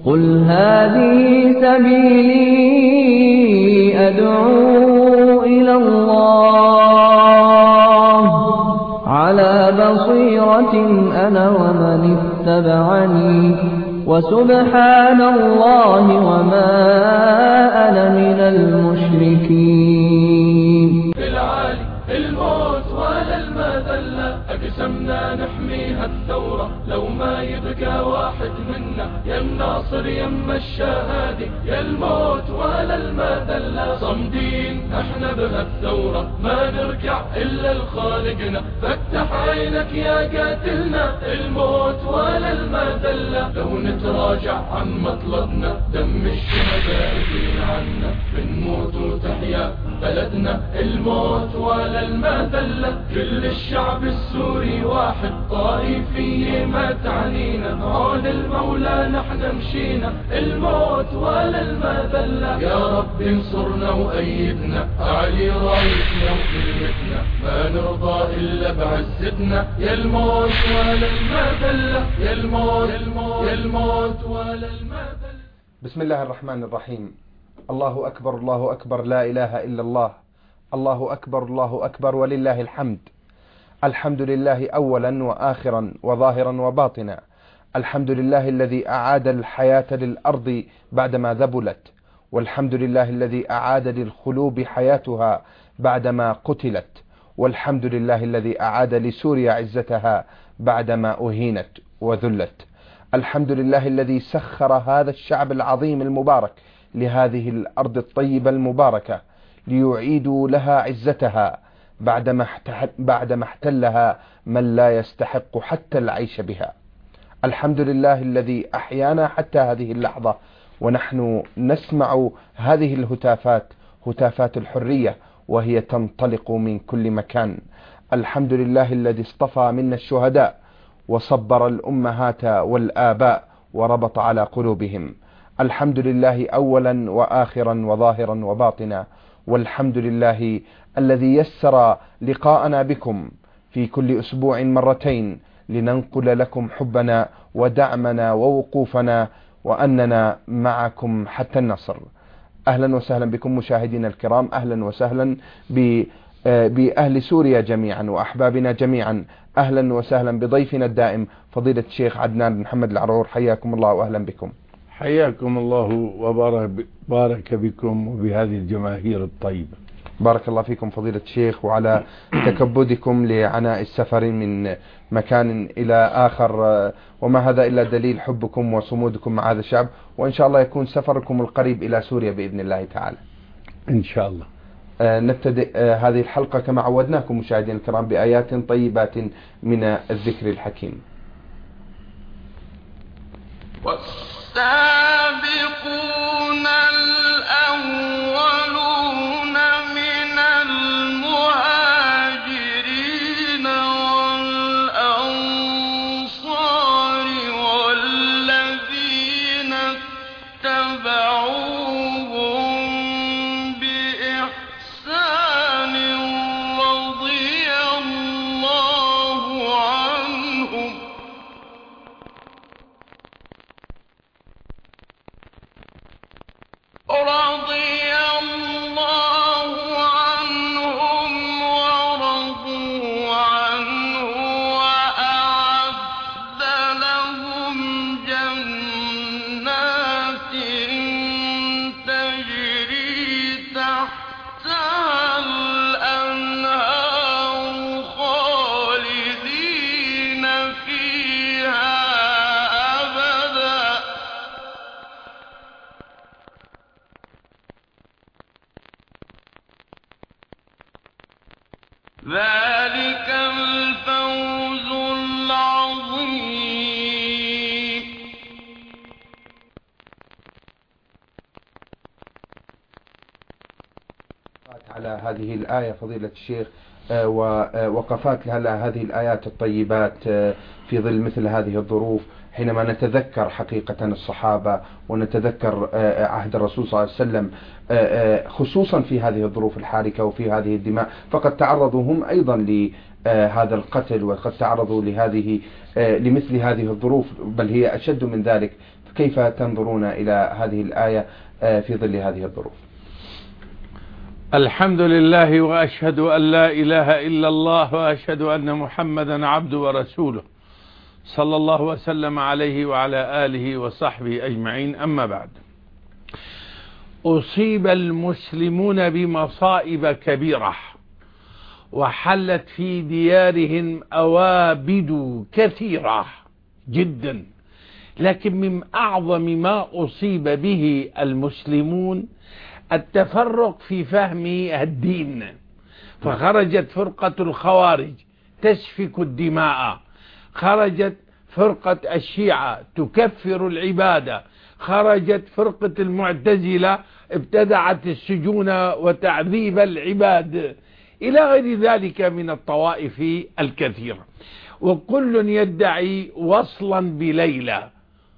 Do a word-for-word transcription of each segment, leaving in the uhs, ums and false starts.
قل هذه سبيلي أدعو إلى الله على بصيرة أنا ومن اتبعني وسبحان الله وما أنا من المشركين. بالعالي الموت ولا المذلة أقسمنا نحميها الثورة، لو ما يبقى واحد منا يا الناصر يم الشهادي، يا الموت ولا المذلة صمدين احنا بها الثورة، ما نرجع إلا لخالقنا، فتح عينك يا قاتلنا، الموت ولا المذلة لو نتراجع عن مطلبنا، دم الشهداء يدين عنا، بنموت وتحيا بلدنا، الموت ولا المذلة كل الشعب السوري واحد، طائفية ما تعنينا، عون المولى نحن مشينا، الموت ولا المذلة يا رب انصرنا وأيدنا، أعلي رايتنا وكلمتنا، ما نرضى إلا بعزتنا، يا الموت ولا المذلة، يا الموت يا الموت ولا المذلة. بسم الله الرحمن الرحيم. الله أكبر الله أكبر لا إله إلا الله، الله أكبر الله أكبر ولله الحمد. الحمد لله أولا وآخرا وظاهرا وباطنا، الحمد لله الذي أعاد الحياة للأرض بعدما ذبلت، والحمد لله الذي أعاد للخلوب حياتها بعدما قتلت، والحمد لله الذي أعاد لسوريا عزتها بعدما أهينت وذلت، الحمد لله الذي سخر هذا الشعب العظيم المبارك لهذه الأرض الطيبة المباركة ليعيدوا لها عزتها بعدما بعدما احتلها من لا يستحق حتى العيش بها. الحمد لله الذي أحيانا حتى هذه اللحظة ونحن نسمع هذه الهتافات، هتافات الحرية، وهي تنطلق من كل مكان. الحمد لله الذي اصطفى منا الشهداء وصبر الأمهات والآباء وربط على قلوبهم. الحمد لله أولا وآخرا وظاهرا وباطنا، والحمد لله الذي يسر لقاءنا بكم في كل أسبوع مرتين لننقل لكم حبنا ودعمنا ووقوفنا وأننا معكم حتى النصر. أهلا وسهلا بكم مشاهدينا الكرام، أهلا وسهلا بأهل سوريا جميعا وأحبابنا جميعا، أهلا وسهلا بضيفنا الدائم فضيلة الشيخ عدنان محمد العرعور، حياكم الله وأهلا بكم. حياكم الله وبارك بكم وبهذه الجماهير الطيبة. بارك الله فيكم فضيلة الشيخ، وعلى تكبدكم لعناء السفر من مكان إلى آخر، وما هذا إلا دليل حبكم وصمودكم مع هذا الشعب، وإن شاء الله يكون سفركم القريب إلى سوريا بإذن الله تعالى إن شاء الله. نبتدئ هذه الحلقة كما عودناكم مشاهدينا الكرام بآيات طيبات من الذكر الحكيم. والسابقون الأولون من المهاجرين والأنصار والذين اتبعوهم بإحسان رضي الله عنهم رضي الله عنهم ورضوا عنه وأعد لهم جنات تجري تحتها الأنهار خالدين فيها أبدا ذلك الفوز العظيم. على هذه الآية فضيلة الشيخ، ووقفات على هذه الآيات الطيبات في ظل مثل هذه الظروف، حينما نتذكر حقيقة الصحابة ونتذكر عهد الرسول صلى الله عليه وسلم خصوصا في هذه الظروف الحاركة وفي هذه الدماء، فقد تعرضوا هم أيضا لهذا القتل، وقد تعرضوا لهذه لمثل هذه الظروف، بل هي أشد من ذلك. كيف تنظرون إلى هذه الآية في ظل هذه الظروف؟ الحمد لله، وأشهد أن لا إله إلا الله، وأشهد أن محمدا عبده ورسوله، صلى الله وسلم عليه وعلى آله وصحبه أجمعين. أما بعد، أصيب المسلمون بمصائب كبيرة، وحلت في ديارهم أوابد كثيرة جدا، لكن من أعظم ما أصيب به المسلمون التفرق في فهم الدين، فخرجت فرقة الخوارج تسفك الدماء، خرجت فرقة الشيعة تكفر العبادة، خرجت فرقة المعتزلة ابتدعت السجون وتعذيب العباد، إلى غير ذلك من الطوائف الكثيرة، وكل يدعي وصلا بليلى،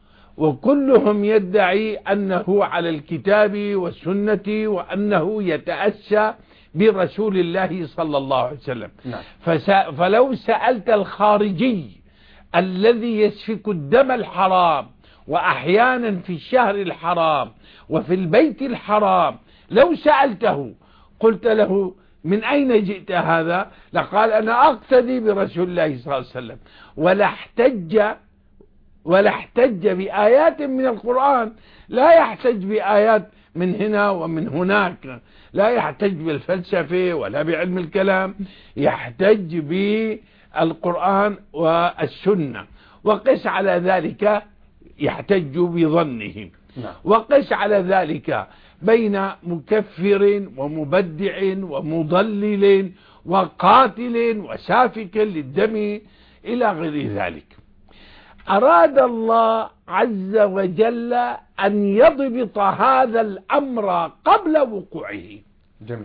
وكلهم يدعي أنه على الكتاب والسنة، وأنه يتأسى برسول الله صلى الله عليه وسلم. نعم. فلو سألت الخارجي الذي يسفك الدم الحرام، وأحيانا في الشهر الحرام وفي البيت الحرام، لو سألته قلت له من أين جئت هذا؟ لقال أنا أقتدي برسول الله صلى الله عليه وسلم، ولا احتج ولا احتج بآيات من القرآن، لا يحتج بآيات من هنا ومن هناك، لا يحتج بالفلسفة ولا بعلم الكلام، يحتج بالقرآن والسنة. وقس على ذلك يحتج بظنهم، وقس على ذلك بين مكفر ومبدع ومضلل وقاتل وسافك للدم إلى غير ذلك. أراد الله عز وجل أن يضبط هذا الأمر قبل وقوعه. جميل.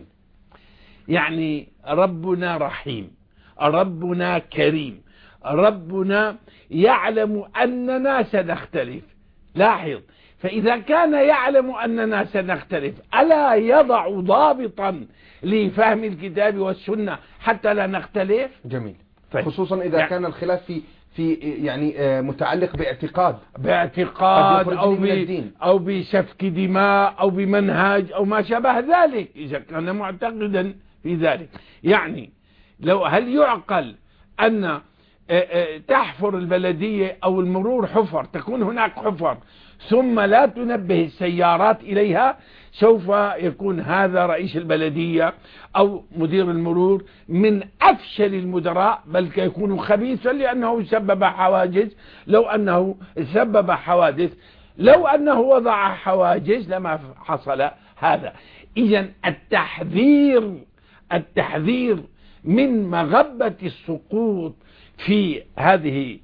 يعني ربنا رحيم، ربنا كريم، ربنا يعلم أننا سنختلف. لاحظ، فإذا كان يعلم أننا سنختلف ألا يضع ضابطا لفهم الكتاب والسنة حتى لا نختلف؟ جميل. خصوصا إذا يعني كان الخلاف في في يعني متعلق باعتقاد باعتقاد أو أو بسفك دماء أو بمنهج أو ما شابه ذلك، إذا كان معتقدا في ذلك. يعني لو هل يعقل أن تحفر البلدية أو المرور حفر، تكون هناك حفر ثم لا تنبه السيارات إليها؟ سوف يكون هذا رئيس البلدية أو مدير المرور من أفشل المدراء، بل يكون خبيثا لأنه سبب حواجز. لو أنه سبب حوادث، لو أنه وضع حواجز لما حصل هذا. إذن التحذير التحذير من مغبة السقوط في هذه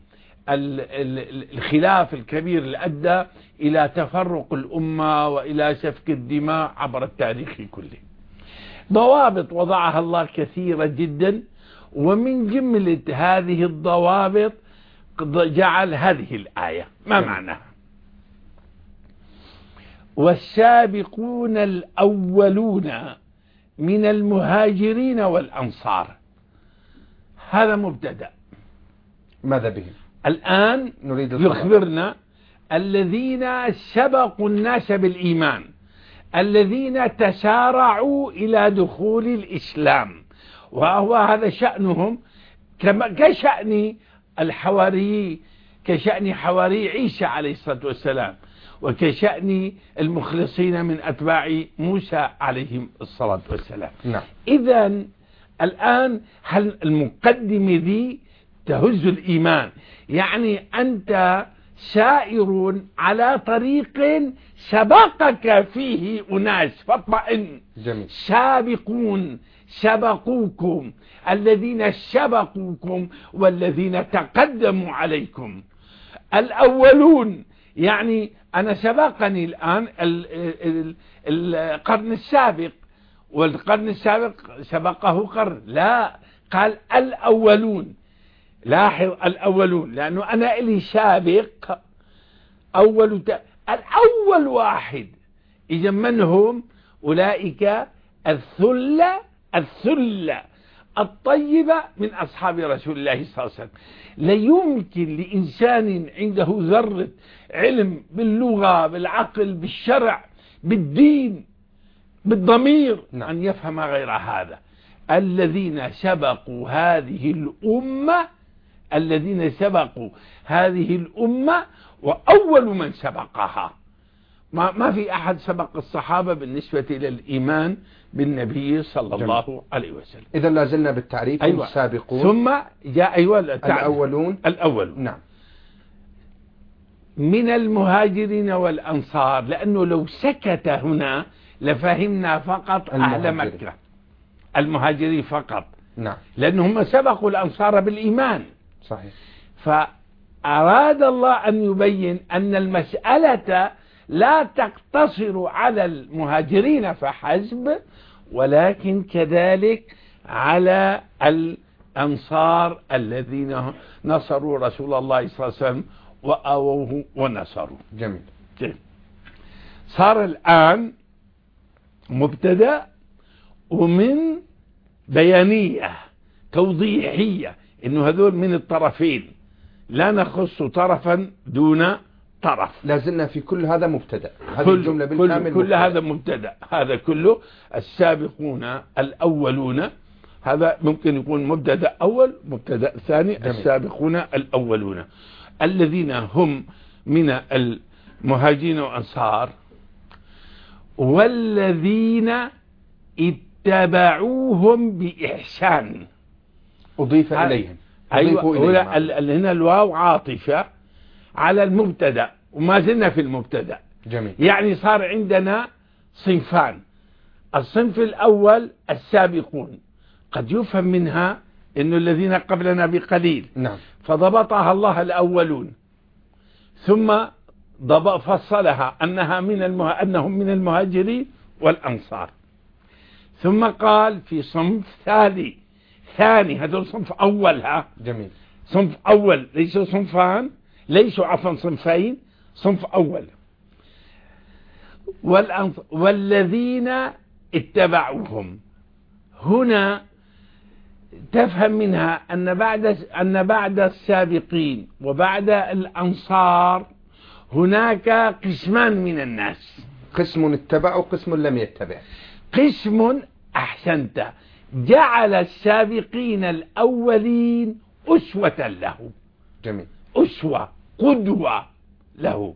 الخلاف الكبير اللي أدى إلى تفرق الأمة وإلى سفك الدماء عبر التاريخ كله. ضوابط وضعها الله كثيرة جدا، ومن جملة هذه الضوابط جعل هذه الآية. ما معناها؟ والسابقون الأولون من المهاجرين والأنصار. هذا مبتدأ. ماذا به؟ الآن نريد يخبرنا الذين سبقوا الناس بالإيمان، الذين تسارعوا إلى دخول الإسلام، وهو هذا شأنهم كشأن الحواري، كشأن حواري عيسى عليه الصلاة والسلام، وكشأن المخلصين من أتباع موسى عليهم الصلاة والسلام. نعم. إذن الآن هل المقدمة دي تهز الإيمان؟ يعني أنت سائر على طريق سبقك فيه أناس فاطمئن. جميل. سابقون سبقوكم، الذين سبقوكم والذين تقدموا عليكم. الأولون يعني أنا سبقني الآن القرن السابق، والقرن السابق سبقه قرن، لا، قال الأولون. لاحظ الأولون، لأنه أنا إلي سابق أول ت... الأول واحد. إذا من هم؟ أولئك الثلة الثلة الطيبة من أصحاب رسول الله صلى الله عليه وسلم. لا يمكن لإنسان عنده ذرة علم باللغة بالعقل بالشرع بالدين بالضمير نعم. أن يفهم غير هذا. الذين سبقوا هذه الأمة الذين سبقوا هذه الأمة وأول من سبقها، ما ما في أحد سبق الصحابة بالنسبة إلى الإيمان بالنبي صلى الله جميل. عليه وسلم. إذا لا زلنا بالتعريف. أيوة. السابقون ثم جاء أيوة الأولون الأول نعم من المهاجرين والأنصار، لأنه لو سكت هنا لفهمنا فقط أهل مكة المهاجرين فقط نعم، لأنهم سبقوا الأنصار بالإيمان صحيح. فأراد الله أن يبين أن المسألة لا تقتصر على المهاجرين فحسب، ولكن كذلك على الأنصار الذين نصروا رسول الله صلى الله عليه وسلم وآووه ونصروا. جميل. جميل. صار الآن مبتدأ ومن بيانية توضيحية إنه هذول من الطرفين، لا نخص طرفا دون طرف. لازلنا في كل هذا مبتدأ، هذه كل الجملة بالكامل كل, كل هذا مبتدأ، هذا كله السابقون الأولون، هذا ممكن يكون مبتدأ أول مبتدأ ثاني. جميل. السابقون الأولون الذين هم من المهاجرين والأنصار والذين اتبعوهم بإحسان. أضيف إليهم. أيوة. هنا الواو عاطفة على المبتدأ وما زلنا في المبتدأ. جميل. يعني صار عندنا صنفان. الصنف الأول السابقون، قد يفهم منها إنه الذين قبلنا بقليل. نعم. فضبطها الله الأولون، ثم ضبط فصلها أنها من المه... أنهم من المهاجرين والأنصار، ثم قال في صنف ثاني ثاني هذول صنف أولها. جميل. صنف أول ليسوا صنفان، ليسوا عفوا صنفين، صنف أول. والأنص... والذين اتبعوهم، هنا تفهم منها أن بعد أن بعد السابقين وبعد الأنصار هناك قسمان من الناس. قسم اتبع وقسم لم يتبع. قسم أحسنت جعل السابقين الأولين أسوة له. جميل. أسوة قدوة له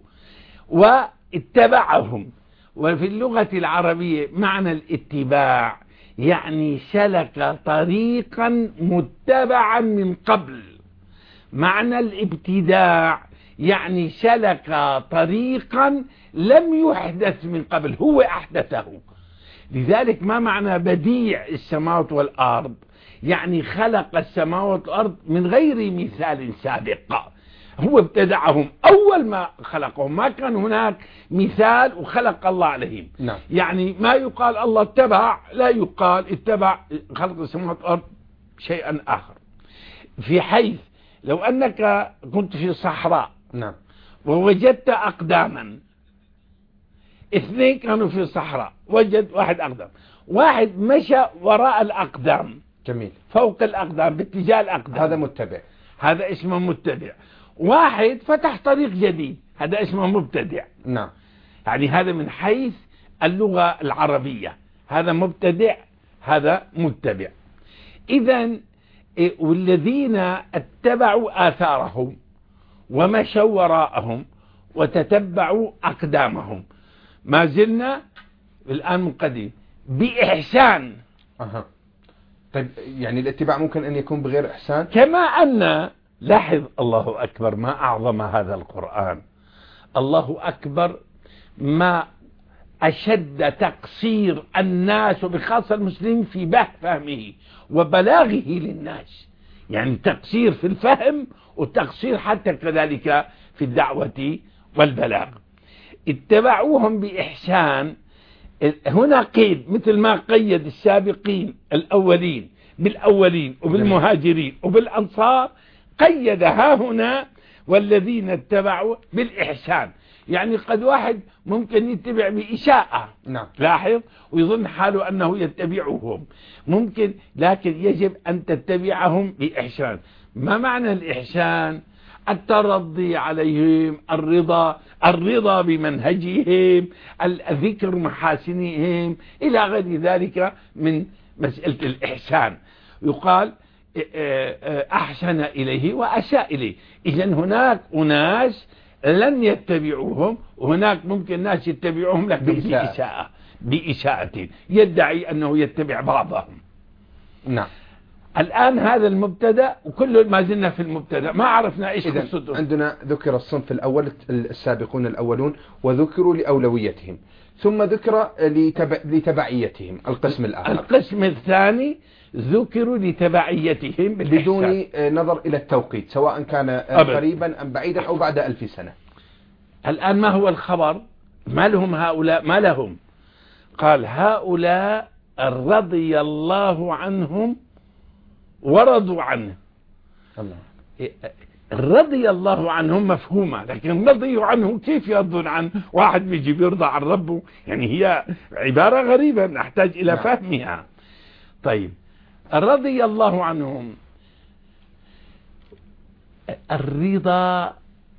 واتبعهم. وفي اللغة العربية معنى الاتباع يعني سلك طريقا متبعا من قبل. معنى الابتداع يعني سلك طريقا لم يحدث من قبل، هو أحدثه. لذلك ما معنى بديع السماوات والأرض؟ يعني خلق السماوات والأرض من غير مثال سابق، هو ابتدعهم أول ما خلقهم، ما كان هناك مثال وخلق الله عليهم. نعم. يعني ما يقال الله اتبع، لا يقال اتبع خلق السماوات والأرض شيئا آخر. في حيث لو أنك كنت في صحراء نعم ووجدت أقداما، اثنين كانوا في صحراء، وجد واحد أقدام، واحد مشى وراء الأقدام. جميل. فوق الأقدام باتجاه الأقدام، هذا متبع، هذا اسمه متبع. واحد فتح طريق جديد، هذا اسمه مبتدع. نعم. يعني هذا من حيث اللغة العربية، هذا مبتدع هذا متبع. إذن والذين اتبعوا آثارهم ومشوا وراءهم وتتبعوا أقدامهم، ما زلنا الآن مقدم بإحسان. أها. طيب يعني الاتباع ممكن أن يكون بغير إحسان؟ كما أن لاحظ الله أكبر ما أعظم هذا القرآن، الله أكبر ما أشد تقصير الناس وبخاصة المسلمين في فهمه وبلاغه للناس. يعني تقصير في الفهم وتقصير حتى كذلك في الدعوة والبلاغ. اتبعوهم بإحسان، هنا قيد مثل ما قيد السابقين الأولين بالأولين وبالمهاجرين وبالأنصار، قيدها هنا والذين اتبعوا بالإحسان. يعني قد واحد ممكن يتبع بإشاءة، نعم. لاحظ، ويظن حاله أنه يتبعهم، ممكن، لكن يجب أن تتبعهم بإحسان. ما معنى الإحسان؟ الترضي عليهم، الرضا الرضا بمنهجهم، الذكر محاسنهم، إلى غير ذلك من مسألة الإحسان. يقال أحسن إليه وأساء إليه. إذن هناك أناس لن يتبعوهم، وهناك ممكن ناس يتبعوهم لكن بإساءة بإساءة يدعي أنه يتبع بعضهم. نعم. الآن هذا المبتدأ، وكل ما زلنا في المبتدأ، ما عرفنا إيش قصته. عندنا ذكر الصنف الأول السابقون الأولون وذكروا لأولويتهم، ثم ذكر لتبع لتبعيتهم القسم الآخر. القسم الثاني ذكروا لتبعيتهم بدون نظر إلى التوقيت، سواء كان قريبا أم بعيدا أو بعد ألف سنة. الآن ما هو الخبر؟ ما لهم هؤلاء؟ ما لهم؟ قال هؤلاء رضي الله عنهم ورضوا عنه. الله. رضي الله عنهم مفهومة، لكن رضيوا عنه كيف يرضون عنه؟ واحد بيجي بيرضى عن ربه، يعني هي عبارة غريبة نحتاج إلى نعم. فهمها. طيب، رضي الله عنهم، الرضا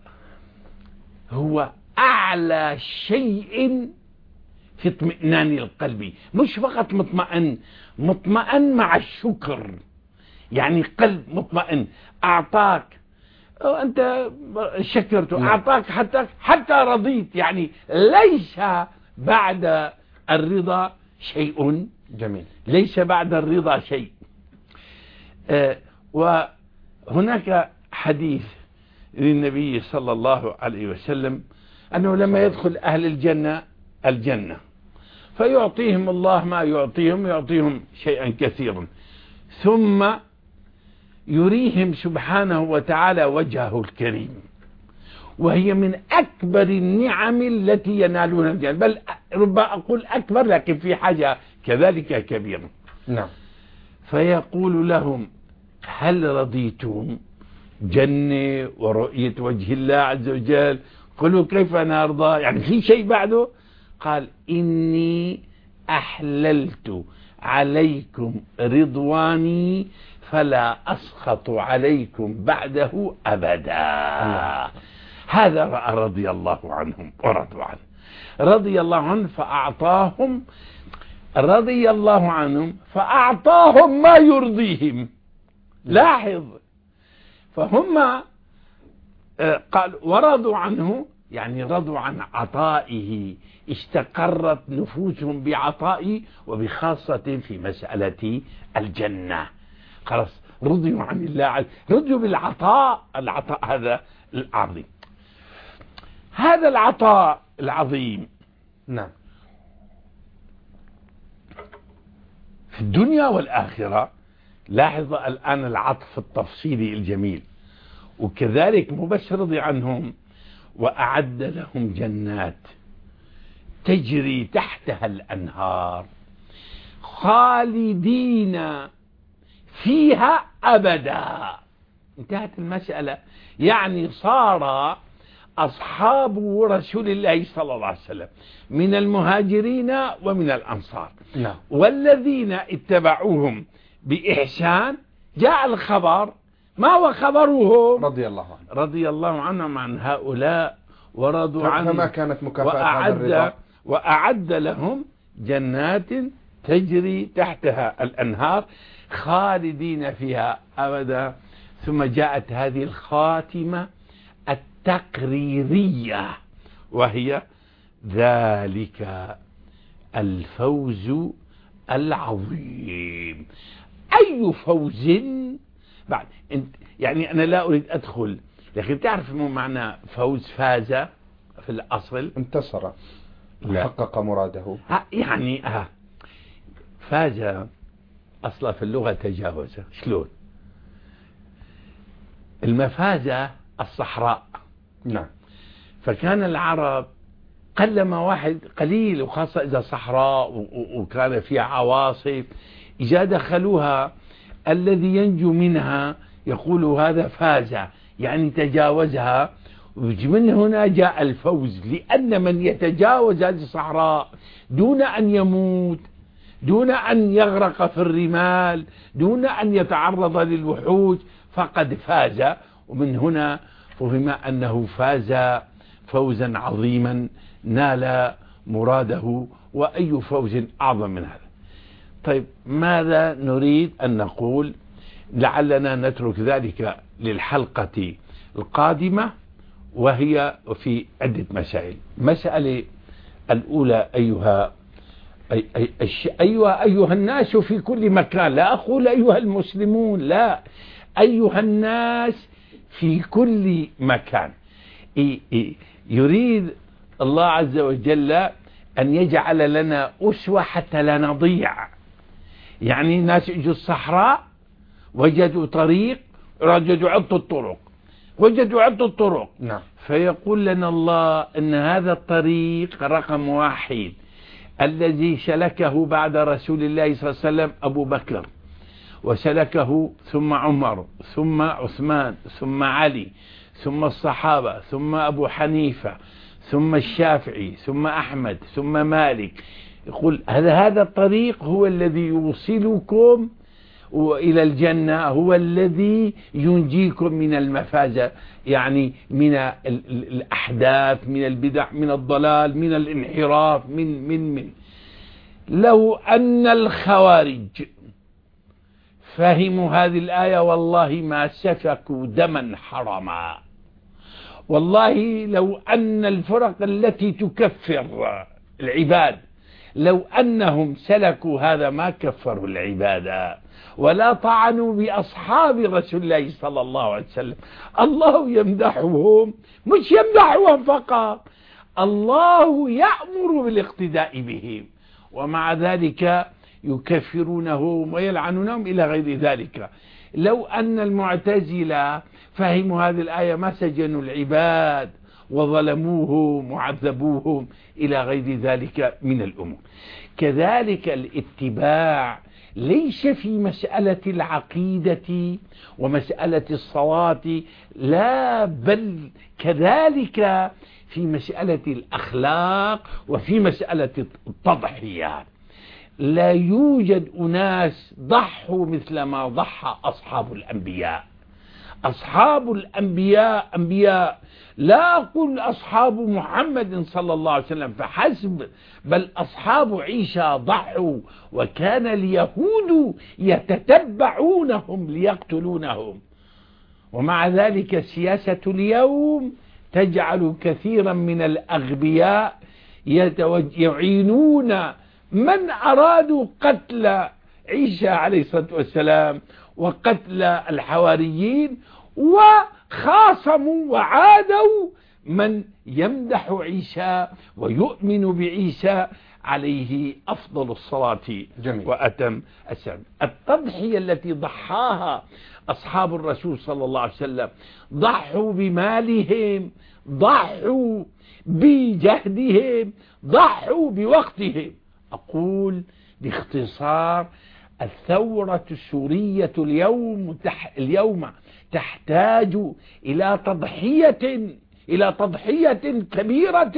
هو أعلى شيء في اطمئنان القلب، مش فقط مطمئن، مطمئن مع الشكر، يعني قلب مطمئن. أعطاك أنت شكرته، أعطاك حتى حتى رضيت، يعني ليس بعد الرضا شيء. جميل. ليس بعد الرضا شيء. آه وهناك حديث للنبي صلى الله عليه وسلم أنه لما يدخل أهل الجنة الجنة فيعطيهم الله ما يعطيهم، يعطيهم شيئا كثيرا، ثم يريهم سبحانه وتعالى وجهه الكريم، وهي من أكبر النعم التي ينالون الجنة، بل ربما أقول أكبر، لكن في حاجة كذلك كبيرة. نعم. فيقول لهم هل رضيتم؟ جنة ورؤية وجه الله عز وجل. قلوا كيف نرضى؟ يعني في شيء بعده؟ قال إني أحللت عليكم رضواني فلا أسخط عليكم بعده أبدا. هذا رضي الله عنهم ورضوا عنه. رضي الله عنه فأعطاهم، رضي الله عنهم فأعطاهم ما يرضيهم. لاحظ، فهم قال ورضوا عنه، يعني رضوا عن عطائه، استقرت نفوسهم بعطائه، وبخاصة في مسألة الجنة. خلاص رضيوا عن الله، رضيوا بالعطاء، العطاء هذا العظيم، هذا العطاء العظيم. نعم. في الدنيا والآخرة. لاحظ الآن العطف التفصيلي الجميل. وكذلك مبشر رضي عنهم وأعد لهم جنات تجري تحتها الأنهار خالدين فيها أبدا. انتهت المسألة. يعني صار أصحاب رسول الله صلى الله عليه وسلم من المهاجرين ومن الأنصار، نعم. والذين اتبعوهم بإحسان، جاء الخبر، ما هو خبرهم؟ رضي الله عنه. رضي الله عنهم عن هؤلاء ورضوا عنه. فما كانت مكافأة وأعد هذا الرضا؟ وأعد لهم جنات تجري تحتها الأنهار خالدين فيها أبدا. ثم جاءت هذه الخاتمة التقريرية، وهي ذلك الفوز العظيم. أي فوز بعد؟ يعني أنا لا أريد أدخل، لكن تعرف مو معنى فوز؟ فاز في الأصل انتصر، حقق مراده. يعني ها فاز أصلا في اللغة تجاوز. شلون؟ المفازة الصحراء. نعم. فكان العرب قلما واحد قليل، وخاصة إذا صحراء وكان فيها عواصف، إذا دخلوها الذي ينجو منها يقول هذا فاز، يعني تجاوزها من هنا جاء الفوز، لأن من يتجاوز هذه الصحراء دون أن يموت، دون أن يغرق في الرمال، دون أن يتعرض للوحوش، فقد فاز. ومن هنا فهم أنه فاز فوزا عظيما نال مراده، وأي فوز أعظم من هذا. طيب ماذا نريد أن نقول؟ لعلنا نترك ذلك للحلقة القادمة، وهي في عدة مسائل. مسألة الأولى أيها أي أي أيها أيها الناس في كل مكان، لا أقول أيها المسلمون، لا، أيها الناس في كل مكان. يريد الله عز وجل أن يجعل لنا أسوة حتى لا نضيع. يعني الناس اجوا الصحراء وجدوا طريق، وجدوا عدة الطرق، وجدوا عدة الطرق، نعم. فيقول لنا الله أن هذا الطريق رقم واحد الذي سلكه بعد رسول الله صلى الله عليه وسلم أبو بكر، وسلكه ثم عمر، ثم عثمان، ثم علي، ثم الصحابة، ثم أبو حنيفة، ثم الشافعي، ثم أحمد، ثم مالك. يقول هذا هذا الطريق هو الذي يوصلكم إلى الجنة، هو الذي ينجيكم من المفازة، يعني من الأحداث، من البدع، من الضلال، من الانحراف، من من من لو أن الخوارج فهموا هذه الآية والله ما سفكوا دما حرما. والله لو أن الفرق التي تكفر العباد لو أنهم سلكوا هذا ما كفروا العباد ولا طعنوا بأصحاب رسول الله صلى الله عليه وسلم. الله يمدحهم، مش يمدحهم فقط، الله يأمر بالاقتداء بهم، ومع ذلك يكفرونهم ويلعنونهم إلى غير ذلك. لو أن المعتزلة فهموا هذه الآية ما سجنوا العباد وظلموهم وعذبوهم إلى غير ذلك من الأمور. كذلك الاتباع ليس في مسألة العقيدة ومسألة الصلاة، لا، بل كذلك في مسألة الأخلاق وفي مسألة التضحيات. لا يوجد أناس ضحوا مثل ما ضحى أصحاب الأنبياء. أصحاب الأنبياء أنبياء، لا أقول أصحاب محمد صلى الله عليه وسلم فحسب، بل أصحاب عيسى ضحوا، وكان اليهود يتتبعونهم ليقتلونهم. ومع ذلك سياسة اليوم تجعل كثيرا من الأغبياء يعينون من أرادوا قتل عيسى عليه الصلاة والسلام وقتل الحواريين، وخاصموا وعادوا من يمدح عيسى ويؤمن بعيسى عليه أفضل الصلاة جميل. وأتم السلام. التضحية التي ضحاها أصحاب الرسول صلى الله عليه وسلم، ضحوا بمالهم، ضحوا بجهدهم، ضحوا بوقتهم. أقول باختصار الثورة السورية اليوم اليوم تحتاج إلى تضحية إلى تضحية كبيرة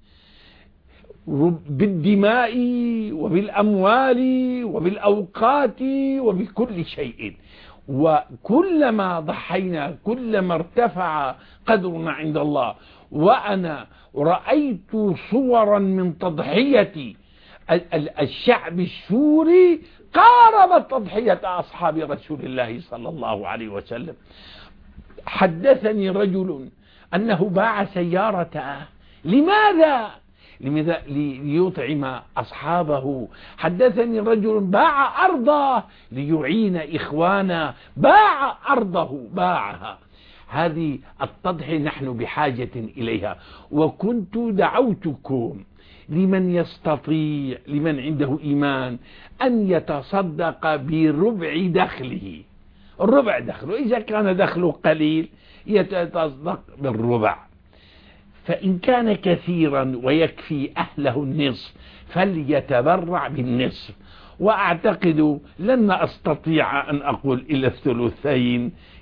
بالدماء وبالأموال وبالأوقات وبكل شيء. وكلما ضحينا كلما ارتفع قدرنا عند الله. وأنا رأيت صورا من تضحية الشعب السوري قاربت تضحية أصحاب رسول الله صلى الله عليه وسلم. حدثني رجل أنه باع سيارته. لماذا؟ لماذا؟ ليطعم أصحابه. حدثني رجل باع أرضه ليعين إخوانا، باع أرضه، باعها. هذه التضحية نحن بحاجة إليها. وكنت دعوتكم لمن يستطيع، لمن عنده إيمان، أن يتصدق بربع دخله. الربع دخله، إذا كان دخله قليل يتصدق بالربع، فإن كان كثيرا ويكفي أهله النصف فليتبرع بالنصف. وأعتقد لن أستطيع أن أقول إلى الثلثين،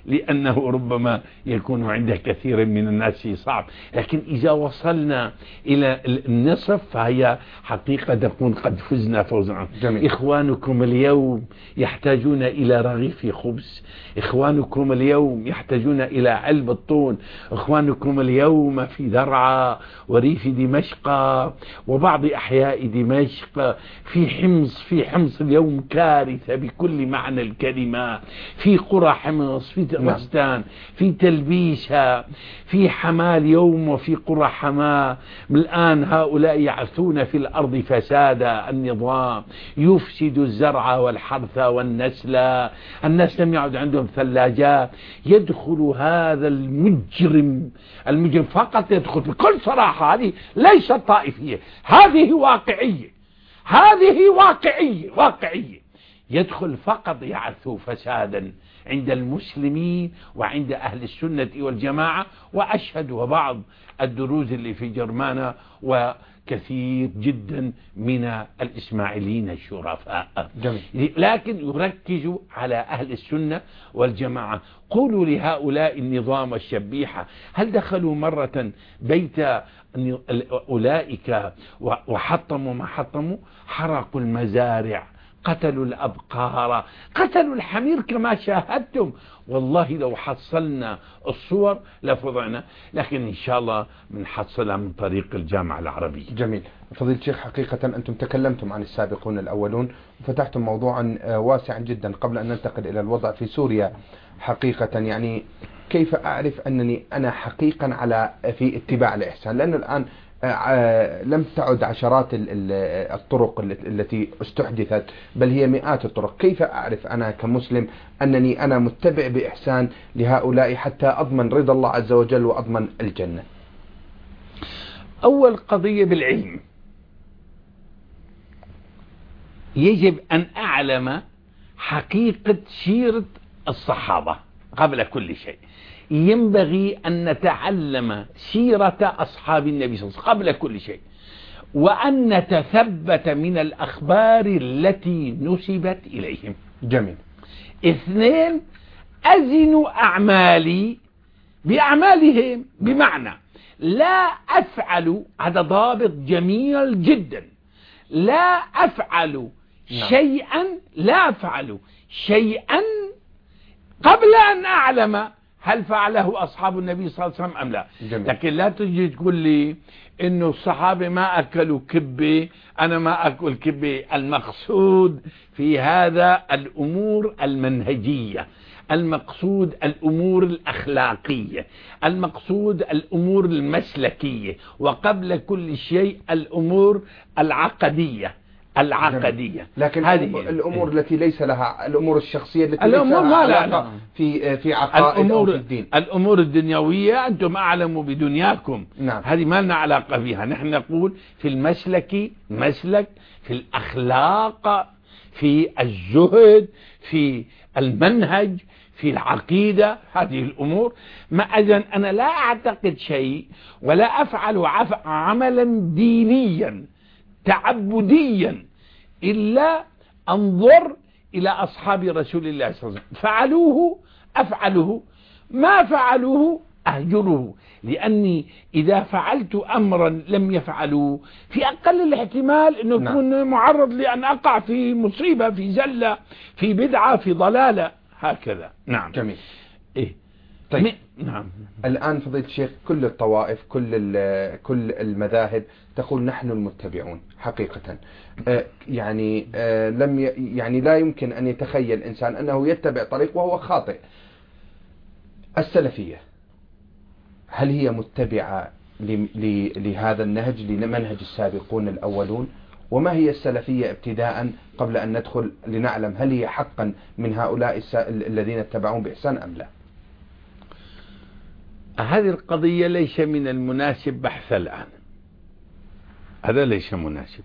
لأنه ربما يكون عند كثير من الناس صعب، لكن إذا وصلنا إلى النصف فهي حقيقة تكون قد فزنا فوزا. إخوانكم اليوم يحتاجون إلى رغيف خبز، إخوانكم اليوم يحتاجون إلى علبة طون، إخوانكم اليوم في درعا وريف دمشق وبعض أحياء دمشق، في حمص، في حمص اليوم كارثة بكل معنى الكلمة، في قرى حمص، في رستان، في تلبيشة، في حماة اليوم وفي قرى حماة. الآن هؤلاء يعثون في الأرض فساد النظام، يفسد الزرع والحرث والنسل، الناس لم يعد عندهم ثلاجات. يدخل هذا المجرم المجرم فقط يدخل بكل صراحة، هذه ليست طائفية، هذه واقعية، هذه واقعية واقعية يدخل فقط يعث فسادا عند المسلمين وعند أهل السنة والجماعة. وأشهد وبعض الدروز اللي في جرمانة وكثير جدا من الإسماعيليين الشرفاء. جميل. لكن يركز على أهل السنة والجماعة. قولوا لهؤلاء النظام الشبيحة، هل دخلوا مرة بيت أولئك وحطموا ما حطموا؟ حرقوا المزارع، قتلوا الأبقار، قتلوا الحمير كما شاهدتم. والله لو حصلنا الصور لفضعنا، لكن إن شاء الله بنحصلها من طريق الجامعة العربية. جميل. فضيلة الشيخ، حقيقة أنتم تكلمتم عن السابقون الأولون وفتحتم موضوعا واسعا جدا. قبل أن ننتقل إلى الوضع في سوريا، حقيقة يعني كيف أعرف أنني أنا حقيقا على في اتباع الإحسان؟ لأنه الآن لم تعد عشرات الطرق التي استحدثت، بل هي مئات الطرق. كيف أعرف أنا كمسلم أنني أنا متبع بإحسان لهؤلاء حتى أضمن رضا الله عز وجل وأضمن الجنة؟ أول قضية بالعلم، يجب أن أعلم حقيقة سيرة الصحابة قبل كل شيء. ينبغي أن نتعلم سيرة أصحاب النبي صلى الله عليه وسلم قبل كل شيء، وأن نتثبت من الأخبار التي نسبت إليهم. جميل. اثنين، أزن أعمالي بأعمالهم، بمعنى لا أفعل، هذا ضابط جميل جدا، لا أفعل شيئا لا أفعل شيئا قبل أن أعلم هل فعله أصحاب النبي صلى الله عليه وسلم أم لا. جميل. لكن لا تجي تقول لي إنه الصحابة ما أكلوا كبة، أنا ما أكل كبة. المقصود في هذا الأمور المنهجية، المقصود الأمور الأخلاقية، المقصود الأمور المسلكية، وقبل كل شيء الأمور العقدية العقدية. لكن هذه الأمور التي ليس لها، الأمور الشخصية التي ليس لها علاقة في في عقائد أو في الدين، الأمور الدنيوية أنتم أعلموا بدنياكم. نعم. هذه ما لنا علاقة بها. نحن نقول في المسلك، مسلك في الأخلاق، في الزهد، في المنهج، في العقيدة، هذه الأمور. ما إذن أنا لا أعتقد شيء ولا أفعل عملا دينيا تعبديا إلا أنظر إلى أصحاب رسول الله صلى الله عليه وسلم، فعلوه أفعله، ما فعلوه أهجره. لأني إذا فعلت أمرا لم يفعلوه في أقل الاحتمال أنه يكون نعم. معرض لأن أقع في مصيبة، في زلة، في بدعة، في ضلالة، هكذا. نعم. جميل. إيه؟ طيب. نعم. الآن فضيلة الشيخ، كل الطوائف، كل كل المذاهب تقول نحن المتبعون حقيقة. آه يعني آه لم ي يعني لا يمكن أن يتخيل إنسان أنه يتبع طريق وهو خاطئ. السلفية هل هي متبعة لهذا النهج، لمنهج السابقون الأولون؟ وما هي السلفية ابتداء قبل أن ندخل لنعلم هل هي حقا من هؤلاء الذين اتبعون بإحسان أم لا؟ هذه القضية ليس من المناسب بحثها الآن، هذا ليس مناسب،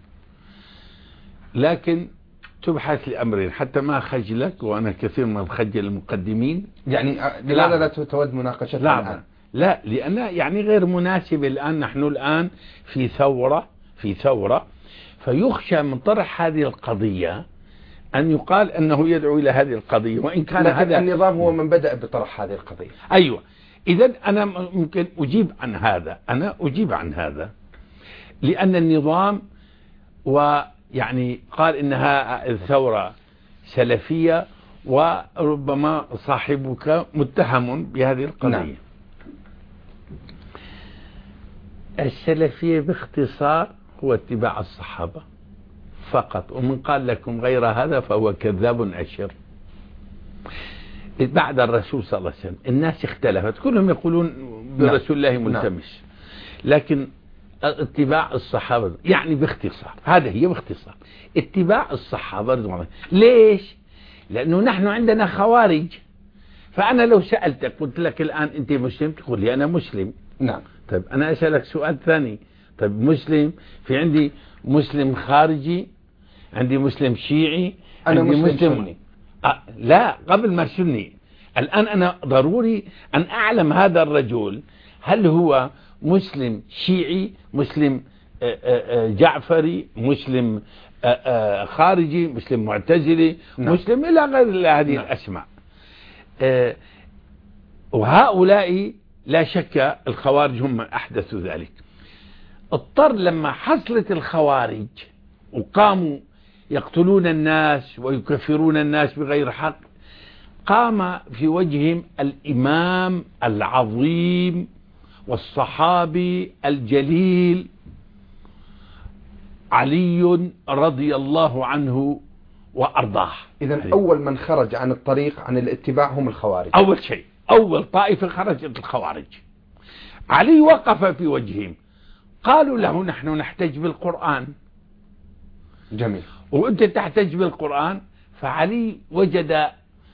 لكن تبحث لأمرين حتى ما خجلك، وأنا كثير ما بخجل المقدمين. يعني لماذا لا تود مناقشتها الآن؟ لا، لأن يعني غير مناسب الآن. نحن الآن في ثورة، في ثورة، فيخشى من طرح هذه القضية أن يقال أنه يدعو إلى هذه القضية، وإن كان هذا النظام هو من بدأ بطرح هذه القضية. أيوة. إذن أنا ممكن أجيب عن هذا، أنا أجيب عن هذا لأن النظام ويعني قال إنها الثورة سلفية، وربما صاحبك متهم بهذه القضية. نعم. السلفية باختصار هو اتباع الصحابة فقط، ومن قال لكم غير هذا فهو كذاب أشر. بعد الرسول صلى الله عليه وسلم الناس اختلفت، كلهم يقولون برسول الله ملتمس، لكن اتباع الصحابة يعني باختصار، هذا هي باختصار اتباع الصحابة. ليش؟ لأنه نحن عندنا خوارج، فأنا لو سألتك قلت لك الآن أنت مسلم تقول لي أنا مسلم. نعم. طيب أنا أسألك سؤال ثاني، طيب مسلم، في عندي مسلم خارجي، عندي مسلم شيعي، أنا عندي مسلم, مسلم سني. أه لا، قبل ما سني، الآن أنا ضروري أن أعلم هذا الرجل هل هو مسلم شيعي، مسلم جعفري، مسلم خارجي، مسلم معتزلي. نعم. مسلم إلى غير هذه. نعم. الأسماء. وهؤلاء لا شك الخوارج هم أحدثوا ذلك. اضطر لما حصلت الخوارج وقاموا يقتلون الناس ويكفرون الناس بغير حق، قام في وجههم الإمام العظيم والصحابي الجليل علي رضي الله عنه وأرضاه. إذن أول من خرج عن الطريق عن الاتباع هم الخوارج. أول شيء، أول طائفة خرجت الخوارج. علي وقف في وجههم، قالوا له نحن نحتج بالقرآن. جميل. وأنت تحتج بالقرآن. فعلي وجد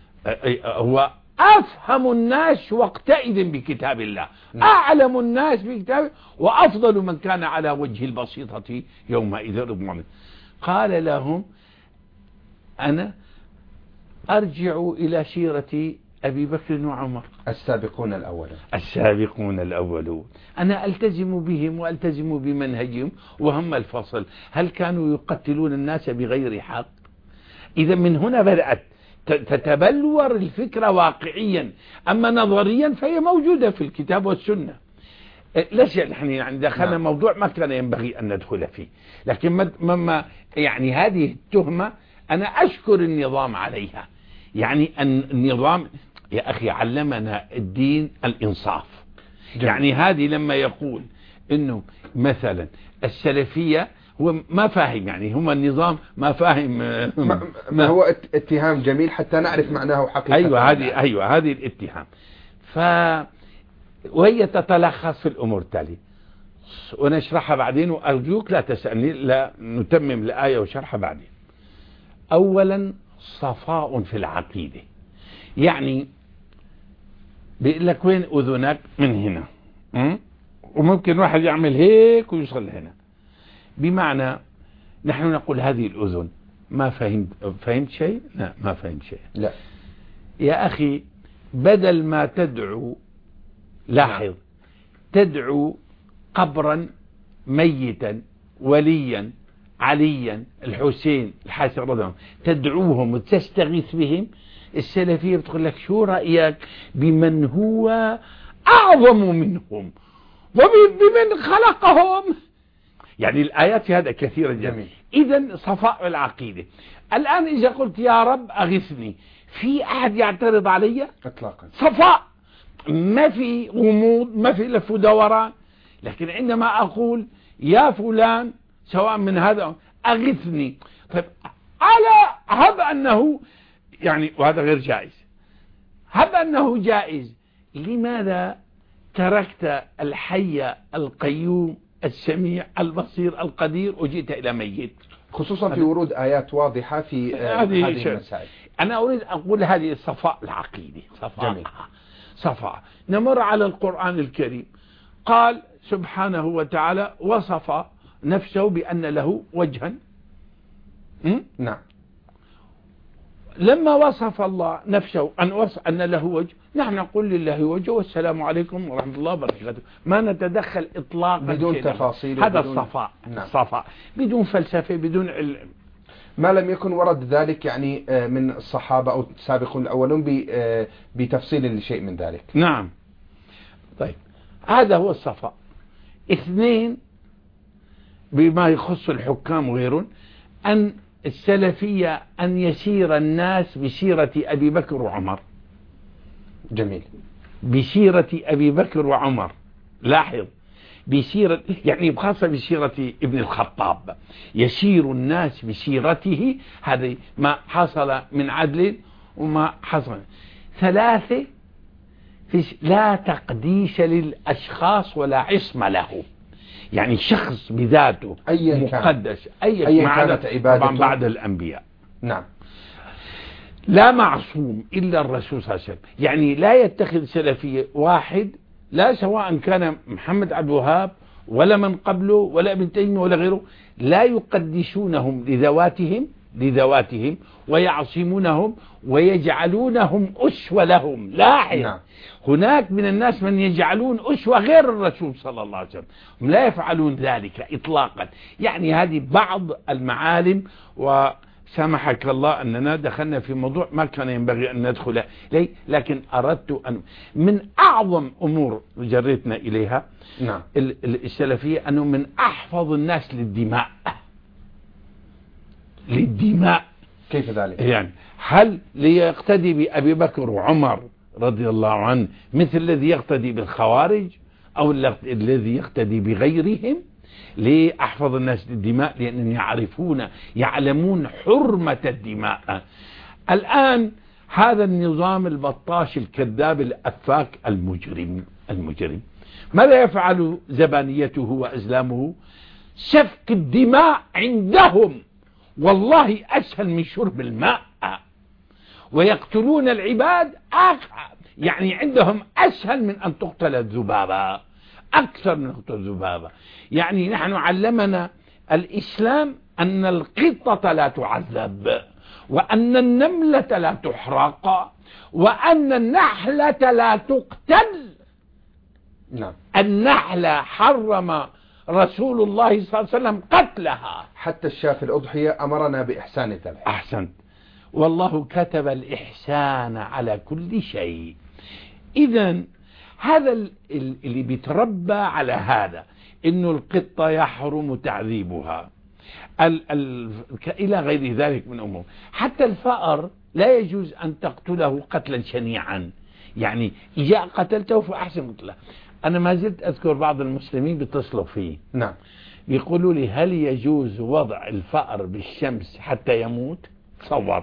هو أفهم الناس وقتئذ بكتاب الله. م. أعلم الناس بكتاب، وأفضل من كان على وجه البسيطة يومئذ رضوان. قال لهم أنا أرجع إلى سيرة أبي بكر وعمر السابقون الأولون السابقون الأولون أنا ألتزم بهم وألتزم بمنهجهم. وهم الفصل، هل كانوا يقتلون الناس بغير حق؟ إذا من هنا بدأت تتبلور الفكرة واقعيا، أما نظريا فهي موجودة في الكتاب والسنة. ليش نحن يعني دخلنا نعم. موضوع ما كان ينبغي أن ندخل فيه، لكن ما يعني هذه التهمة أنا أشكر النظام عليها. يعني النظام يا أخي علمنا الدين الإنصاف. جميل. يعني هذه لما يقول إنه مثلا السلفية هو ما فاهم، يعني هم النظام ما فاهم ما, ما هو اتهام جميل حتى نعرف معناه حقيقة. أيوة هذه أيوة هذه الاتهام. ف وهي تتلخص في الأمور التالية ونشرحها بعدين، وأرجوك لا تسألني، لا نتمم الآية وشرحها بعدين. أولا صفاء في العقيدة، يعني بيقول لك وين أذنك؟ من هنا. م? وممكن واحد يعمل هيك ويوصل هنا، بمعنى نحن نقول هذه الأذن ما فهمت فهمت شيء؟ لا ما فهمت شيء. لا يا أخي، بدل ما تدعو، لاحظ، تدعو قبرا ميتا وليا عليا الحسين الحسن رضي الله عنه، تدعوهم وتستغيث بهم. السلفية بتقول لك شو رأيك بمن هو أعظم منهم وبمن خلقهم؟ يعني الآيات في هذا كثيرة جدا. إذن صفاء العقيدة. الآن إذا قلت يا رب أغثني، في أحد يعترض علي؟ إطلاقا. صفاء، ما في غموض، ما في لف ودوران. لكن عندما أقول يا فلان سواء من هذا أغثني، طيب على هب أنه يعني، وهذا غير جائز، هب أنه جائز، لماذا تركت الحي القيوم السميع البصير القدير وجئت إلى ميت؟ خصوصا في ورود آيات واضحة في هذه المسائل. أنا أريد أقول هذه صفاء العقيدة. صفاء جميل. صفاء. نمر على القرآن الكريم، قال سبحانه وتعالى وصف نفسه بأن له وجها. نعم. لما وصف الله نفسه أن, وصف أن له وجه، نحن نقول لله وجه والسلام عليكم ورحمة الله وبركاته، ما نتدخل إطلاقا بدون تفاصيل. هذا الصفاء. نعم. الصفاء بدون فلسفة بدون علم. ما لم يكن ورد ذلك يعني من الصحابة أو السابقون الأولون بتفصيل لشيء من ذلك. نعم. طيب هذا هو الصفاء. اثنين، بما يخص الحكام وغيرهم، أن السلفية أن يسير الناس بسيرة أبي بكر وعمر. جميل. بسيرة أبي بكر وعمر، لاحظ، بسيرة يعني خاصة بسيرة ابن الخطاب، يسير الناس بسيرته، هذا ما حصل من عدل وما حصل. ثلاثة، لا تقديس للأشخاص ولا عصم له، يعني شخص بذاته مقدس أي ما كانت عبادته طبعا بعد الأنبياء. نعم. لا معصوم إلا الرسول صلى الله عليه وسلم، يعني لا يتخذ سلفي واحد، لا سواء كان محمد عبد الوهاب ولا من قبله ولا ابن تيمية ولا غيره، لا يقدسونهم لذواتهم لذواتهم ويعصمونهم ويجعلونهم أسوة لهم. لاحظ، نعم. هناك من الناس من يجعلون أسوة غير الرسول صلى الله عليه وسلم، هم لا يفعلون ذلك إطلاقا. يعني هذه بعض المعالم، وسامحك الله أننا دخلنا في موضوع ما كان ينبغي أن ندخل إليه، لكن أردت أن من أعظم أمور جريتنا إليها، نعم. السلفية أنه من أحفظ الناس للدماء. للدماء كيف ذلك؟ يعني هل ليقتدي بأبي بكر وعمر رضي الله عنه مثل الذي يقتدي بالخوارج أو الذي يقتدي بغيرهم؟ لأحفظ الناس للدماء لأنهم يعرفون يعلمون حرمة الدماء. الآن هذا النظام البطاش الكذاب الأفاك المجرم المجرم ماذا يفعل زبانيته وأزلامه؟ سفك الدماء عندهم والله أسهل من شرب الماء، ويقتلون العباد يعني عندهم أسهل من أن تقتل الذبابة، أكثر من تقتل الذبابة. يعني نحن علمنا الإسلام أن القطة لا تعذب، وأن النملة لا تحرق، وأن النحلة لا تقتل. نعم. النحلة حرم رسول الله صلى الله عليه وسلم قتلها. حتى الشاة في الأضحية أمرنا بإحسان الذبح. أحسنت. والله كتب الإحسان على كل شيء. إذن هذا اللي بيتربى على هذا، إنه القطة يحرم تعذيبها ال ال إلى غير ذلك من أمور. حتى الفأر لا يجوز أن تقتله قتلا شنيعا، يعني إذا قتلته فأحسن قتله. أنا ما زلت أذكر بعض المسلمين بيتصلوا فيه، نعم، بيقولوا لي هل يجوز وضع الفأر بالشمس حتى يموت؟ تصور،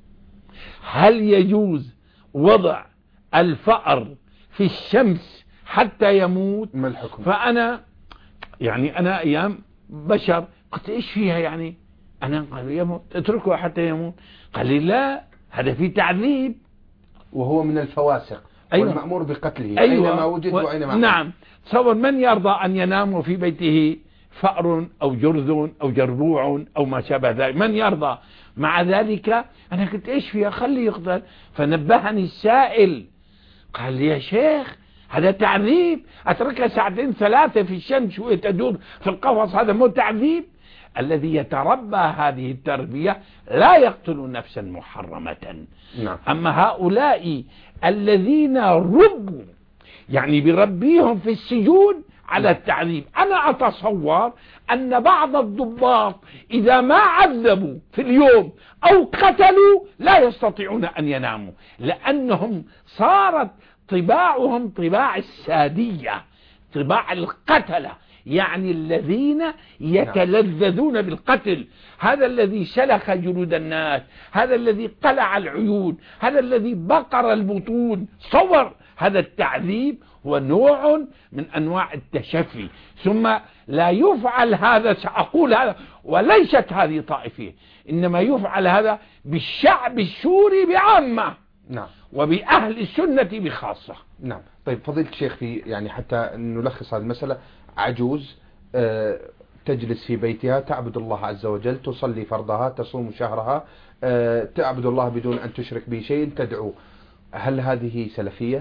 هل يجوز وضع الفأر في الشمس حتى يموت؟ ما الحكم؟ فأنا يعني أنا أيام بشر قلت إيش فيها يعني؟ أنا قال يموت اتركه حتى يموت. قال لي لا، هذا فيه تعذيب وهو من الفواسق. أيوة. والمأمور بقتله. أيوة. أينما وجد و... وأينما نعم. تصور من يرضى أن ينام في بيته فأر أو جرذ أو جربوع أو ما شابه ذلك؟ من يرضى؟ مع ذلك أنا قلت إيش فيها؟ خلي يقتل. فنبهني السائل قال لي يا شيخ هذا تعذيب، أتركها ساعتين ثلاثة في الشمس وتدور في القفص، هذا مو تعذيب؟ الذي يتربى هذه التربية لا يقتل نفسا محرمة. نعم. أما هؤلاء الذين ربوا يعني بربيهم في السجون على التعذيب، أنا أتصور أن بعض الضباط إذا ما عذبوا في اليوم أو قتلوا لا يستطيعون أن يناموا، لأنهم صارت طباعهم طباع السادية، طباع القتلة، يعني الذين يتلذذون بالقتل. هذا الذي سلخ جلود الناس، هذا الذي قلع العيون، هذا الذي بقر البطون. صور هذا التعذيب هو نوع من أنواع التشفي. ثم لا يفعل هذا، سأقول هذا وليست هذه طائفية، إنما يفعل هذا بالشعب السوري بعامة. نعم. وبأهل السنة بخاصة. نعم. طيب فضيلة الشيخ، في يعني حتى نلخص هذه المسألة، عجوز أه تجلس في بيتها تعبد الله عز وجل، تصلي فرضها، تصوم شهرها، أه تعبد الله بدون أن تشرك به شيء، تدعو، هل هذه سلفية؟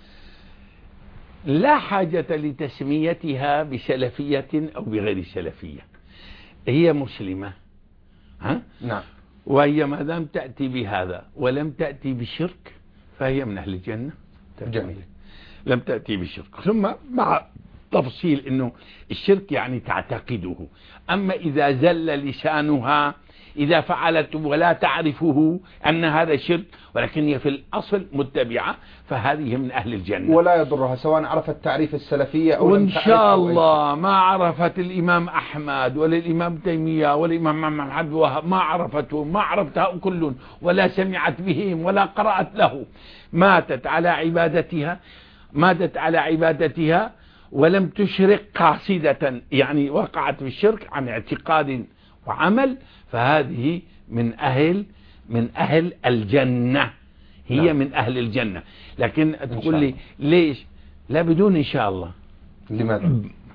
لا حاجة لتسميتها بسلفية أو بغير سلفية، هي مسلمة ها؟ نعم. وهي ما دام تأتي بهذا ولم تأتي بشرك فهي من أهل الجنة. جميل. لم تأتي بشرك، ثم مع تفصيل انه الشرك يعني تعتقده. اما اذا زل لسانها، اذا فعلت ولا تعرفه ان هذا شرك ولكن هي في الاصل متبعة، فهذه من اهل الجنة ولا يضرها سواء عرفت تعريف السلفية او وان شاء الله ما عرفت الامام احمد ولا الامام تيمية ولا الامام محمد وهب، ما عرفته ما عرفتها كلهم ولا سمعت بهم ولا قرأت له، ماتت على عبادتها ماتت على عبادتها ولم تشرك قاصدة، يعني وقعت في الشرك عن اعتقاد وعمل، فهذه من أهل من أهل الجنة، هي نعم. من أهل الجنة. لكن تقول لي ليش؟ لا، بدون إن شاء الله. لماذا؟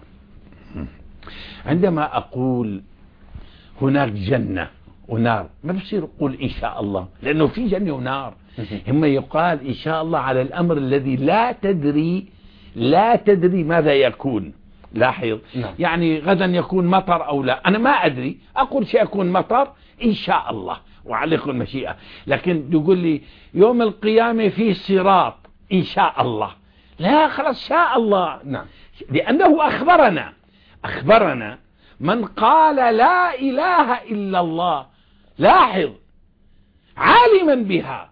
عندما أقول هناك جنة ونار ما بصير أقول إن شاء الله، لأنه في جنة ونار. هم يقال إن شاء الله على الأمر الذي لا تدري لا تدري ماذا يكون. لاحظ نعم. يعني غدا يكون مطر أو لا، أنا ما أدري، أقول سيكون مطر إن شاء الله وعليكم المشيئة. لكن تقول لي يوم القيامة فيه صراط إن شاء الله، لا، خلاص شاء الله. نعم. لأنه أخبرنا أخبرنا من قال لا إله إلا الله، لاحظ، عالما بها،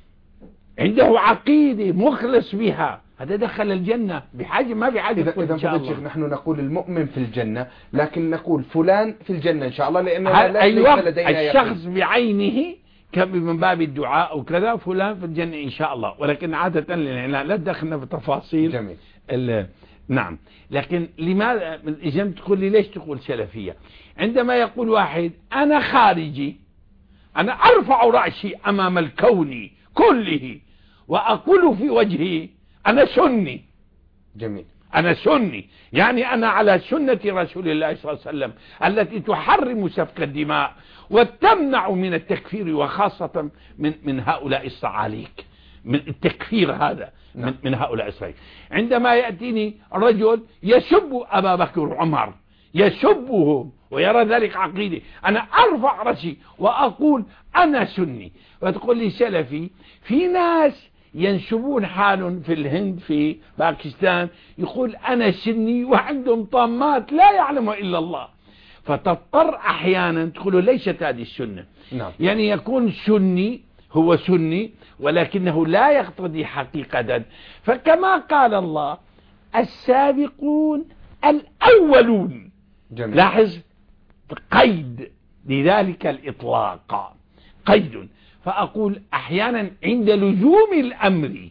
عنده عقيدة، مخلص بها، هذا دخل الجنة بحاجة ما بحاجة. إذا إذا فضلت شيخ نحن نقول المؤمن في الجنة، لكن نقول فلان في الجنة إن شاء الله، لأنه لا أيوة لدينا الشخص يقين. بعينه من باب الدعاء وكذا فلان في الجنة إن شاء الله، ولكن عادة لا, لا دخلنا بتفاصيل. جميل. نعم. لكن لماذا الإجابة تقول لي ليش تقول سلفية؟ عندما يقول واحد أنا خارجي، أنا أرفع رأسي أمام الكون كله وأقول في وجهي أنا سني. جميل. أنا سني، يعني أنا على سنة رسول الله صلى الله عليه وسلم التي تحرم سفك الدماء وتمنع من التكفير، وخاصة من من هؤلاء الصعاليك، من التكفير هذا من, من هؤلاء الصعاليك. عندما يأتيني رجل يسب أبا بكر وعمر، يسبهم ويرى ذلك عقيدة، أنا أرفع رأسي وأقول أنا سني. وتقول لي سلفي، في ناس ينسبون حال في الهند في باكستان يقول أنا سني وعندهم طامات لا يعلمها إلا الله، فتضطر أحيانا تقول ليست هذه السنة. نعم. يعني يكون سني هو سني ولكنه لا يقتضي حقيقة. فكما قال الله السابقون الأولون. جميل. لاحظ قيد لذلك الإطلاق، قيد. فأقول أحيانا عند لزوم الأمر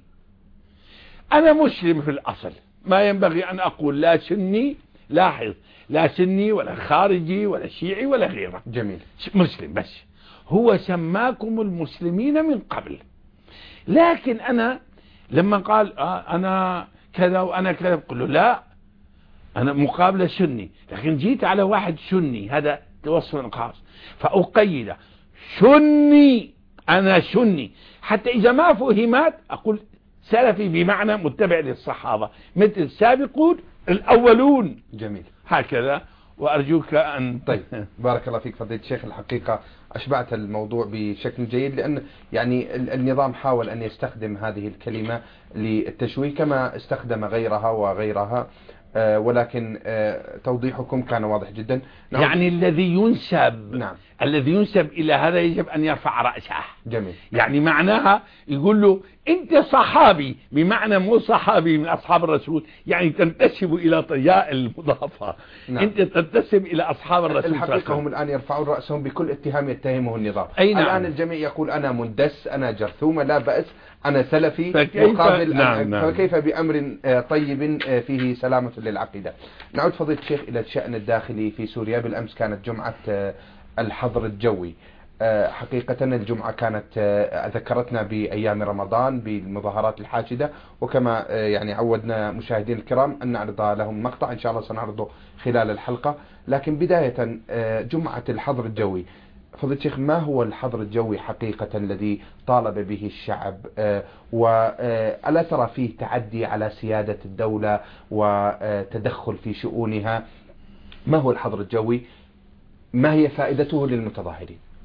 أنا مسلم في الأصل، ما ينبغي أن أقول لا سني، لاحظ، لا سني ولا خارجي ولا شيعي ولا غيره. جميل. مسلم بس، هو سماكم المسلمين من قبل. لكن أنا لما قال آه أنا كذا وأنا كذا، بقول له لا، أنا مقابلة سني، لكن جيت على واحد سني، هذا توصل خاص، فأقيد سني، أنا سني، حتى إذا ما فهمت أقول سلفي بمعنى متبع للصحابة، مثل السابقون الأولون. جميل. هكذا. وأرجوك أن طيب بارك الله فيك فضيلة الشيخ، الحقيقة أشبعت الموضوع بشكل جيد، لأن يعني النظام حاول أن يستخدم هذه الكلمة للتشويه كما استخدم غيرها وغيرها، آه ولكن آه توضيحكم كان واضح جدا. نعم. يعني الذي ينسب نعم. الذي ينسب إلى هذا يجب أن يرفع رأسه. جميل. يعني معناها يقول له أنت صحابي، بمعنى مو صحابي من أصحاب الرسول، يعني تنتسب إلى طياء المضافة. نعم. أنت تنتسب إلى أصحاب الرسول. الحقيقة هم الآن يرفعون رأسهم بكل اتهام يتهمه النظام. أي نعم. الآن الجميع يقول أنا مندس، أنا جرثومة، لا بأس، أنا سلفي، فكيف مقابل نعم نعم. فكيف بأمر طيب فيه سلامة للعقيدة. نعود فضيلة الشيخ إلى الشأن الداخلي في سوريا. بالأمس كانت جمعة الحظر الجوي، حقيقة الجمعة كانت ذكرتنا بأيام رمضان بالمظاهرات الحاشدة، وكما يعني عودنا مشاهدين الكرام أن نعرض لهم مقطع إن شاء الله سنعرضه خلال الحلقة. لكن بداية جمعة الحظر الجوي، فضيلة الشيخ ما هو الحظر الجوي حقيقة الذي طالب به الشعب، وألا ترى فيه تعدي على سيادة الدولة وتدخل في شؤونها؟ ما هو الحظر الجوي؟ ما هي فائدته للمتظاهرين؟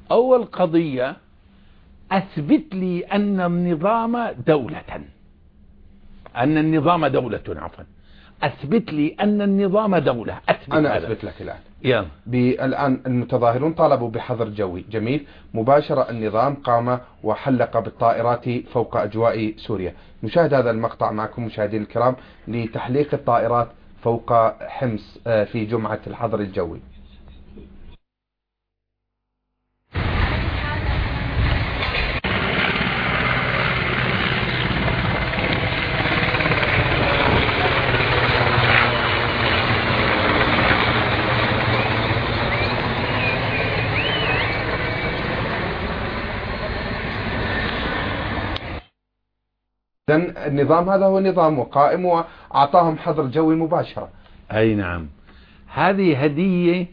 أول قضية أثبت لي أن النظام دولة، أن النظام دولة عفوا أثبت لي أن النظام دولة. أثبت أنا هذا. أثبت لك الآن. يلا. الآن المتظاهرون طالبوا بحظر جوي، جميل، مباشرة النظام قام وحلق بالطائرات فوق أجواء سوريا. نشاهد هذا المقطع معكم مشاهدين الكرام لتحليق الطائرات فوق حمص في جمعة الحظر الجوي. النظام هذا هو نظام وقائم وأعطاهم حظر جوي مباشرة. أي نعم. هذه هدية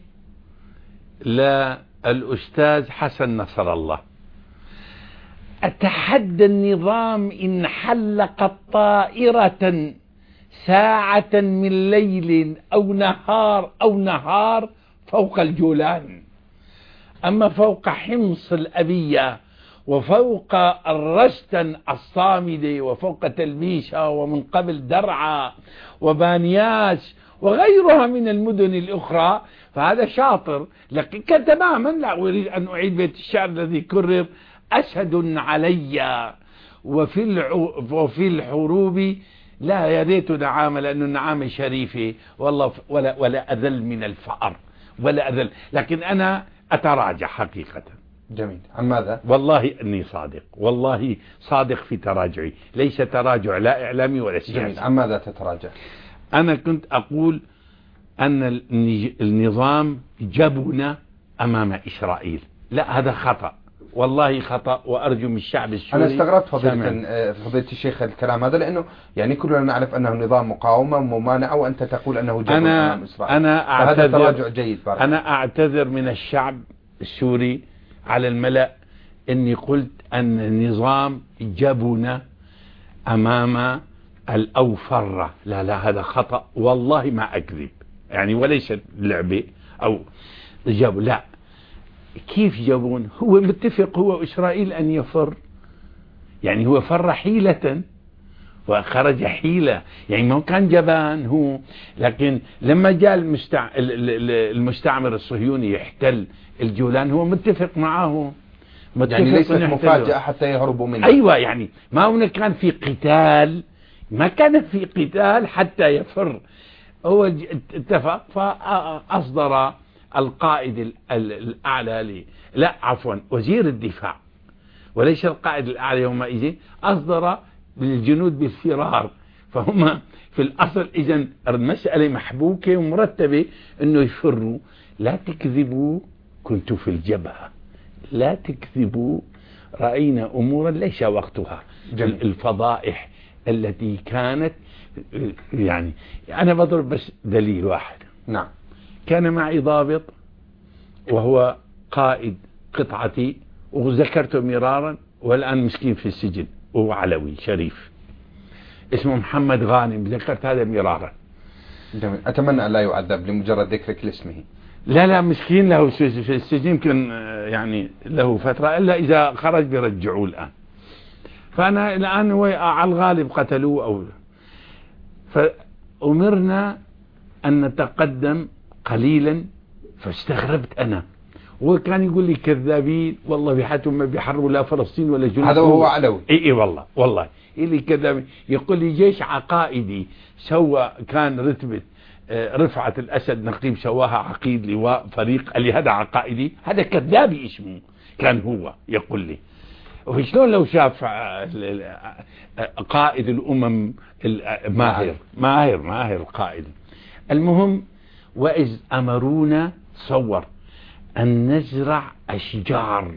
للأستاذ حسن نصر الله. أتحدى النظام إن حلق طائرة ساعة من ليل أو نهار أو نهار فوق الجولان، أما فوق حمص الأبية وفوق الرستن الصامدة وفوق تلبيشة ومن قبل درعا وبانياس وغيرها من المدن الأخرى فهذا شاطر. لكن تماما لا أريد أن أعيد بيت الشعر الذي كرر: أسد علي وفي العو وفي الحروب لا يا ريت نعامة، لأن النعامة شريفة والله، ولا ولا أذل من الفأر ولا أذل. لكن أنا أتراجع حقيقة. جميل. عن ماذا؟ والله أني صادق، والله صادق في تراجعي، ليس تراجع لا إعلامي ولا سياسي. جميل. عن ماذا تتراجع؟ أنا كنت أقول أن النظام جبن أمام إسرائيل. لا، هذا خطأ، والله خطأ، وأرجو من الشعب السوري. أنا استغربت فضيلة فضيلة الشيخ الكلام هذا، لأنه يعني كلنا نعرف أنه نظام مقاومة وممانعة، وأنت تقول أنه جبن أنا أمام إسرائيل. أنا أعتذر. هذا تراجع جيد. بارك. أنا أعتذر من الشعب السوري على الملأ إني قلت أن النظام جبن أمام الأوفرة. لا لا، هذا خطأ، والله ما أكذب، يعني وليس لعبة أو جبن. لا، كيف جبون؟ هو متفق هو وإسرائيل أن يفر، يعني هو فر حيلة وخرج حيلة، يعني ما كان جبان هو. لكن لما جاء المستع... المستعمر الصهيوني يحتل الجولان هو متفق معه، متفق يعني ليست مفاجأة حتى يهربوا منه. أيوة، يعني ما هنا كان في قتال، ما كان في قتال حتى يفر. هو اتفق فأصدر القائد الأعلى لي لا عفوا وزير الدفاع وليس القائد الأعلى يومئذ، أصدر للجنود بالفرار. فهم في الأصل إذن المسألة محبوكة ومرتبة أنه يفروا. لا تكذبوا، كنت في الجبهة، لا تكذبوا، رأينا أمورا ليس وقتها. جميل. الفضائح التي كانت، يعني أنا بضرب بس دليل واحد. نعم. كان معي ضابط وهو قائد قطعتي وذكرته مرارا والآن مسكين في السجن، وهو علوي شريف اسمه محمد غانم، ذكرت هذا مرارا. جميل. أتمنى أن لا يعذب لمجرد ذكرك لاسمه. لا لا، مسكين له في السجن، يمكن يعني له فترة، إلا إذا خرج بيرجعوه الآن. فأنا الآن هو على الغالب قتلوه أو. فأمرنا أن نتقدم قليلا، فاستغربت أنا، وكان يقول لي كذابين والله بحاتهم ما بيحرروا لا فلسطين ولا جنوب. هذا هو علوي. اي اي والله والله يقول لي كذابين. يقول لي جيش عقائدي سوى، كان رتبة رفعة الأسد نقيب سواها عقيد لواء فريق، قال لي هذا عقائدي، هذا كذابي اسمه كان هو يقول لي. وشلون لو شاف قائد الأمم ماهر ماهر ماهر قائد. المهم، وإذ أمرونا صور أن نزرع أشجار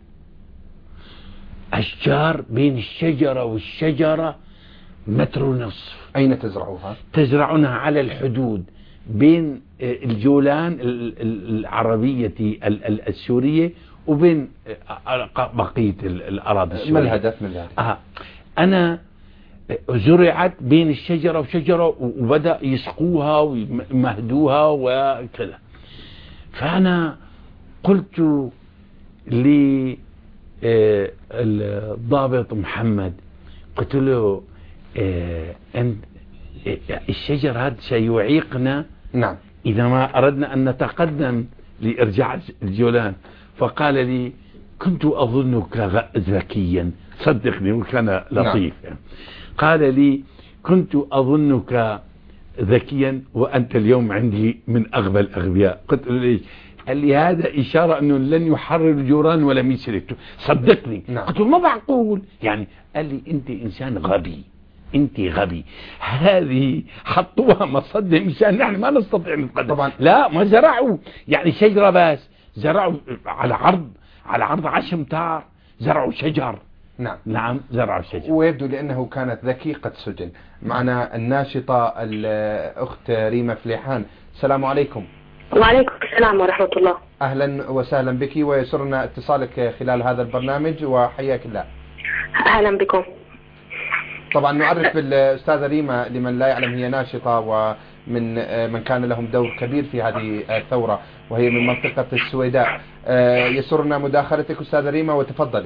أشجار بين الشجرة والشجرة متر ونصف. أين تزرعوها؟ تزرعونها على الحدود بين الجولان العربية السورية وبين بقية الأراضي السورية. ما الهدف من ذلك؟ آه أنا زرعت بين الشجرة وشجرة وبدأ يسقوها ويمهدوها وكذا. فأنا قلت للضابط محمد قلت له أنت الشجر هذا سيعيقنا نعم إذا ما أردنا أن نتقدم لإرجاع الجولان. فقال لي كنت أظنك ذكيا، صدقني وكان لطيف. نعم. قال لي كنت أظنك ذكيا وأنت اليوم عندي من أغبى الأغبياء. قلت له ليش؟ قال لي هذا إشارة أنه لن يحرر الجوران ولم يسرق. صدقني. نعم. قلت له ما معقول يعني. قال لي أنت إنسان غبي، أنت غبي. هذه حطوها مصدر مشان نحن ما نستطيع نتقدم. طبعا لا، ما زرعوا يعني شجرة بس، زرعوا على عرض على عرض عشر امتار، زرعوا شجر. نعم نعم زرعوا شجر. ويبدو لأنه كانت ذكي قد سجن. معنا الناشطة الأخت ريما فليحان. السلام عليكم. وعليكم السلام ورحمة الله. أهلا وسهلا بك، ويسرنا اتصالك خلال هذا البرنامج وحياك الله. أهلا بكم. طبعا نعرف بالأستاذة ريما لمن لا يعلم، هي ناشطة ومن من كان لهم دور كبير في هذه الثورة، وهي من منطقة السويداء. يسرنا مداخلتك أستاذة ريما، وتفضلي.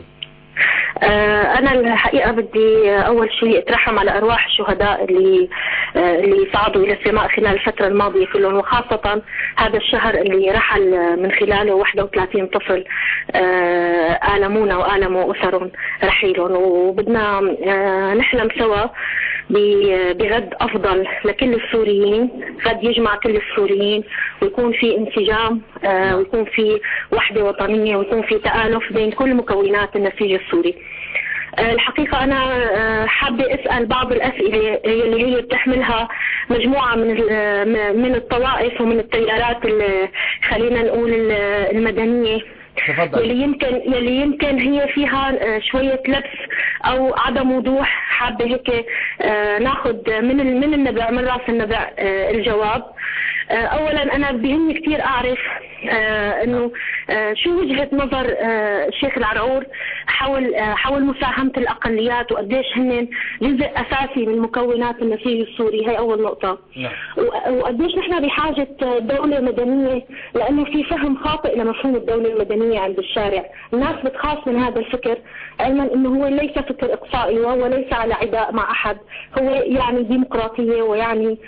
أنا الحقيقة بدي أول شيء أترحم على أرواح الشهداء اللي اللي صعدوا إلى السماء خلال الفترة الماضية كلهم، وخاصة هذا الشهر اللي رحل من خلاله واحد وثلاثين طفل آلمونا وآلموا أسر رحيلهم. وبدنا نحلم سوا بغد أفضل لكل السوريين، غد يجمع كل السوريين ويكون في انسجام ويكون في وحدة وطنية ويكون في تآلف بين كل مكونات النسيج السوري. الحقيقة أنا حابة أسأل بعض الأسئلة اللي هي بتحملها مجموعة من من الطوائف ومن التيارات خلينا نقول المدنية، يلي يمكن يلي يمكن هي فيها شوية لبس أو عدم وضوح. حابة هيك ناخذ من من النبع من رأس النبع الجواب. أولا أنا بيهمني كثير أعرف إنه شو وجهة نظر الشيخ العرعور حول حول مساهمة الأقليات وقديش هن جزء أساسي من مكونات النسيج السوري. هي أول نقطة. وقديش نحن بحاجة دولة مدنية، لأنه في فهم خاطئ لمفهوم الدولة المدنية عند الشارع. الناس بتخاف من هذا الفكر، علما إنه هو ليس فكر إقصائي وهو ليس على عداء مع أحد، هو يعني ديمقراطية ويعني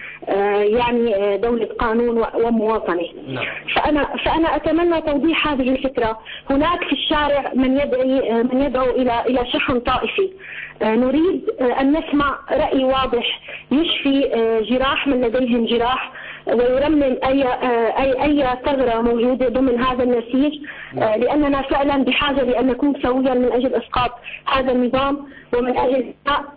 يعني دولة قانون ومواطنة. فأنا فأنا أتمنى توضيح هذه الفكرة. هناك في الشارع من يدعي من يدعو إلى إلى شحن طائفي. نريد أن نسمع رأي واضح يشفي جراح من لديهم جراح ويرمم أي أي أي ثغرة موجودة ضمن هذا النسيج، لأننا فعلا بحاجة لأن نكون سويا من أجل إسقاط هذا النظام ومن أجل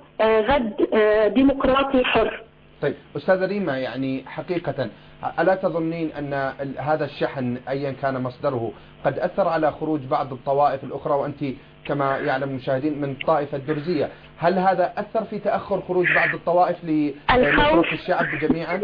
غد ديمقراطي حر. طيب أستاذة ريما، يعني حقيقة ألا تظنين أن هذا الشحن أيا كان مصدره قد أثر على خروج بعض الطوائف الأخرى، وأنت كما يعلم المشاهدين من طائفة الدرزية، هل هذا أثر في تأخر خروج بعض الطوائف لنصرة الشعب جميعا؟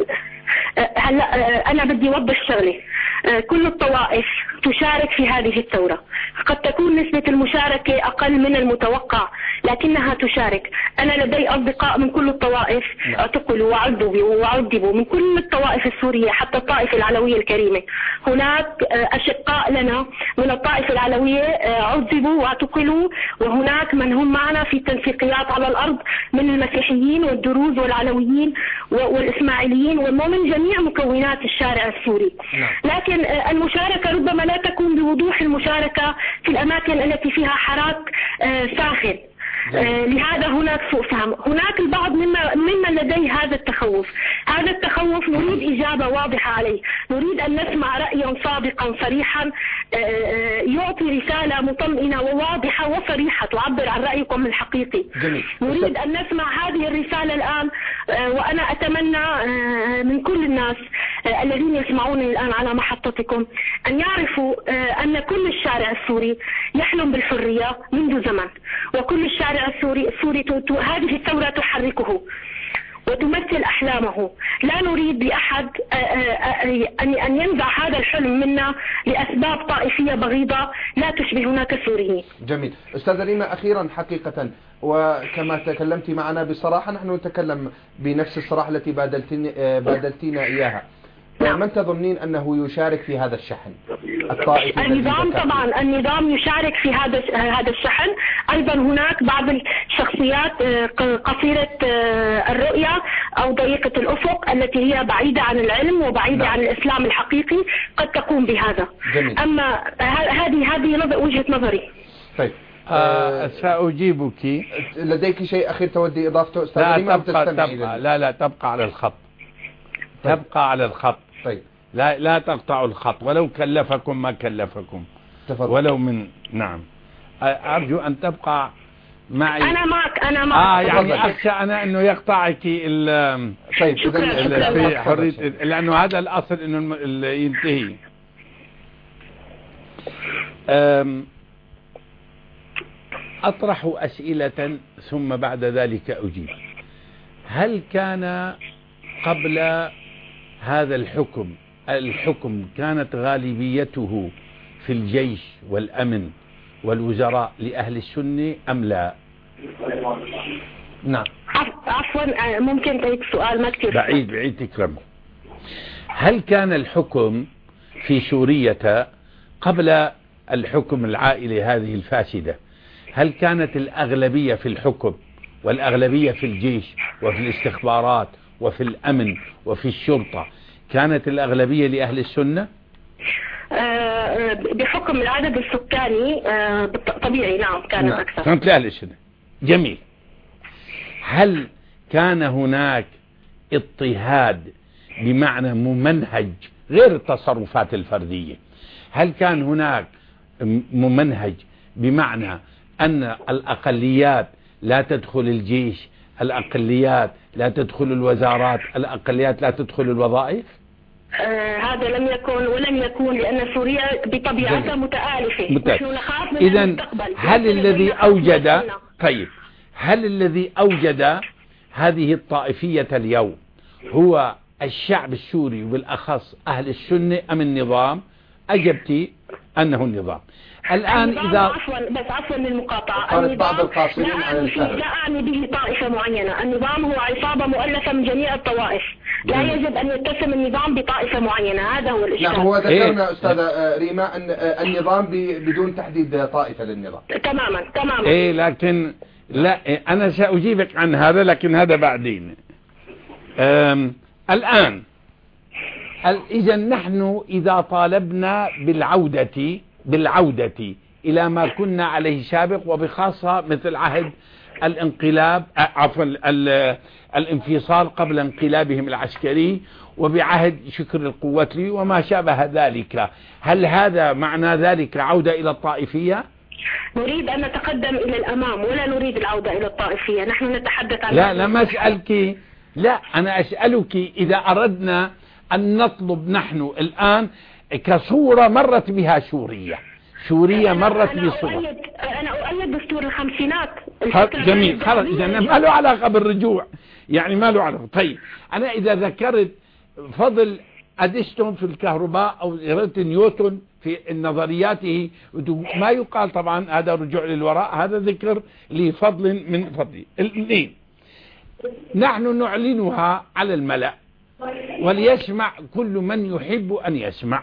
هلا أنا بدي أوضح شغلة. كل الطوائف تشارك في هذه الثورة، قد تكون نسبة المشاركة أقل من المتوقع لكنها تشارك. أنا لدي أصدقاء من كل الطوائف اعتقلوا وعذبوا وعذبوا من كل الطوائف السورية حتى الطائفة العلوية الكريمة. هناك أشقاء لنا من الطائفة العلوية عذبوا واعتقلوا، وهناك من هم معنا في التنسيقيات على الأرض من المسيحيين والدروز والعلويين والإسماعيليين ومن جميع مكونات الشارع السوري. لكن المشاركة ربما لا تكون بوضوح المشاركة في الأماكن التي فيها حراك ساخن. آه لهذا هناك سوء فهم. هناك البعض مما ممن لديه هذا التخوف. هذا التخوف نريد إجابة واضحة عليه. نريد أن نسمع رأيا صادقا صريحا آه يعطي رسالة مطمئنة وواضحة وصريحة تعبر عن رأيكم الحقيقي. جميل. نريد أن نسمع هذه الرسالة الآن، آه وأنا أتمنى آه من كل الناس آه الذين يسمعونني الآن على محطتكم أن يعرفوا آه أن كل الشارع السوري يحلم بالحرية منذ زمن، وكل الشارع السوري السوري هذه الثورة تحركه وتمثل أحلامه. لا نريد لأحد أن ينزع هذا الحلم منا لأسباب طائفية بغيضة لا تشبهنا كسوريين. جميل. أستاذة ريما، أخيرا حقيقة وكما تكلمت معنا بصراحة، نحن نتكلم بنفس الصراحة التي بادلتنا إياها. من تظنين أنه يشارك في هذا الشحن الطائفي؟ النظام طبعا النظام يشارك في هذا هذا الشحن. أيضا هناك بعض الشخصيات قصيرة الرؤية أو ضيقة الأفق التي هي بعيدة عن العلم وبعيدة نعم. عن الإسلام الحقيقي قد تقوم بهذا. جميل. أما هذه هذه وجهة نظري. طيب آه سأجيبك. لديك شيء أخير تودي إضافته أستاذ؟ لا تبقى, تبقى لا لا تبقى على الخط. طيب. تبقى على الخط. طيب لا لا تقطعوا الخط ولو كلفكم ما كلفكم. تفضل. ولو من نعم أرجو أن تبقى معي. أنا معك أنا معك. آه يعني أخشى أنا إنه يقطعك ال طيب في حرية، لأنه هذا الأصل إنه ينتهي. أطرح أسئلة ثم بعد ذلك أجيب. هل كان قبل هذا الحكم الحكم كانت غالبيته في الجيش والأمن والوزراء لأهل السنة أم لا؟ نعم. عفوا ممكن تعيد سؤال ما كتير بعيد بعيد تكرم. هل كان الحكم في سوريا قبل الحكم العائلي هذه الفاسدة، هل كانت الأغلبية في الحكم والأغلبية في الجيش وفي الاستخبارات وفي الأمن وفي الشرطة كانت الأغلبية لأهل السنة؟ أه بحكم العدد السكاني أه طبيعي نعم كانت نعم. أكثر كانت لأهل السنة. جميل. هل كان هناك اضطهاد بمعنى ممنهج غير التصرفات الفردية؟ هل كان هناك ممنهج بمعنى أن الأقليات لا تدخل الجيش، الأقليات لا تدخل الوزارات، الأقليات لا تدخل الوظائف؟ آه هذا لم يكن ولن يكون، لأن سوريا بطبيعتها متآلفة. نحن نخاف من إذن المستقبل. هل الذي أوجد طيب هل الذي أوجد هذه الطائفية اليوم هو الشعب السوري وبالأخص أهل السنة أم النظام؟ أجبتي أنه النظام. الآن إذا عفوا بس عفوا للمقاطعة، قالت بعض القاصرين عن النظام لا أعني به طائفة معينة، النظام هو عصابة مؤلفة من جميع الطوائف، لا يجب أن يتسم النظام بطائفة معينة، هذا هو الإشكال. نعم هو ذكرنا إيه؟ أستاذة ريما أن النظام بدون تحديد طائفة للنظام. تماما تماما. إيه لكن لا أنا سأجيبك عن هذا لكن هذا بعدين. الآن إذا نحن إذا طالبنا بالعودة بالعودة إلى ما كنا عليه سابق، وبخاصة مثل عهد الانقلاب عفوا الانفصال قبل انقلابهم العسكري، وبعهد شكر القوات لي وما شابه ذلك، هل هذا معنى ذلك عودة إلى الطائفية؟ نريد أن نتقدم إلى الأمام ولا نريد العودة إلى الطائفية. نحن نتحدث عن لا لا ما أسألك، لا أنا أسألك إذا أردنا أن نطلب نحن الآن كصورة مرت بها سوريا سوريا مرت بصورة. أنا أؤيد دستور الخمسينات. جميل خلاص، إذا ما له علاقة بالرجوع، يعني ما له علاقة. طيب أنا إذا ذكرت فضل أديستون في الكهرباء أو نيوتن في نظرياته ما يقال طبعا هذا رجوع للوراء، هذا ذكر لفضل من فضله. الاثنين نحن نعلنها على الملأ وليسمع كل من يحب أن يسمع.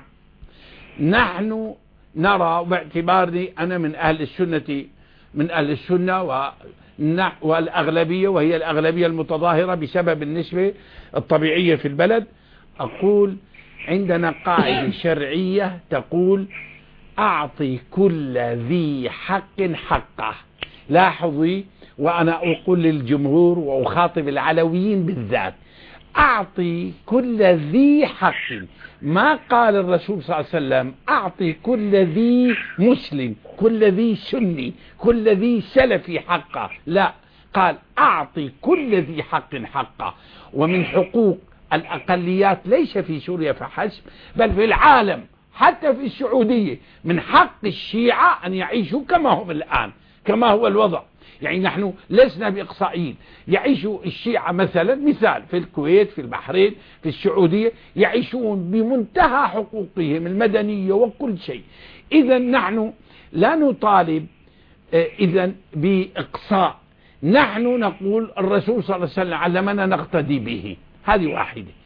نحن نرى باعتباري أنا من أهل السنة من أهل السنة والأغلبية، وهي الأغلبية المتظاهرة بسبب النسبة الطبيعية في البلد، أقول عندنا قاعدة شرعية تقول أعطي كل ذي حق حقه. لاحظي وأنا أقول للجمهور وأخاطب العلويين بالذات، أعطي كل ذي حق، ما قال الرسول صلى الله عليه وسلم أعطي كل ذي مسلم كل ذي سني كل ذي سلفي حقه، لا، قال أعطي كل ذي حق حقه. ومن حقوق الأقليات ليس في سوريا فحسب بل في العالم حتى في السعودية، من حق الشيعة أن يعيشوا كما هم الآن كما هو الوضع. يعني نحن لسنا بإقصائيين، يعيش الشيعة مثلا مثال في الكويت في البحرين في السعودية يعيشون بمنتهى حقوقهم المدنية وكل شيء. إذا نحن لا نطالب إذا بإقصاء، نحن نقول الرسول صلى الله عليه وسلم علمنا نقتدي به، هذه واحدة.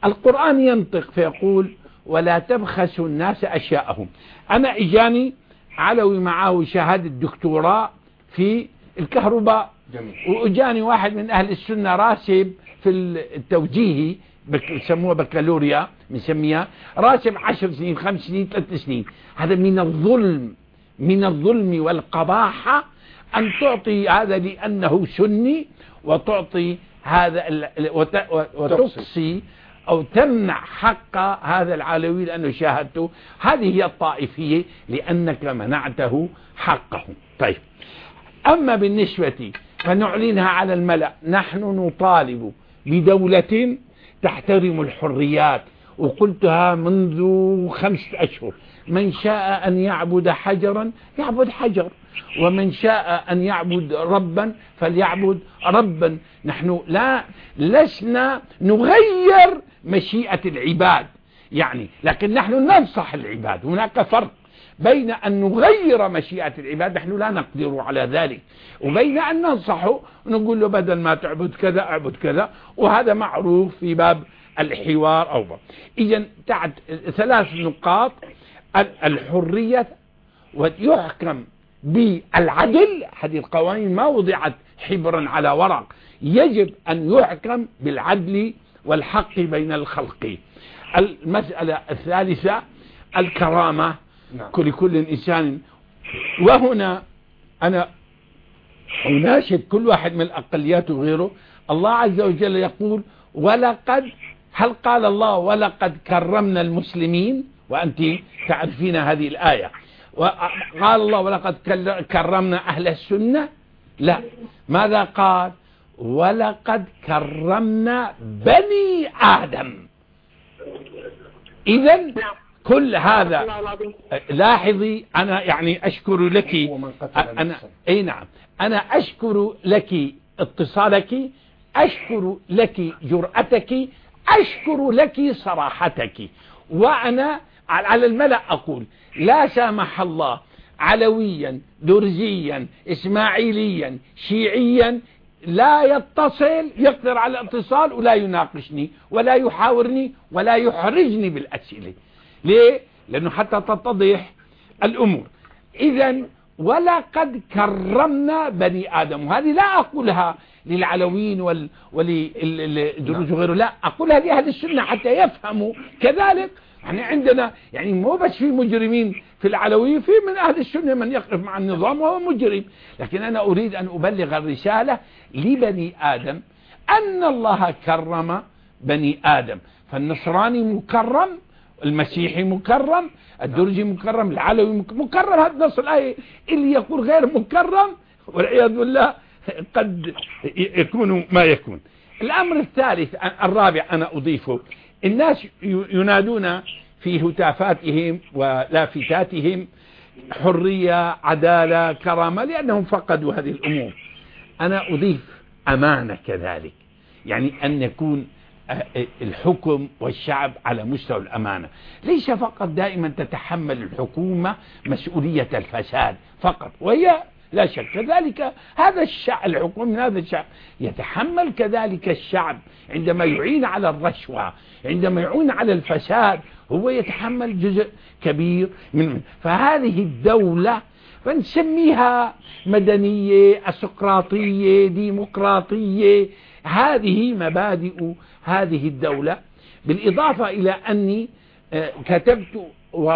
القرآن ينطق فيقول ولا تبخسوا الناس أشياءهم. أنا إجاني علوي معاه شهادة الدكتوراه في الكهرباء، وإجاني واحد من أهل السنة راسب في التوجيهي يسموه بكالوريا بنسميها راسب عشر سنين خمس سنين ثلاث سنين. هذا من الظلم، من الظلم والقباحة أن تعطي هذا لأنه سني وتعطي هذا وتقصي أو تمنع حق هذا العلوي لأنه شاهدته. هذه هي الطائفية لأنك منعته حقه. طيب، أما بالنسبة فنعلنها على الملأ، نحن نطالب بدولة تحترم الحريات، وقلتها منذ خمسة أشهر. من شاء أن يعبد حجرا يعبد حجر، ومن شاء أن يعبد ربا فليعبد ربا. نحن لا لسنا نغير مشيئة العباد يعني، لكن نحن ننصح العباد. هناك فرق بين أن نغير مشيئة العباد، نحن لا نقدر على ذلك، وبين أن ننصحه نقول له بدل ما تعبد كذا اعبد كذا، وهذا معروف في باب الحوار أو باب. إذن تعد ثلاث نقاط: الحرية، ويحكم بالعدل. هذه القوانين ما وضعت حبرا على ورق، يجب أن يحكم بالعدل والحق بين الخلق. المسألة الثالثة الكرامة كل كل إنسان. وهنا أنا أناشد كل واحد من الأقليات وغيره. الله عز وجل يقول ولقد، هل قال الله ولقد كرمنا المسلمين؟ وأنت تعرفين هذه الآية. وقال الله ولقد كرمنا أهل السنة؟ لا. ماذا قال؟ ولقد كرمنا بني آدم. إذن كل هذا لاحظي، أنا يعني أشكر لك، أنا أي نعم أنا أشكر لك اتصالك، أشكر لك جرأتك، أشكر لك صراحتك. وأنا على الملأ أقول لا سامح الله علويا درزيا إسماعيليا شيعيا لا يتصل، يقدر على الاتصال ولا يناقشني ولا يحاورني ولا يحرجني بالأسئلة. ليه؟ لأنه حتى تتضح الأمور. إذن ولقد كرمنا بني آدم، وهذه لا أقولها للعلويين وللدروز وغيره، لا أقولها لأهل السنة حتى يفهموا كذلك. يعني عندنا يعني مو بس في مجرمين في العلويين، في من أهل السنة من يقف مع النظام وهو مجرم. لكن أنا أريد أن أبلغ الرسالة لبني آدم أن الله كرم بني آدم. فالنصراني مكرم، المسيحي مكرم، الدرزي مكرم، العلوي مكرم. هذا نص الآية. اللي يقول غير مكرم والعياذ بالله قد يكون ما يكون. الأمر الثالث الرابع أنا أضيفه: الناس ينادون في هتافاتهم ولافتاتهم حرية عدالة كرامة لأنهم فقدوا هذه الأمور. أنا أضيف أمانة كذلك، يعني أن يكون الحكم والشعب على مستوى الأمانة. ليس فقط دائما تتحمل الحكومة مسؤولية الفساد فقط، وهي لا شك كذلك هذا الشعب، الحكم من هذا الشعب، يتحمل كذلك الشعب عندما يعين على الرشوة، عندما يعين على الفساد، هو يتحمل جزء كبير من. فهذه الدولة فنسميها مدنية أسقراطية ديمقراطية، هذه مبادئ هذه الدولة. بالإضافة إلى أني كتبت،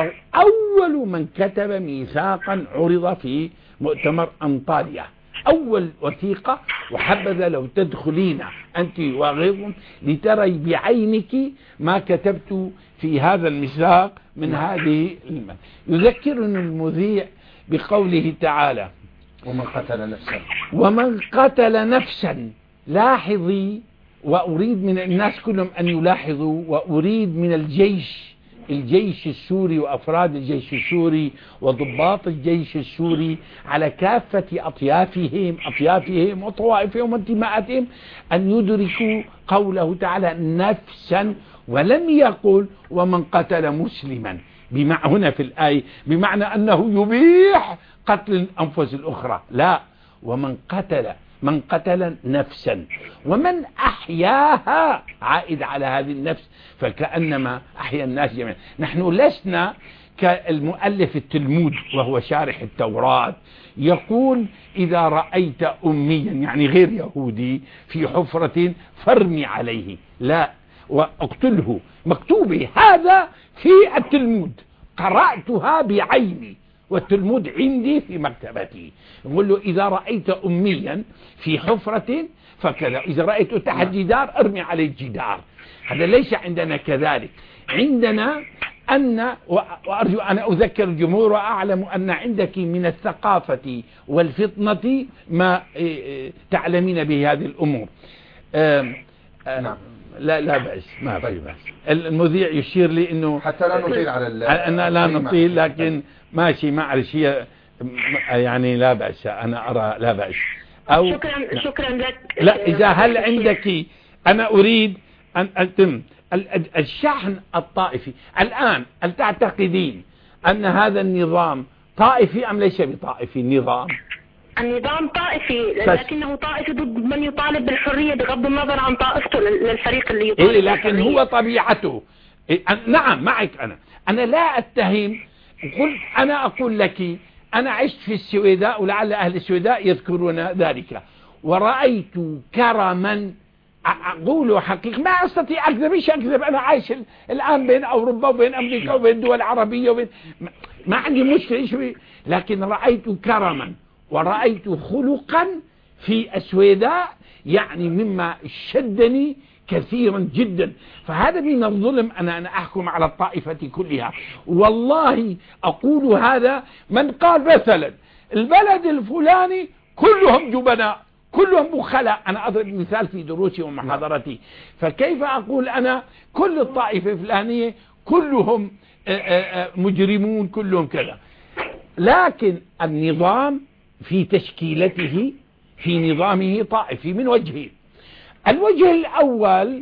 وأول من كتب ميثاقا عرض في مؤتمر أنطاليا، أول وثيقة، وحبذا لو تدخلين أنت وغيركم لتري بعينك ما كتبت في هذا الميثاق من هذه المادة. يذكرني المذيع بقوله تعالى ومن قتل نفسا ومن قتل نفسا. لاحظي، وأريد من الناس كلهم أن يلاحظوا، وأريد من الجيش الجيش السوري وأفراد الجيش السوري وضباط الجيش السوري على كافة أطيافهم أطيافهم وطوائفهم وانتماءاتهم أن يدركوا قوله تعالى نفسا، ولم يقل ومن قتل مسلما بمعنى هنا في الآية بمعنى أنه يبيح قتل الأنفس الأخرى، لا، ومن قتل من قتل نفسا ومن أحياها عائد على هذه النفس فكأنما أحيا الناس جميعا. نحن لسنا كالمؤلف التلمود وهو شارح التوراة يقول إذا رأيت أميا يعني غير يهودي في حفرة فارمي عليه، لا واقتله، مكتوبة هذا في التلمود قرأتها بعيني والتلمود عندي في مكتبتي. يقول له إذا رأيت أميا في حفرة فكذا، إذا رأيته تحت جدار ارمي عليه الجدار. هذا ليس عندنا كذلك. عندنا أن وأرجو أن أذكر الجمهور وأعلم أن عندك من الثقافة والفطنة ما تعلمين به هذه الأمور. آم آم لا لا بأس، ما في بأس. المذيع يشير لي إنه حتى لا نطيل على أنا لا نطيل، لكن ماشي معلش يعني لا بأس، أنا أرى لا بأس. أو شكرا شكرا لك. لا إذا هل عندك، أنا أريد أن أتم الشحن الطائفي الآن. هل تعتقدين أن هذا النظام طائفي أم ليس بطائفي؟ النظام النظام طائفي، لكنه طائفي ضد من يطالب بالحرية بغض النظر عن طائفته للفريق اللي يطالب إيه، لكن هو طبيعته إيه. نعم معك. أنا أنا لا أتهم. قلت أنا أقول لك أنا عشت في السويداء ولعل أهل السويداء يذكرون ذلك، ورأيت كرما أقول حقيقة ما أستطيع أكذب. إيش أكذب؟ أنا عايش الآن بين أوروبا وبين أمريكا وبين الدول العربية وبين ما عندي مشكلة، لكن رأيت كرما ورأيت خلقا في السويداء يعني مما شدني كثيرا جدا. فهذا من الظلم أن أنا أحكم على الطائفة كلها. والله أقول هذا من قال مثلا البلد الفلاني كلهم جبناء كلهم بخلاء، أنا أضرب مثال في دروسي ومحاضرتي، فكيف أقول أنا كل الطائفة الفلانية كلهم مجرمون كلهم كذا؟ لكن النظام في تشكيلته في نظامه طائفي من وجهين. الوجه الأول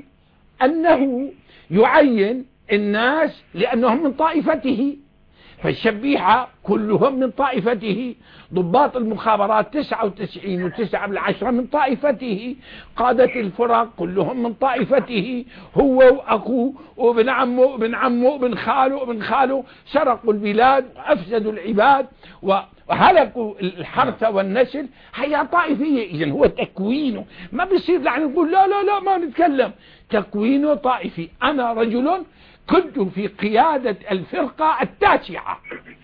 أنه يعين الناس لأنهم من طائفته، فالشبيحة كلهم من طائفته، ضباط المخابرات تسعة وتسعين وتسعة بالعشرة من طائفته، قادة الفرق كلهم من طائفته، هو وأخوه وابن عمه وابن عمه وابن خاله وابن خاله سرقوا البلاد وأفسدوا العباد وهلكوا الحرث والنسل. هي طائفية. إذن هو تكوينه ما بيصير يعني نقول لا لا لا ما نتكلم، تكوينه طائفي. أنا رجل كنت في قيادة الفرقة التاسعة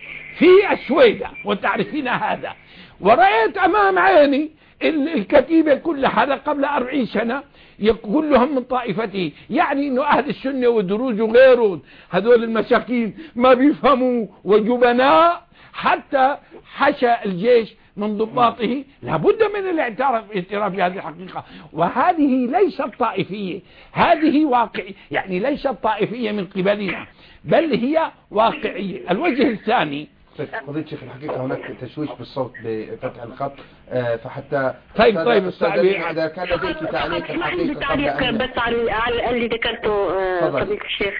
في السويدة وتعرفين هذا، ورأيت أمام عيني الكتيبة كلها هذا قبل أربعين سنة كلهم من طائفته. يعني إنه أهل السنة والدروز وغيرهم هذول المساكين ما بيفهموا وجبناء، حتى حشى الجيش من ضباطه. لابد من الاعتراف الاعتراف بهذه الحقيقة. وهذه ليست طائفية، هذه واقعية، يعني ليست طائفية من قبلنا بل هي واقعية. الوجه الثاني فضيلة الشيخ الحقيقة هناك تشويش بالصوت بفتح الخط، فحتى طيب طيب إذا كان لديك تعليق الحقيقة تعليق بس على اللي ذكرته فضيلة الشيخ.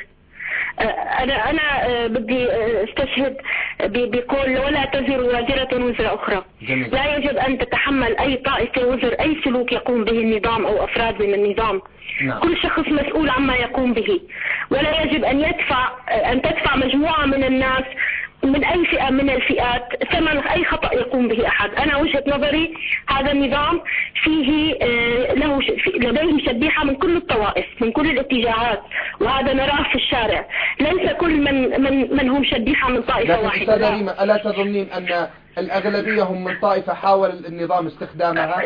أنا أنا بدي استشهد بقول ولا تزر وازرة وزر أخرى. جميل. لا يجب أن تتحمل أي طائفة وزر أي سلوك يقوم به النظام أو أفراد من النظام. نعم. كل شخص مسؤول عما يقوم به، ولا يجب أن يدفع أن تدفع مجموعة من الناس من أي فئة من الفئات ثمن أي خطأ يقوم به أحد. أنا وجهة نظري هذا النظام فيه له لديه شبيحة من كل الطوائف من كل الاتجاهات، وهذا نراه في الشارع. ليس كل من من من هم شبيحة من طائفة واحدة. أستاذة ريما، ألا تظنين أن الأغلبية هم من طائفة حاول النظام استخدامها؟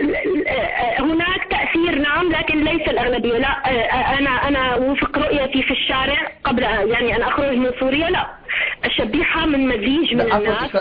هناك تأثير نعم، لكن ليس الأغلبية. لا، أنا أنا وفق رؤيتي في الشارع قبل يعني أن أخرج من سوريا، لا، الشبيحة من مزيج من الناس.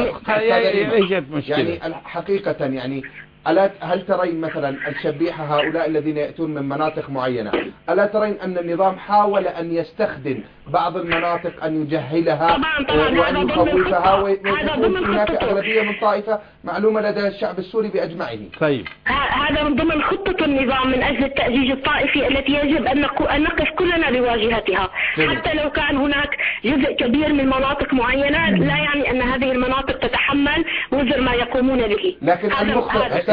ليست مشكلة يعني حقيقة يعني ألا هل ترين مثلا الشبيحة هؤلاء الذين يأتون من مناطق معينة، ألا ترين أن النظام حاول أن يستخدم بعض المناطق أن يجهلها طبعا طبعا وأن يخوفها ويكون هناك أغلبية من طائفة معلومة لدى الشعب السوري بأجمعه؟ طيب هذا من ضمن خطة النظام من أجل التأجيج الطائفي التي يجب أن نقف كلنا بواجهتها. حتى لو كان هناك جزء كبير من مناطق معينة لا يعني أن هذه المناطق تتحمل وزر ما يقومون به. لكن المخطئ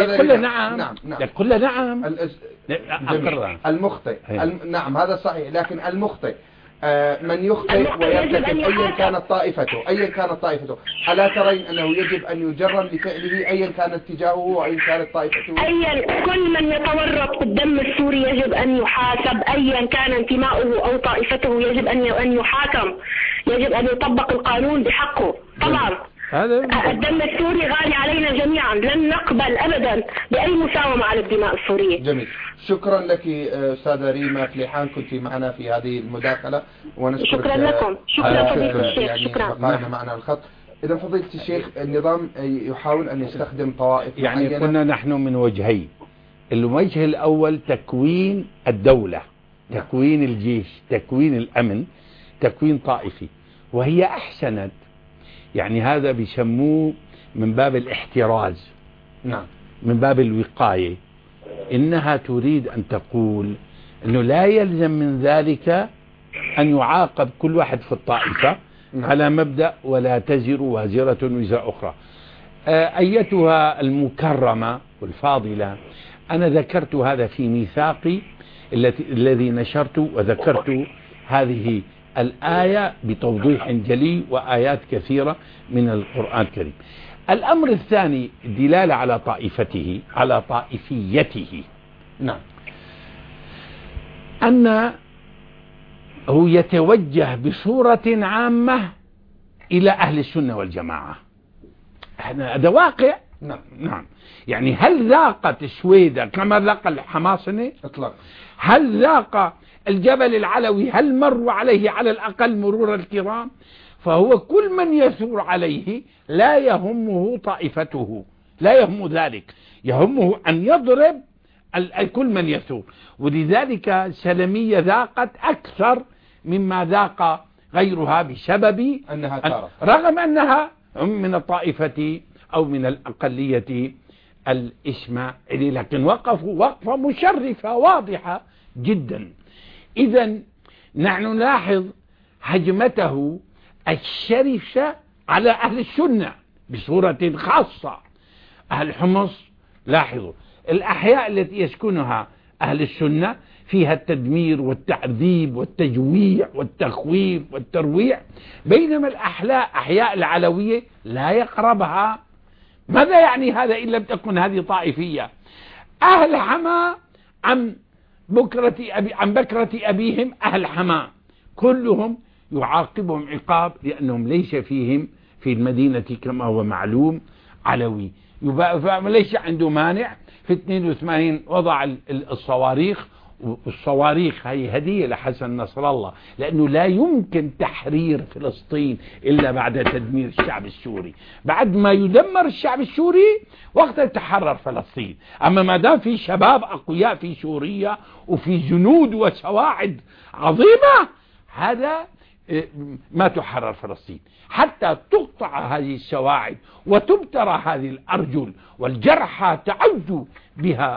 قل نعم. نعم نعم قل نعم. المخطئ الم... نعم هذا صحيح، لكن المخطئ آه من يخطئ ويرتكب أيا كانت طائفته أيا كانت طائفته ألا ترين أنه يجب أن يجرم لفعله أيا كان اتجاهه وأيا كانت طائفته؟ أيا كل من يتورط الدم السوري يجب أن يحاسب أيا كان انتماؤه أو طائفته، يجب أن أن يحاكم، يجب أن يطبق القانون بحقه طبعا. هذا الدم السوري غالي علينا جميعا، لن نقبل أبدا بأي مساومة على الدماء السورية. جميل، شكرا لك أستاذة ريما فليحان، كنت معنا في هذه المداخلة ونشكرك. شكرا لكم. شكرا فضيلة الشيخ. يعني شكرا. بقائنا معنا الخط. إذا فضيلة الشيخ النظام يحاول أن يستخدم طوائف يعني معينة. كنا نحن من وجهين، الوجه الأول تكوين الدولة، تكوين الجيش، تكوين الأمن، تكوين طائفي، وهي أحسنت، يعني هذا بيسموه من باب الاحتراز، نعم، من باب الوقاية. إنها تريد أن تقول أنه لا يلزم من ذلك أن يعاقب كل واحد في الطائفة، نعم، على مبدأ ولا تزر وازرة وزر أخرى. أيتها المكرمة والفاضلة، أنا ذكرت هذا في ميثاقي الذي نشرت، وذكرت هذه الآية بتوضيح جلي وآيات كثيرة من القرآن الكريم. الأمر الثاني الدلالة على طائفته، على طائفيته، نعم، أنه يتوجه بصورة عامة إلى أهل السنة والجماعة. هذا واقع. نعم نعم. يعني هل ذاقت سويدا كما ذاق الحماصنة؟ اطلاقا. هل ذاق الجبل العلوي؟ هل مروا عليه على الأقل مرور الكرام؟ فهو كل من يثور عليه لا يهمه طائفته، لا يهم ذلك، يهمه أن يضرب كل من يثور. ولذلك سلمية ذاقت أكثر مما ذاق غيرها بسبب أنها أن رغم أنها من الطائفة أو من الأقلية الإسماعيلية، لكن وقفوا وقفة مشرفة واضحة جدا. إذن نحن نلاحظ هجمته الشرسة على أهل السنة بصورة خاصة. أهل حمص لاحظوا الأحياء التي يسكنها أهل السنة فيها التدمير والتعذيب والتجويع والتخويف والترويع، بينما الأحياء أحياء العلوية لا يقربها. ماذا يعني هذا إن لم تكن هذه طائفية؟ أهل حما عن بكرة أبي عن بكرة أبيهم أهل حما كلهم يعاقبهم عقاب لأنهم ليس فيهم في المدينة كما هو معلوم علوي. ليس عنده مانع في اثنين وثمانين وضع الصواريخ، والصواريخ هي هدية لحسن نصر الله، لأنه لا يمكن تحرير فلسطين إلا بعد تدمير الشعب السوري. بعد ما يدمر الشعب السوري وقتها تحرر فلسطين. أما ما دام في شباب أقوياء في سوريا وفي جنود وسواعد عظيمة، هذا ما تحرر فلسطين حتى تقطع هذه السواعد وتبترى هذه الأرجل والجرحى تعج بها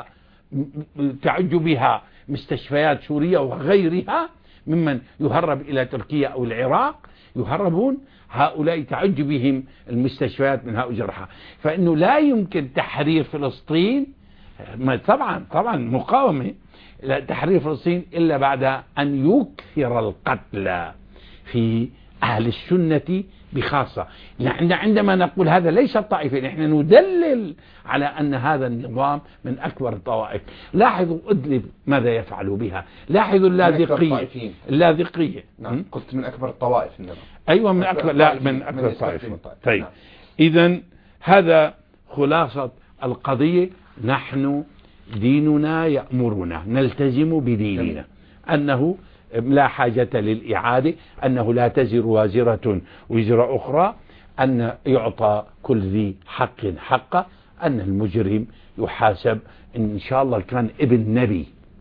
تعج بها مستشفيات سوريا وغيرها ممن يهرب إلى تركيا أو العراق، يهربون هؤلاء تعج بهم المستشفيات من هؤلاء الجرحى. فإنه لا يمكن تحرير فلسطين، طبعا طبعا مقاومة تحرير فلسطين إلا بعد أن يكثر القتل في أهل السنة بخاصة. عندما نقول هذا ليس الطائفة، نحن ندلل على أن هذا النظام من أكبر الطوائف. لاحظوا إدلب ماذا يفعل بها، لاحظوا اللاذقية اللاذقية نعم. قلت من أكبر الطوائف النظام. أيوة من أكبر، لا من أكبر الطوائف. طيب نعم. إذن هذا خلاصة القضية. نحن ديننا يأمرنا نلتزم بديننا أنه لا حاجة للإعادة، أنه لا تزر وازرة وزر أخرى، أن يعطى كل ذي حق حقه، أن المجرم يحاسب. إن شاء الله كان ابن نبي،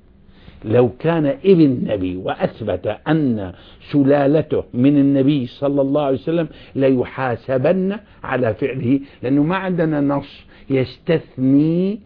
لو كان ابن نبي وأثبت أن سلالته من النبي صلى الله عليه وسلم ليحاسبن على فعله، لأنه ما عندنا نص يستثني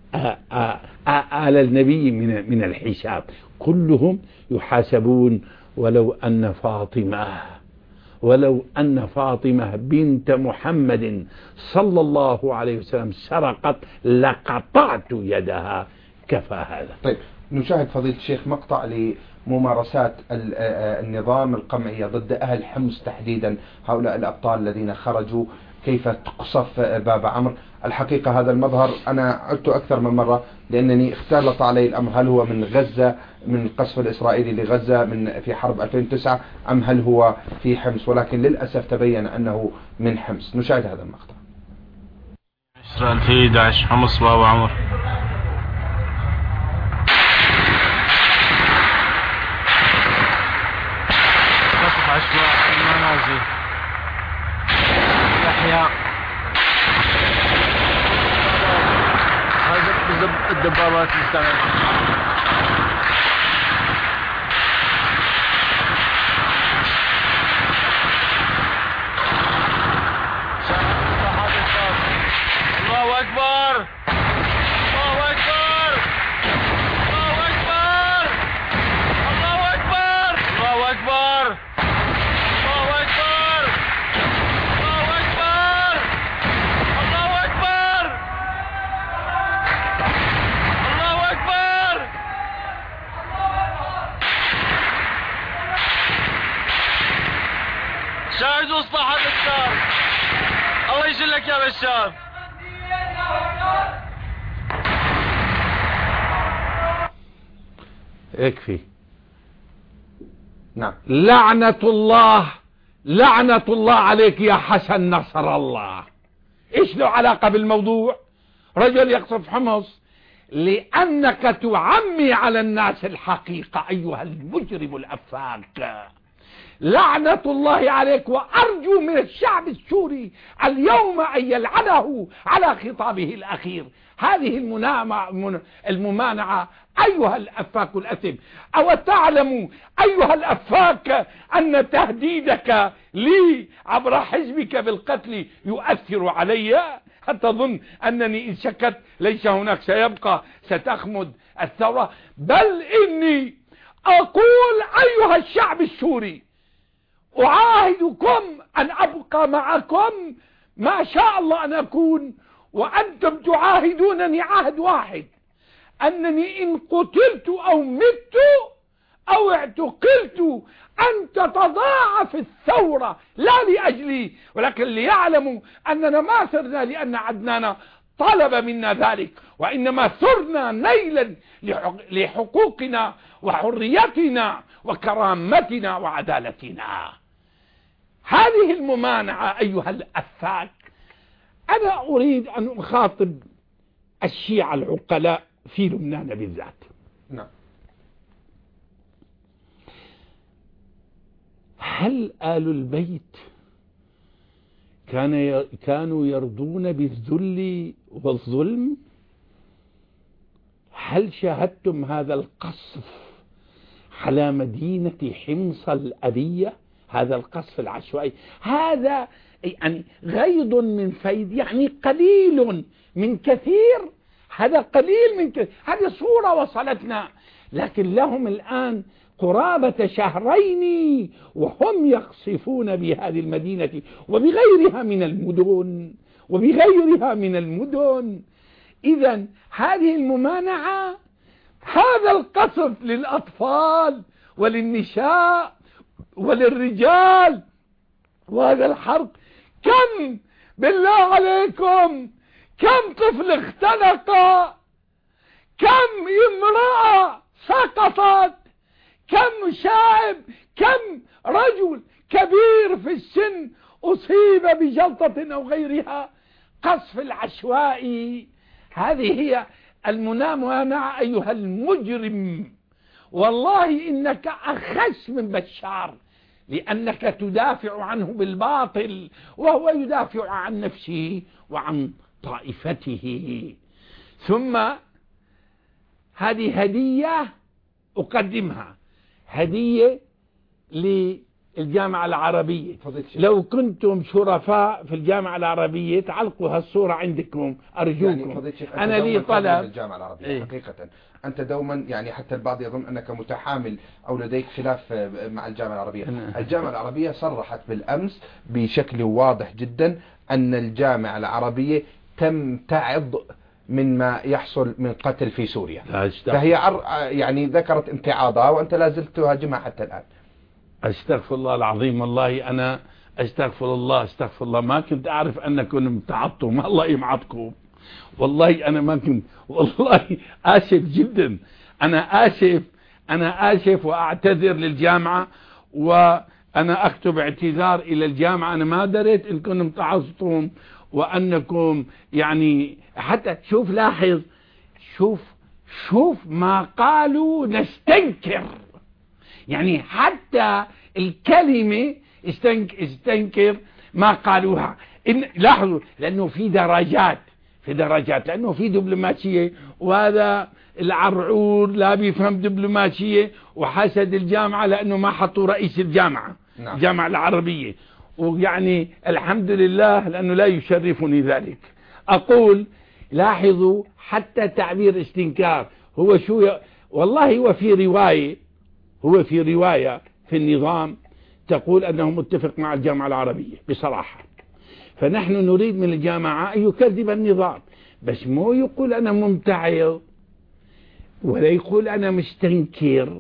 آل النبي من من الحساب، كلهم يحاسبون. ولو أن فاطمة ولو أن فاطمة بنت محمد صلى الله عليه وسلم سرقت لقطعت يدها. كفى هذا. طيب نشاهد فضيلة الشيخ مقطع لممارسات النظام القمعية ضد أهل حمص تحديدا، هؤلاء الأبطال الذين خرجوا، كيف تقصف باب عمرو. الحقيقة هذا المظهر أنا عدت أكثر من مرة لأنني اختلط علي الأمر، هل هو من غزة من القصف الإسرائيلي لغزة من في حرب ألفين وتسعة أم هل هو في حمص، ولكن للأسف تبين أنه من حمص. نشاهد هذا المقطع. عشرة ألفين وأحد عشر حمص باب عمرو. قصف عشوائي المنازل يحيى هذا الدبابات مستعملة. الله أكبر الله أكبر الله أكبر الله أكبر الله أكبر الله أكبر الله أكبر الله أكبر الله أكبر. شاهد وسطى حد الدار. الله يشلك يا بشار. يكفي. نعم. لعنة الله لعنة الله عليك يا حسن نصر الله. ايش له علاقة بالموضوع؟ رجل يقصف حمص لأنك تعمي على الناس الحقيقة أيها المجرم الأفاك. لعنة الله عليك، وأرجو من الشعب السوري اليوم أن يلعنه على خطابه الأخير. هذه الممانعة أيها الأفاك الأثم. أو تعلم أيها الأفاك أن تهديدك لي عبر حزبك بالقتل يؤثر علي؟ هل تظن أنني إن سكت ليس هناك سيبقى ستخمد الثورة؟ بل إني أقول أيها الشعب السوري أعاهدكم أن أبقى معكم ما شاء الله أن أكون، وأنتم تعاهدونني عهد واحد، أنني إن قتلت أو مت أو اعتقلت أن تتضاعف الثورة، لا لأجلي ولكن ليعلموا أننا ما ثرنا لأن عدنان طلب منا ذلك، وإنما ثرنا نيلا لحقوقنا وحريتنا وكرامتنا وعدالتنا. هذه الممانعة أيها الأفاك. أنا أريد أن أخاطب الشيعة العقلاء في لبنان بالذات. نعم. هل آل البيت كان كانوا يرضون بالذل والظلم؟ هل شاهدتم هذا القصف على مدينة حمص الأبية؟ هذا القصف العشوائي هذا يعني غيض من فيض، يعني قليل من كثير. هذا قليل من كثير. هذه صورة وصلتنا، لكن لهم الآن قرابة شهرين وهم يقصفون بهذه المدينة وبغيرها من المدن وبغيرها من المدن. إذن هذه الممانعة، هذا القصف للأطفال وللنساء وللرجال، وهذا الحرق كم بالله عليكم كم طفل اختنق، كم امرأة سقطت، كم شاب، كم رجل كبير في السن أصيب بجلطة أو غيرها. قصف العشوائي هذه هي الممانعة أيها المجرم. والله إنك أخس من بشار، لأنك تدافع عنه بالباطل وهو يدافع عن نفسه وعن طائفته. ثم هذه هدية أقدمها، هدية الجامعة العربية. لو كنتم شرفاء في الجامعة العربية تعلقوا هالصورة عندكم أرجوكم. يعني أنا لي طلب الجامعة العربية إيه؟ حقيقة أنت دوما يعني حتى البعض يظن أنك متحامل أو لديك خلاف مع الجامعة العربية. الجامعة العربية صرحت بالأمس بشكل واضح جدا أن الجامعة العربية تمتعض من ما يحصل من قتل في سوريا، فهي عر... يعني ذكرت امتعاضها وأنت لا زلت تهاجمها حتى الآن. أستغفر الله العظيم، والله أنا أستغفر الله أستغفر الله، ما كنت أعرف أنكم امتعضتم، الله يمعضكم، والله أنا ما كنت، والله آسف جدا، أنا آسف أنا آسف وأعتذر للجامعة، وأنا أكتب اعتذار إلى الجامعة. أنا ما دريت إنكم امتعضتم وأنكم يعني حتى شوف لاحظ شوف شوف ما قالوا نستنكر، يعني حتى الكلمة استنكر ما قالوها. إن لاحظوا لأنه في درجات في درجات لأنه في دبلوماسية، وهذا العرعور لا بيفهم دبلوماسية وحسد الجامعة لأنه ما حطوا رئيس الجامعة. نعم. الجامعة العربية، ويعني الحمد لله لأنه لا يشرفني ذلك. أقول لاحظوا حتى تعبير استنكار هو شو ي... والله هو في رواية هو في رواية في النظام تقول أنه متفق مع الجامعة العربية بصراحة، فنحن نريد من الجامعة أن يكذب النظام، بس مو يقول أنا ممتعض ولا يقول أنا مستنكر،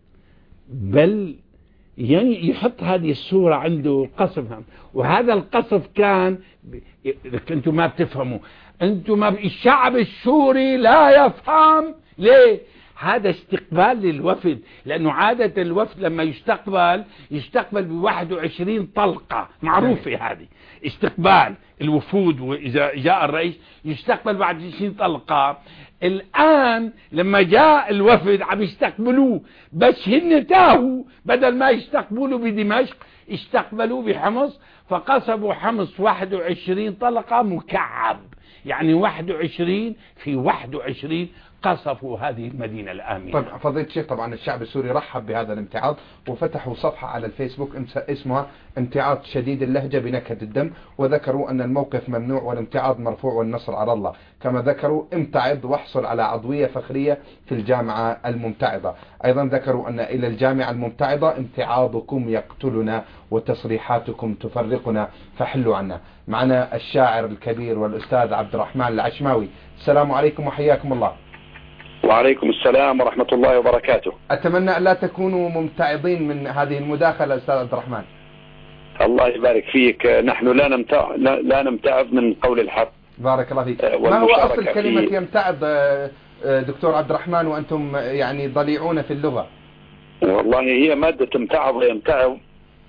بل يعني يحط هذه الصورة عنده قصفها. وهذا القصف كان أنتم ما بتفهموا، أنتم ما ب... الشعب السوري لا يفهم ليه هذا استقبال للوفد، لأنه عادة الوفد لما يستقبل يستقبل بواحد وعشرين طلقة معروفة، هذه استقبال الوفود، وإذا جاء الرئيس يستقبل بعد عشرين طلقة. الآن لما جاء الوفد عم يستقبلوه، بس هن تاهوا، بدل ما يستقبلوا بدمشق استقبلوه بحمص، فقصبوا حمص واحد وعشرين طلقة مكعب، يعني واحد وعشرين في واحد وعشرين قصفوا هذه المدينة الآمنة. طيب فضيلة الشيخ، طبعا الشعب السوري رحب بهذا الامتعاض وفتحوا صفحة على الفيسبوك اسمها امتعاض شديد اللهجة بنكهة الدم، وذكروا أن الموقف ممنوع والامتعاض مرفوع والنصر على الله، كما ذكروا امتعض واحصل على عضوية فخرية في الجامعة الممتعضة. أيضا ذكروا أن إلى الجامعة الممتعضة امتعاضكم يقتلنا وتصريحاتكم تفرقنا فحلوا عنا. معنا الشاعر الكبير والأستاذ عبد الرحمن العشماوي. السلام عليكم وحياكم الله. وعليكم السلام ورحمة الله وبركاته. أتمنى أن لا تكونوا ممتعضين من هذه المداخلة أستاذ عبد الرحمن. الله يبارك فيك، نحن لا نمتع لا نمتعض من قول الحق. بارك الله فيك. ما هو أصل كلمة يمتعض دكتور عبد الرحمن وأنتم يعني ضليعون في اللغة؟ والله هي مادة امتعض يمتعض،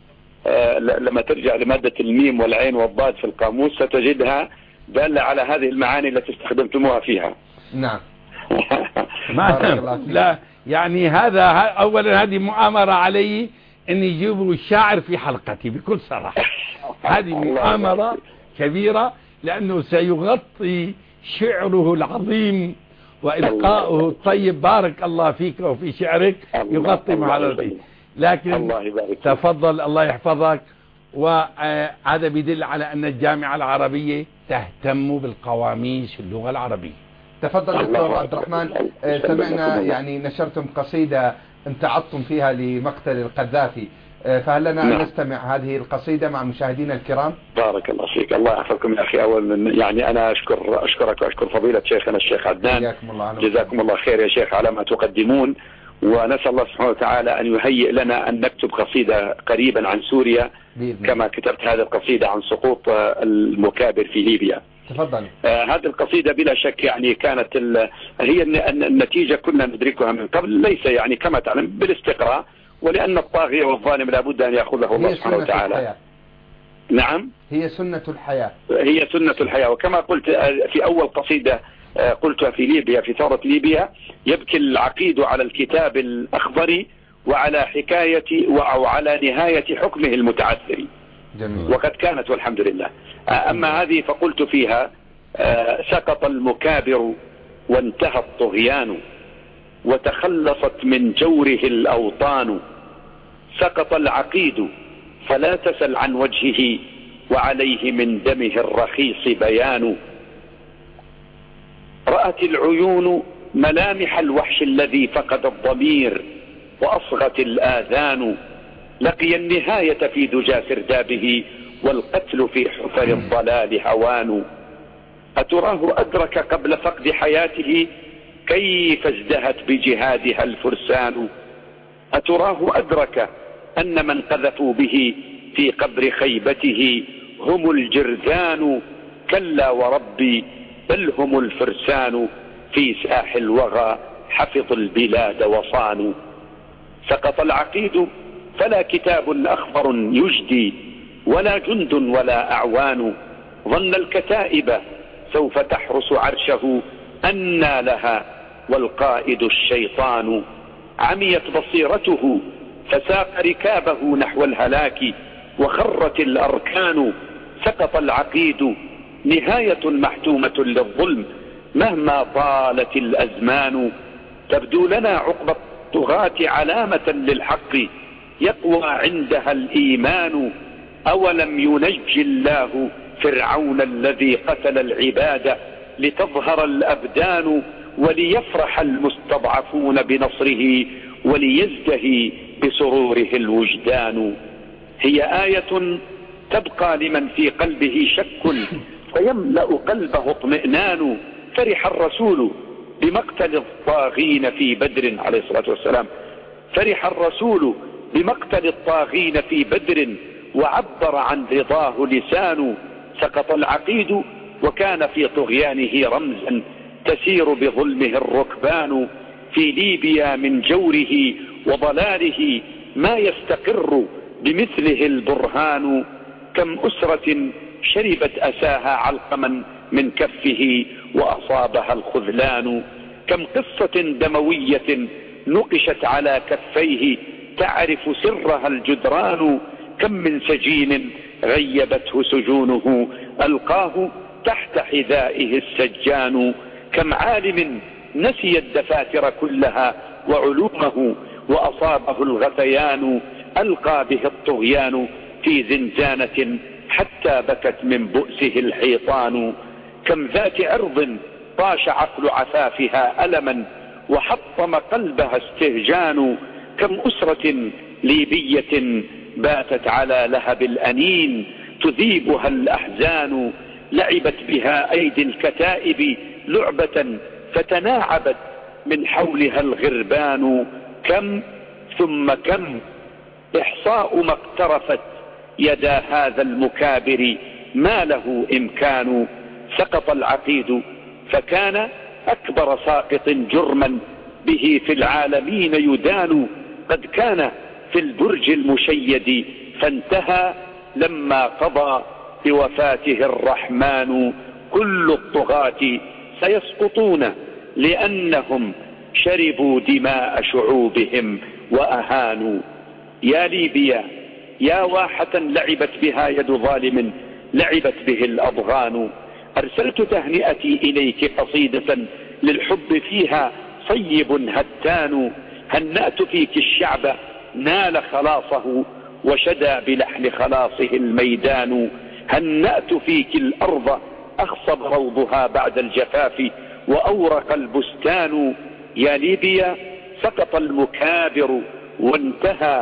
لما ترجع لمادة الميم والعين والضاد في القاموس ستجدها دالة على هذه المعاني التي استخدمتموها فيها. نعم. ما لا يعني هذا اولا هذه مؤامرة علي ان يجيبوا الشاعر في حلقتي بكل صراحة، هذه مؤامرة كبيرة لانه سيغطي شعره العظيم والقاؤه الطيب، بارك الله فيك وفي شعرك، يغطي محاضرتي. لكن تفضل الله يحفظك. وهذا بيدل على ان الجامعة العربية تهتم بالقواميس اللغة العربية. تفضل دكتور عبد الرحمن. سمعنا يعني نشرتم قصيدة امتعضتم فيها لمقتل القذافي، فهل لنا أن نستمع هذه القصيدة مع مشاهدينا الكرام؟ بارك الله فيك، الله يحفظكم يا أخي. أولا يعني أنا أشكر أشكرك وأشكر فضيلة شيخنا الشيخ عدنان، جزاكم الله خير يا شيخ على ما تقدمون، ونسأل الله سبحانه وتعالى أن يهيئ لنا أن نكتب قصيدة قريبا عن سوريا كما كتبت هذه القصيدة عن سقوط المكابر في ليبيا. تفضل. آه هذه القصيدة بلا شك يعني كانت هي النتيجة كنا ندركها من قبل، ليس يعني كما تعلم بالاستقراء، ولأن الطاغية والظالم لابد أن يأخذه الله سبحانه وتعالى. الحياة. نعم، هي سنة الحياة. هي سنة الحياة. وكما قلت في أول قصيدة قلتها في ليبيا في ثورة ليبيا، يبكي العقيد على الكتاب الأخضر وعلى حكاية أو على نهاية حكمه المتعثر. جميل. وقد كانت والحمد لله. أما هذه فقلت فيها سقط المكابر وانتهى الطغيان وتخلصت من جوره الأوطان، سقط العقيد فلا تسل عن وجهه وعليه من دمه الرخيص بيان. رأت العيون ملامح الوحش الذي فقد الضمير وأصغت الآذان. لقي النهاية في دجى سردابه والقتل في حفر الضلال هوان. أتراه أدرك قبل فقد حياته كيف ازدهت بجهادها الفرسان. أتراه أدرك أن من قذفوا به في قبر خيبته هم الجرذان. كلا وربي بل هم الفرسان في ساح الوغى حفظوا البلاد وصانوا. سقط العقيد فلا كتاب أخضر يجدي ولا جند ولا أعوان. ظن الكتائب سوف تحرس عرشه أنى لها والقائد الشيطان. عميت بصيرته فساق ركابه نحو الهلاك وخرت الأركان. سقط العقيد نهاية محتومة للظلم مهما طالت الأزمان. تبدو لنا عقب الطغاة علامة للحق يقوى عندها الإيمان. أولم ينجي الله فرعون الذي قتل العباد لتظهر الأبدان وليفرح المستضعفون بنصره وليزدهي بسروره الوجدان. هي آية تبقى لمن في قلبه شك فيملأ قلبه اطمئنان. فرح الرسول بمقتل الطاغين في بدر عليه الصلاة والسلام. فرح الرسول بمقتل الطاغين في بدر وعبر عن رضاه لسان. سقط العقيد وكان في طغيانه رمزا تسير بظلمه الركبان. في ليبيا من جوره وضلاله ما يستقر بمثله البرهان. كم أسرة شربت أساها علقما من كفه وأصابها الخذلان. كم قصة دموية نقشت على كفيه تعرف سرها الجدران. كم من سجين غيبته سجونه ألقاه تحت حذائه السجان. كم عالم نسي الدفاتر كلها وعلومه وأصابه الغثيان ألقى به الطغيان في زنزانة حتى بكت من بؤسه الحيطان. كم ذات أرض طاش عقل عفافها ألما وحطم قلبها استهجان. كم أسرة ليبية باتت على لهب الأنين تذيبها الأحزان. لعبت بها أيدي الكتائب لعبة فتناعبت من حولها الغربان. كم ثم كم إحصاء ما اقترفت يدا هذا المكابر ما له إمكان. سقط العقيد فكان أكبر ساقط جرما به في العالمين يدان. قد كان في البرج المشيد فانتهى لما قضى بوفاته الرحمن. كل الطغاة سيسقطون لأنهم شربوا دماء شعوبهم وأهانوا. يا ليبيا يا واحة لعبت بها يد ظالم لعبت به الأضغان. أرسلت تهنئتي إليك قصيدة للحب فيها صيب هتان. هنأت فيك الشعب نال خلاصه وشدى بلحن خلاصه الميدان. هنأت فيك الأرض أخصب روضها بعد الجفاف وأورق البستان. يا ليبيا سقط المكابر وانتهى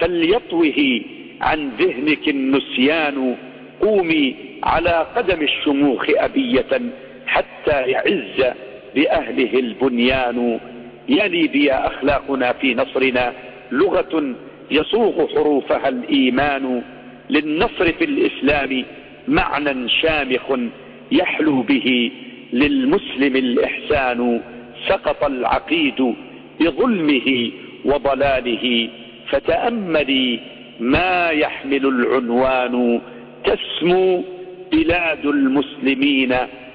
فليطوه عن ذهنك النسيان. قومي على قدم الشموخ أبية حتى يعز بأهله البنيان. يا ليبيا أخلاقنا في نصرنا لغة يصوغ حروفها الإيمان. للنصر في الإسلام معنى شامخ يحلو به للمسلم الإحسان. سقط العقيد بظلمه وضلاله فتأملي ما يحمل العنوان. تسمو بلاد المسلمين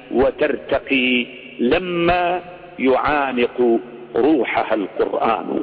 وترتقي لما يعانق روحها القرآن.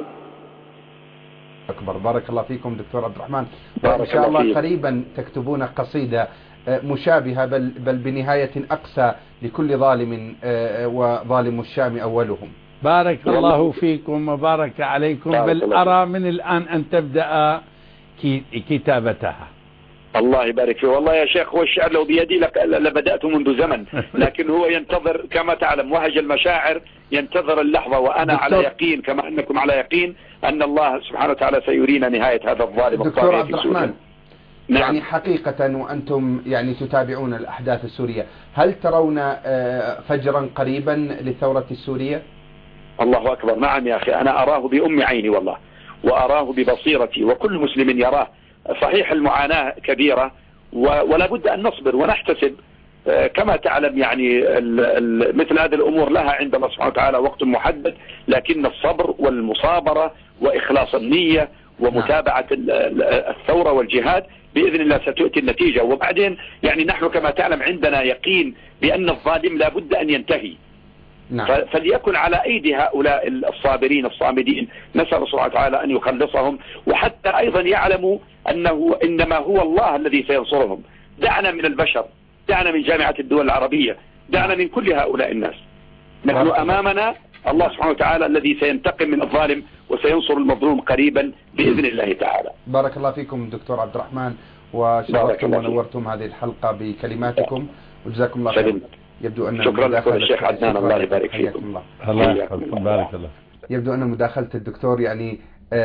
أكبر. بارك الله فيكم دكتور عبد الرحمن. إن شاء الله فيك. قريبا تكتبون قصيدة مشابهة بل, بل بنهاية أقسى لكل ظالم وظالم الشام أولهم. بارك الله فيكم وبارك عليكم. بل أرى من الآن أن تبدأ كتابتها. الله يبارك فيه. والله يا شيخ، هو الشعر لو بيدي لك لبدأت منذ زمن، لكن هو ينتظر كما تعلم وهج المشاعر، ينتظر اللحظة، وأنا على يقين كما أنكم على يقين أن الله سبحانه وتعالى سيرينا نهاية هذا الظالم الطاغية في سوريا. نعم. يعني حقيقة وأنتم يعني تتابعون الأحداث السورية، هل ترون فجرا قريبا للثورة السورية؟ الله أكبر. نعم يا أخي، أنا أراه بأم عيني والله، وأراه ببصيرتي، وكل مسلم يراه. صحيح المعاناة كبيرة، ولا بد أن نصبر ونحتسب كما تعلم. يعني مثل هذه الأمور لها عند الله سبحانه وتعالى وقت محدد، لكن الصبر والمصابرة وإخلاص النية ومتابعة الثورة والجهاد بإذن الله ستؤتي النتيجة. وبعدين يعني نحن كما تعلم عندنا يقين بأن الظالم لا بد أن ينتهي. نعم. فليكن على أيدي هؤلاء الصابرين الصامدين، نسأل الله سبحانه وتعالى أن يخلصهم، وحتى أيضا يعلموا أنه إنما هو الله الذي سينصرهم. دعنا من البشر، دعنا من جامعة الدول العربية، دعنا من كل هؤلاء الناس. نحن أمامنا الله سبحانه وتعالى الذي سينتقم من الظالم وسينصر المظلوم قريبا بإذن الله تعالى. بارك الله فيكم دكتور عبد الرحمن، وشرفتم ونورتم هذه الحلقة بكلماتكم، وجزاكم الله خير. يبدو أن شكرا لكم الشيخ عدنان، الله يبارك فيكم. الله يحفظكم، بارك الله. يبدو أن مداخلة الدكتور يعني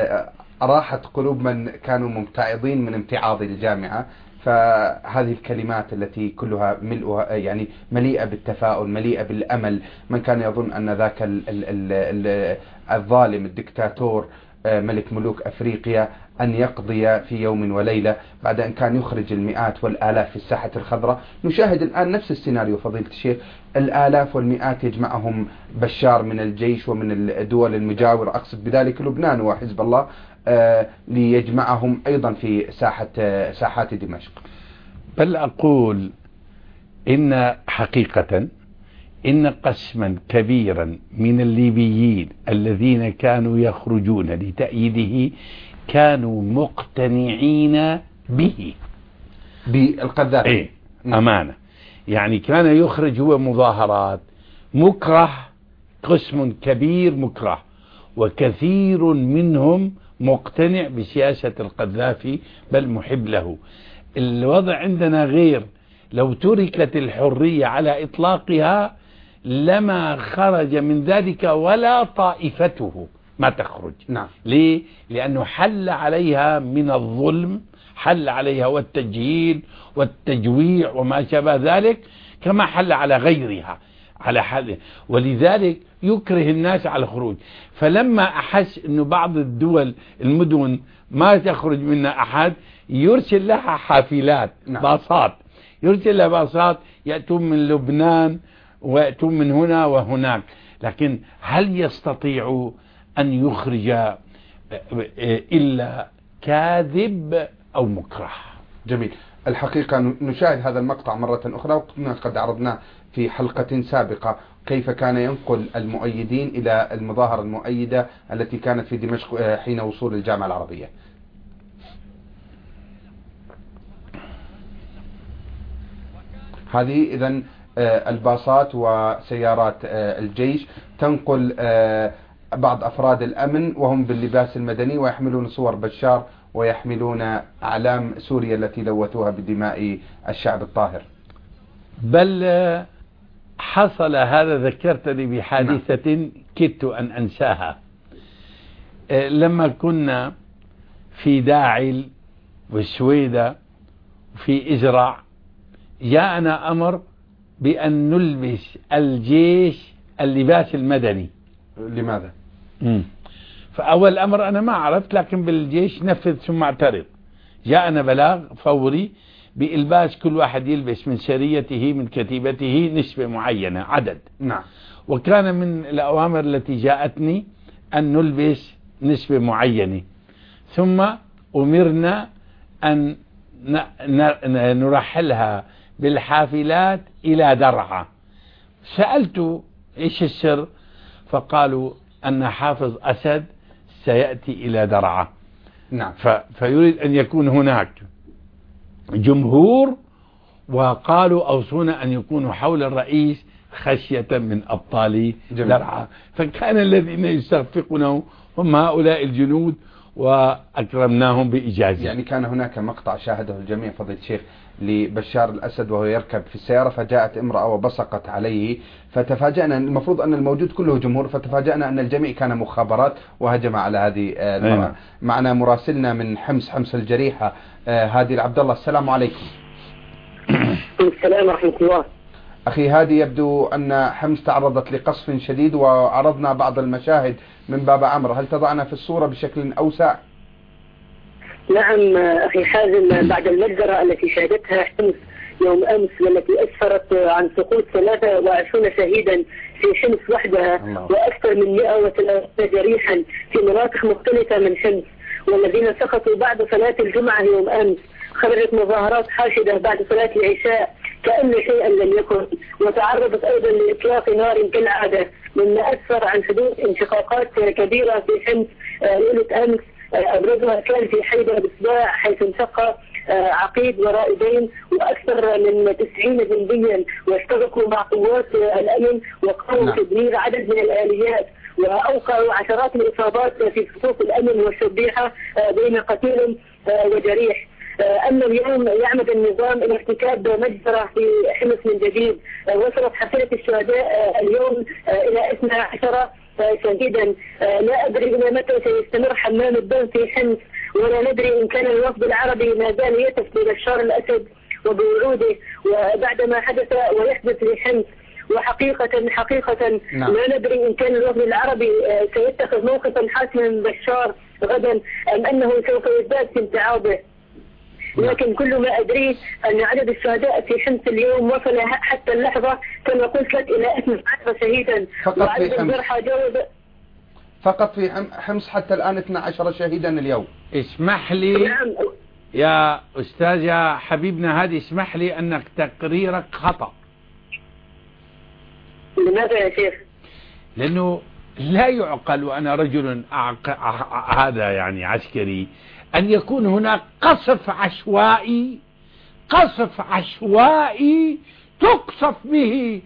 أراحت قلوب من كانوا ممتعضين من امتعاض الجامعة، فهذه الكلمات التي كلها ملؤها يعني مليئة بالتفاؤل، مليئة بالأمل. من كان يظن أن ذاك ال ال ال الظالم الدكتاتور ملك ملوك أفريقيا أن يقضي في يوم وليلة بعد أن كان يخرج المئات والآلاف في الساحة الخضراء، نشاهد الآن نفس السيناريو فضيلة الشيخ. الآلاف والمئات يجمعهم بشار من الجيش ومن الدول المجاورة، أقصد بذلك لبنان وحزب الله، آه ليجمعهم أيضا في ساحة آه ساحات دمشق. بل أقول إن حقيقة إن قسما كبيرا من الليبيين الذين كانوا يخرجون لتأييده كانوا مقتنعين به، بالقذافي. إيه أمانة. يعني كان يخرج هو مظاهرات مكره، قسم كبير مكره، وكثير منهم مقتنع بسياسة القذافي بل محب له. الوضع عندنا غير، لو تركت الحرية على إطلاقها لما خرج من ذلك ولا طائفته ما تخرج. نعم. ليه؟ لأنه حل عليها من الظلم، حل عليها والتجهيل والتجويع وما شابه ذلك، كما حل على غيرها على حل، ولذلك يكره الناس على الخروج. فلما أحس أنه بعض الدول المدن ما تخرج منها أحد يرسل لها حافلات. نعم. باصات، يرسل لها باصات يأتون من لبنان ويأتون من هنا وهناك، لكن هل يستطيع أن يخرج إلا كاذب أو مكره؟ جميل. الحقيقة نشاهد هذا المقطع مرة أخرى، وكنا قد عرضناه في حلقة سابقة، كيف كان ينقل المؤيدين إلى المظاهرة المؤيدة التي كانت في دمشق حين وصول الجامعة العربية. هذه إذن الباصات وسيارات الجيش تنقل بعض أفراد الأمن وهم باللباس المدني، ويحملون صور بشار ويحملون أعلام سوريا التي لوثوها بدماء الشعب الطاهر. بل حصل هذا، ذكرتني بحادثة كدت أن أنساها. لما كنا في داعل والسويدة وفي إزرع، جاءنا أمر بأن نلبس الجيش اللباس المدني. لماذا؟ مم. فأول أمر أنا ما عرفت، لكن بالجيش نفذ ثم اعترض. جاءنا بلاغ فوري بإلباس كل واحد يلبس من سريته من كتيبته نسبة معينة عدد. نعم. وكان من الأوامر التي جاءتني أن نلبس نسبة معينة، ثم أمرنا أن نرحلها بالحافلات إلى درعا. سألت إيش السر؟ فقالوا أن حافظ أسد سيأتي إلى درعا. نعم. فيريد أن يكون هناك جمهور، وقالوا أوصونا أن يكونوا حول الرئيس خشية من أبطال درعا. فكان الذين يستخفقونه هم هؤلاء الجنود، وأكرمناهم بإجازة. يعني كان هناك مقطع شاهده الجميع فضيلة الشيخ لبشار الأسد وهو يركب في السيارة، فجاءت امرأة وبصقت عليه، فتفاجأنا، المفروض أن الموجود كله جمهور، فتفاجأنا أن الجميع كان مخابرات وهجم على هذه المرأة. معنا مراسلنا من حمص، حمص الجريحة، هادي العبد الله. السلام عليكم. السلام ورحمة الله. أخي هادي، يبدو أن حمص تعرضت لقصف شديد وعرضنا بعض المشاهد من باب عمرو، هل تضعنا في الصورة بشكل أوسع؟ نعم أخي حازم، بعد المجزرة التي شهدتها حمص يوم أمس والتي أسفرت عن سقوط ثلاثة وعشرين شهيدا في حمص وحدها الله. وأكثر من مئة وثلاثين جريحا في مناطق مختلفة من حمص، والذين سقطوا بعد صلاة الجمعة يوم أمس. خرجت مظاهرات حاشدة بعد صلاة العشاء كأن شيئا لم يكن، وتعرضت أيضا لإطلاق نار كالعادة، مما أسفر عن حدوث انشقاقات كبيرة في حمص ليلة أمس. أبرزها كان في حيدر بصباع، حيث انشق عقيد ورائدين وأكثر من تسعين جنديا، واشتبكوا مع قوات الأمن وقاموا تدمير عدد من الآليات، وأوقعوا عشرات الإصابات في صفوف الأمن والشبيحة بين قتيل وجريح. أما اليوم يعمد النظام إلى ارتكاب مجزرة في حمص من جديد. وصلت حصيلة الشهداء اليوم إلى اثني عشر شهيدا. لا أدري إلى متى سيستمر حمام الدم في حمص، ولا ندري إن كان الوفد العربي ما زال يتف ببشار الأسد وبوعوده وبعد ما حدث ويحدث لحمص. وحقيقة حقيقة نعم. لا ندري إن كان الوفد العربي سيتخذ موقفا حاسما من بشار غدا أم أنه سوف يزداد في امتعاضه. لكن كل ما أدري أن عدد الشهداء في حمص اليوم وصل حتى اللحظة كما قلت لك إلى اثني عشر شهيدا، وعدد الجرحى جاوز فقط في حمص حتى الآن اثني عشر شهيدا اليوم. اسمح لي نعم. يا أستاذ يا حبيبنا هذه، اسمح لي أنك تقريرك خطأ. لماذا يا شيخ؟ لأنه لا يعقل، وأنا رجل هذا يعني عسكري، أن يكون هناك قصف عشوائي قصف عشوائي تقصف به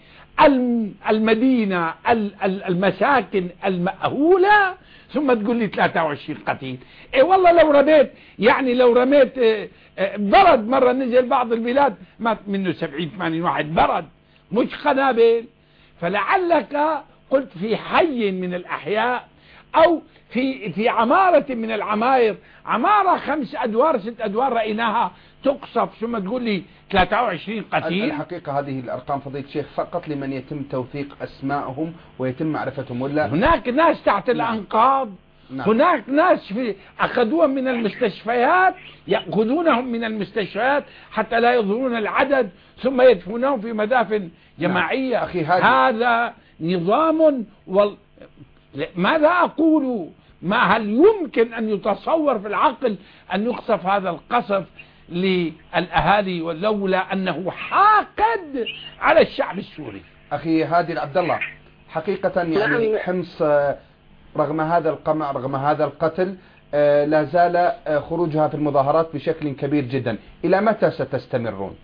المدينة المساكن المأهولة، ثم تقول لي ثلاثة وعشرين قتيل. إيه والله لو رميت يعني لو رميت برد مرة نزل بعض البلاد مات منه سبعين ثمانين واحد برد مش قنابل. فلعلك قلت في حي من الأحياء أو في في عمارة من العماير، عمارة خمس أدوار ست أدوار رأيناها تقصف، ثم تقول لي ثلاثة وعشرين قتيل. الحقيقة هذه الأرقام فضيلة الشيخ فقط لمن يتم توثيق أسمائهم ويتم معرفتهم، ولا هناك ناس تحت نعم. الأنقاض نعم. هناك ناس في أخذوهم من المستشفيات، يأخذونهم من المستشفيات حتى لا يظهرون العدد ثم يدفنونهم في مدافن جماعية نعم. أخي هذا نظام وال... ماذا أقول؟ ما هل يمكن أن يتصور في العقل أن يقصف هذا القصف للأهالي ولولا أنه حاقد على الشعب السوري؟ أخي هادي العبد الله، حقيقة يعني حمص رغم هذا القمع رغم هذا القتل لا زال خروجها في المظاهرات بشكل كبير جدا، إلى متى ستستمرون؟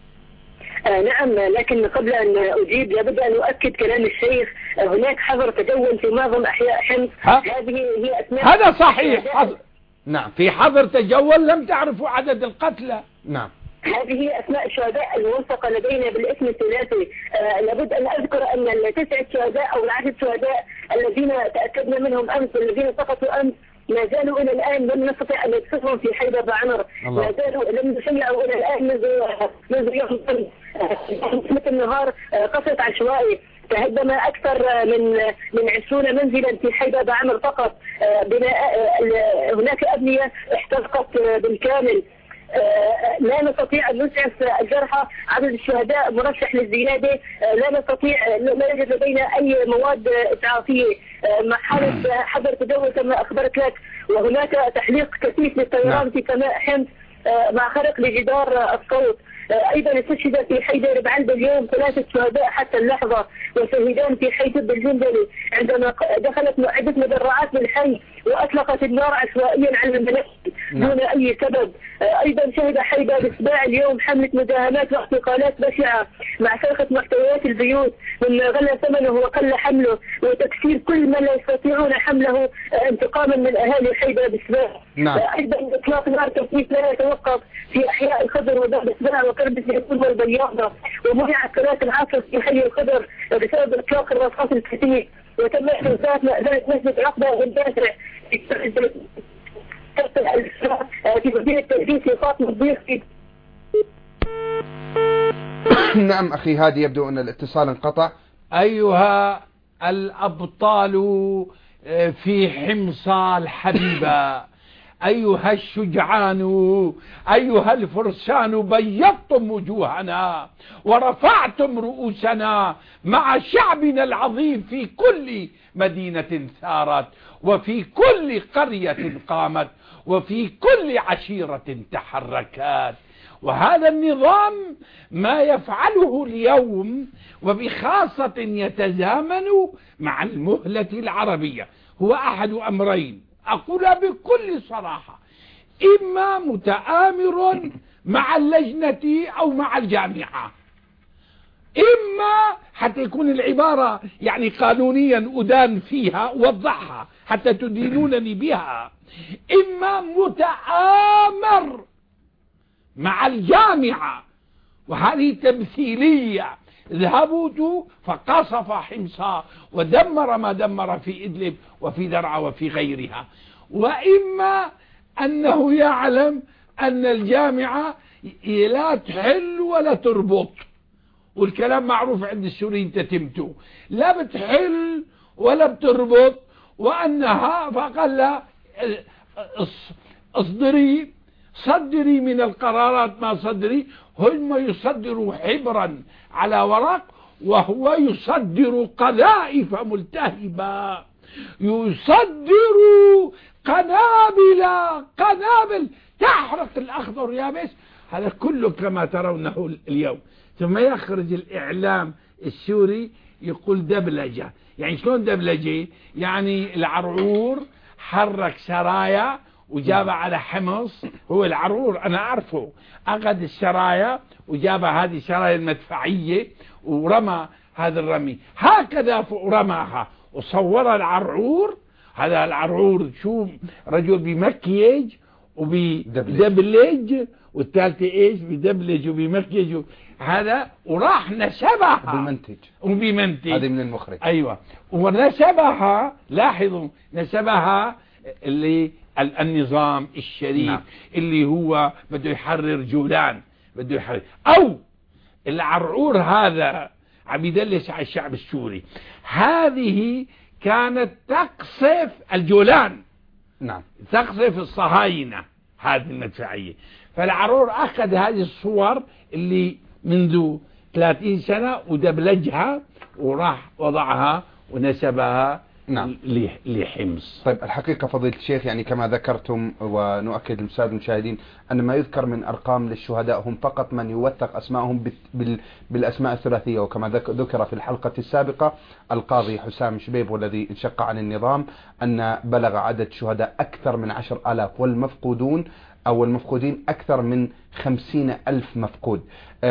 آه نعم، لكن قبل أن أجيب لابد أن أؤكد كلام الشيخ. هناك حظر تجول في معظم أحياء حمص. هذه هي أسماء هذا صحيح حظر. نعم في حظر تجول، لم تعرفوا عدد القتلى. نعم هذه هي أسماء الشهداء الموثقة لدينا بالاسم الثلاثي. آه لابد أن أذكر أن التسعة شهداء أو العشر شهداء الذين تأكدنا منهم أمس والذين سقطوا أمس ما زالوا إلى الآن لم نستطيع أن نكشفهم في حيدر بعمر، ما زالوا لم نسمعوا إلى الآن منذ منذ يوم مثل النهار. قصف عشوائي تهدم أكثر من من عشرين منزلا في حيدر بعمر فقط. بناء هناك أبنية احترقت بالكامل. لا نستطيع أن نسعف الجرحى، عدد الشهداء مرشح للزيادة. لا نستطيع، لا يوجد لدينا أي مواد إسعافية. مرحلة حظر تجول كما أخبرت لك، وهناك تحليق كثيف للطيران في سماء حمص مع خرق لجدار الصوت. أيضا استشهد في حي دير بعلبة اليوم ثلاثة شهداء حتى اللحظة، وشهيدان في حي تب الجندلي عندما دخلت عدة مدرعات للحي وأطلقت النار عشوائيا على المنازل دون أي سبب. أيضا شهد حيدر بسباع اليوم حملة مداهمات واعتقالات بشعة مع سرقة محتويات البيوت مما غلى ثمنه وقل حمله، وتكسير كل من لا يستطيعون حمله انتقاما من أهالي حيدر بسباع. نعم. أيضا إطلاق نار تكليف لا يتوقف في أحياء الخضر وباب سباع وكرب الزيتون والبياضة، ومنعت صلاة العصر في حي الخضر بسبب إطلاق الرصاص الكثير، وتم احتجاجات مأذنة مسجد عقبة والباسع في مدينة تأسيس فاطمة الضيف. نعم أخي هادي، يبدو أن الاتصال انقطع. أيها الأبطال في حمصة الحبيبة، أيها الشجعان، أيها الفرسان، بيضتم وجوهنا ورفعتم رؤوسنا مع شعبنا العظيم في كل مدينة ثارت، وفي كل قرية قامت، وفي كل عشيرة تحركت. وهذا النظام ما يفعله اليوم وبخاصة يتزامن مع المهلة العربية هو أحد أمرين، أقولها بكل صراحة: إما متآمر مع اللجنة أو مع الجامعة، إما حتى يكون العبارة يعني قانونيا أدان فيها وضحها حتى تدينونني بها، إما متآمر مع الجامعة، وهذه تمثيلية. ذهبوا فقصف حمصة ودمر ما دمر في إدلب وفي درعا وفي غيرها، وإما أنه يعلم أن الجامعة لا تحل ولا تربط، والكلام معروف عند السوريين تتمته، لا بتحل ولا بتربط، وأنها فقال لا اصدري صدري من القرارات ما صدري. هم يصدروا حبرا على ورق، وهو يصدر قذائف ملتهبة، يصدر قنابل قنابل تحرق الأخضر يابس. هذا كله كما ترونه اليوم. ثم يخرج الإعلام السوري يقول دبلجة. يعني شلون دبلجة؟ يعني العرعور حرك سرايا وجابها على حمص. هو العرعور أنا أعرفه، أخذ السرايا وجابها هذه السرايا المدفعية ورمى هذا الرمي هكذا رماها وصور العرعور. هذا العرعور شو رجل بمكيج وبدبلج، والثالثة ايش بدبلج وبمكيج هذا، وراح نسبها بمنتج وبمنتج هذه من المخرج. ايوه، ونسبها، لاحظوا نسبها اللي النظام الشريف. نعم. اللي هو بده يحرر جولان، بده يحرر، او العرعور هذا عم يدلس على الشعب السوري. هذه كانت تقصف الجولان. نعم. تقصف الصهاينة هذه المدفعية. فالعرعور أخذ هذه الصور اللي منذ ثلاثين سنة ودبلجها وراح وضعها ونسبها. نعم. لحمص. طيب الحقيقة فضيلة الشيخ، يعني كما ذكرتم ونؤكد للسادة المشاهدين أن ما يذكر من أرقام للشهداء هم فقط من يوثق أسمائهم بالأسماء الثلاثية، وكما ذكر في الحلقة السابقة القاضي حسام شبيب والذي انشق عن النظام أن بلغ عدد شهداء أكثر من عشر آلاف، والمفقودون أو المفقودين أكثر من خمسين ألف مفقود.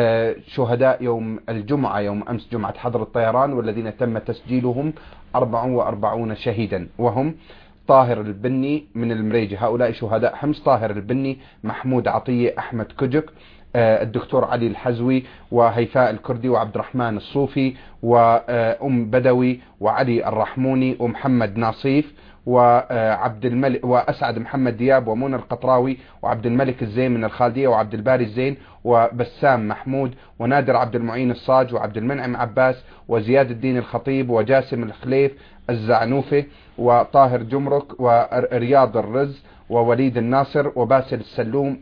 شهداء يوم الجمعة، يوم أمس جمعة حظر الطيران، والذين تم تسجيلهم أربعة وأربعين شهيدا، وهم طاهر البني من المريجة. هؤلاء شهداء حمص: طاهر البني، محمود عطية، أحمد كجك، الدكتور علي الحزوي، وهيفاء الكردي، وعبد الرحمن الصوفي، وأم بدوي، وعلي الرحموني، ومحمد ناصيف، وعبد الملك، وأسعد محمد دياب، ومنى القطراوي، وعبد الملك الزين من الخالدية، وعبد الباري الزين، وبسام محمود، ونادر عبد المعين الصاج، وعبد المنعم عباس، وزياد الدين الخطيب، وجاسم الخليف الزعنوفي، وطاهر جمرك، ورياض الرز، ووليد الناصر، وباسل السلوم.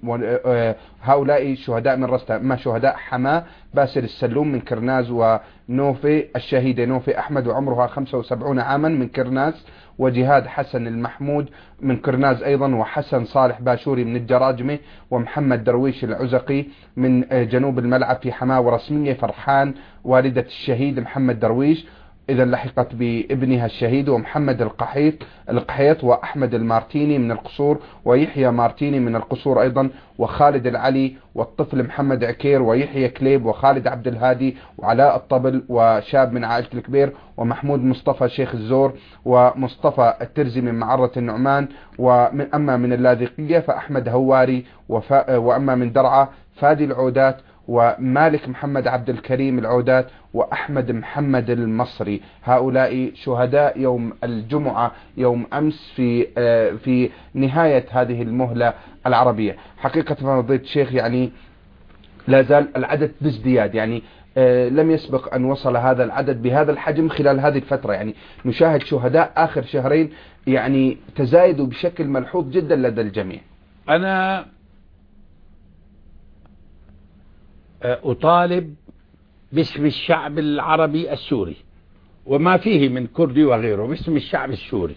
هؤلاء شهداء من رستا. أما شهداء حماة: باسل السلوم من كرناز، ونوفي الشهيدة نوفي أحمد وعمرها خمسة وسبعين عاما من كرناز، وجهاد حسن المحمود من كرناز أيضا، وحسن صالح باشوري من الجراجمة، ومحمد درويش العزقي من جنوب الملعب في حماة، ورسمية فرحان والدة الشهيد محمد درويش. إذا لحقت بابنها الشهيد ومحمد القحيط القحيط وأحمد المارتيني من القصور ويحيى مارتيني من القصور أيضا وخالد العلي والطفل محمد عكير ويحيى كليب وخالد عبد الهادي وعلاء الطبل وشاب من عائلة الكبير ومحمود مصطفى شيخ الزور ومصطفى الترزي من معرة النعمان. وأما من اللاذقية فأحمد هواري وأما من درعا فادي العودات ومالك محمد عبد الكريم العودات وأحمد محمد المصري. هؤلاء شهداء يوم الجمعة يوم أمس في في نهاية هذه المهلة العربية. حقيقة فضيلة الشيخ يعني لا زال العدد بازدياد، يعني لم يسبق أن وصل هذا العدد بهذا الحجم خلال هذه الفترة. يعني نشاهد شهداء آخر شهرين يعني تزايدوا بشكل ملحوظ جدا لدى الجميع. أنا أطالب باسم الشعب العربي السوري وما فيه من كردي وغيره، باسم الشعب السوري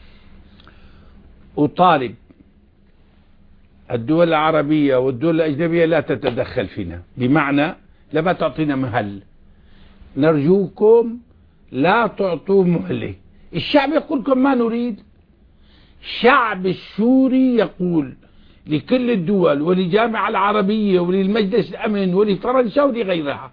أطالب الدول العربية والدول الأجنبية لا تتدخل فينا، بمعنى لما تعطينا مهل، نرجوكم لا تعطوا مهلة. الشعب يقول لكم ما نريد. الشعب السوري يقول لكل الدول وللجامعة العربية وللمجلس الأمن ولفرنسا ولغيرها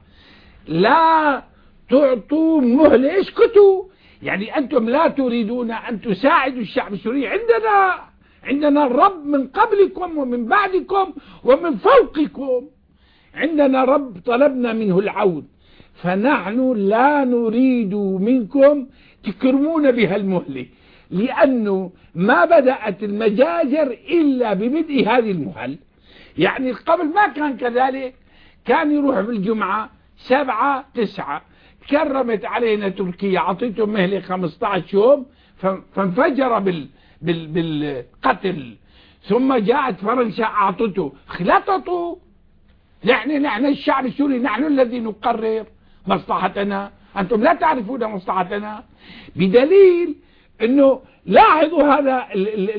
لا تعطوا مهلة، اسكتوا. يعني أنتم لا تريدون أن تساعدوا الشعب السوري. عندنا عندنا الرب من قبلكم ومن بعدكم ومن فوقكم، عندنا رب طلبنا منه العون، فنحن لا نريد منكم تكرمون بها المهلة، لأنه ما بدأت المجاجر إلا ببدء هذه المهل. يعني قبل ما كان كذلك، كان يروح بالجمعة سبعة تسعة، كرمت علينا تركيا عطيتهم مهلة خمسة عشر يوم فانفجر بال بال بالقتل، ثم جاءت فرنسا أعطته، خلطته. نحن نحن الشعب السوري نحن الذي نقرر مصلحتنا، أنتم لا تعرفون مصلحتنا. بدليل أنه لاحظوا هذا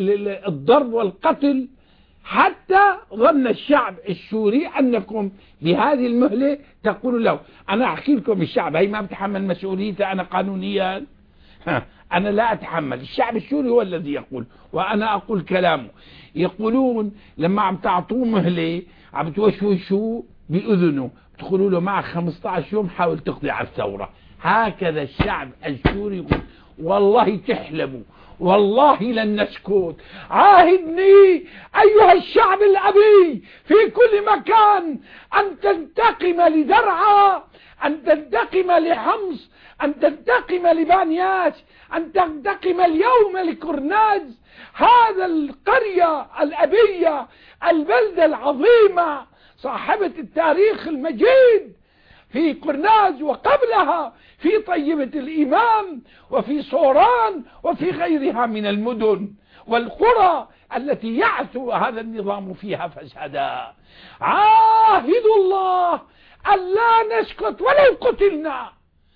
الضرب والقتل، حتى ظن الشعب السوري أنكم بهذه المهلة تقولوا له. أنا أحكي لكم الشعب هي ما بتحمل مسؤوليته أنا قانونيا، أنا لا أتحمل. الشعب السوري هو الذي يقول وأنا أقول كلامه. يقولون لما عم تعطوه مهلة عم توشوشوا بأذنه، تقولوا له معك خمسة عشر يوم حاول تقضي على الثورة. هكذا الشعب السوري يقول. والله تحلموا، والله لن نسكت. عاهدني أيها الشعب الأبي في كل مكان أن تنتقم لدرعا، أن تنتقم لحمص، أن تنتقم لبانياس، أن تنتقم اليوم لكورناز. هذا القرية الأبية، البلدة العظيمة صاحبة التاريخ المجيد في قرناز وقبلها في طيبة الإمام وفي صوران وفي غيرها من المدن والقرى التي يعثو هذا النظام فيها فسادا. عاهدوا الله ألا نسكت ولو قتلنا،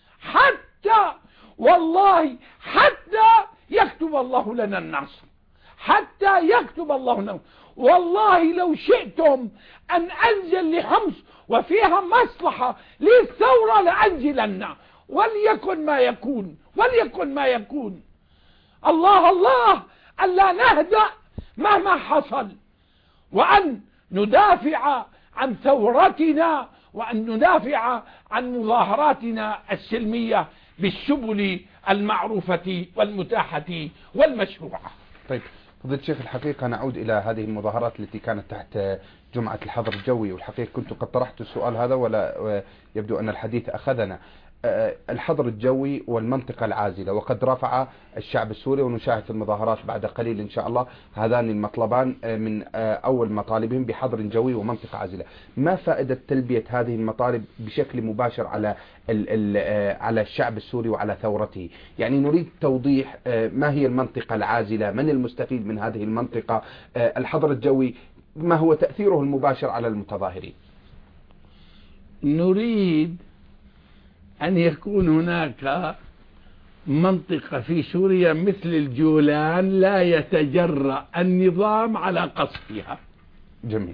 حتى والله حتى يكتب الله لنا النصر، حتى يكتب الله لنا. والله لو شئتم أن أنزل لحمص وفيها مصلحة للثورة لأنزلن، وليكن ما يكون، وليكن ما يكون. الله الله ألا نهدأ مهما حصل، وأن ندافع عن ثورتنا، وأن ندافع عن مظاهراتنا السلمية بالسبل المعروفة والمتاحة والمشروعة. طيب فضيلة الشيخ، الحقيقة نعود إلى هذه المظاهرات التي كانت تحت جمعة الحظر الجوي، والحقيقة كنت قد طرحت السؤال هذا ولا يبدو أن الحديث أخذنا. الحظر الجوي والمنطقة العازلة، وقد رفع الشعب السوري ونشاهد المظاهرات بعد قليل إن شاء الله هذان المطلبان من أول مطالبهم بحظر جوي ومنطقة عازلة. ما فائدة تلبية هذه المطالب بشكل مباشر على على الشعب السوري وعلى ثورته؟ يعني نريد توضيح ما هي المنطقة العازلة، من المستفيد من هذه المنطقة، الحظر الجوي ما هو تأثيره المباشر على المتظاهرين؟ نريد أن يكون هناك منطقة في سوريا مثل الجولان لا يتجرأ النظام على قصفها. جميل.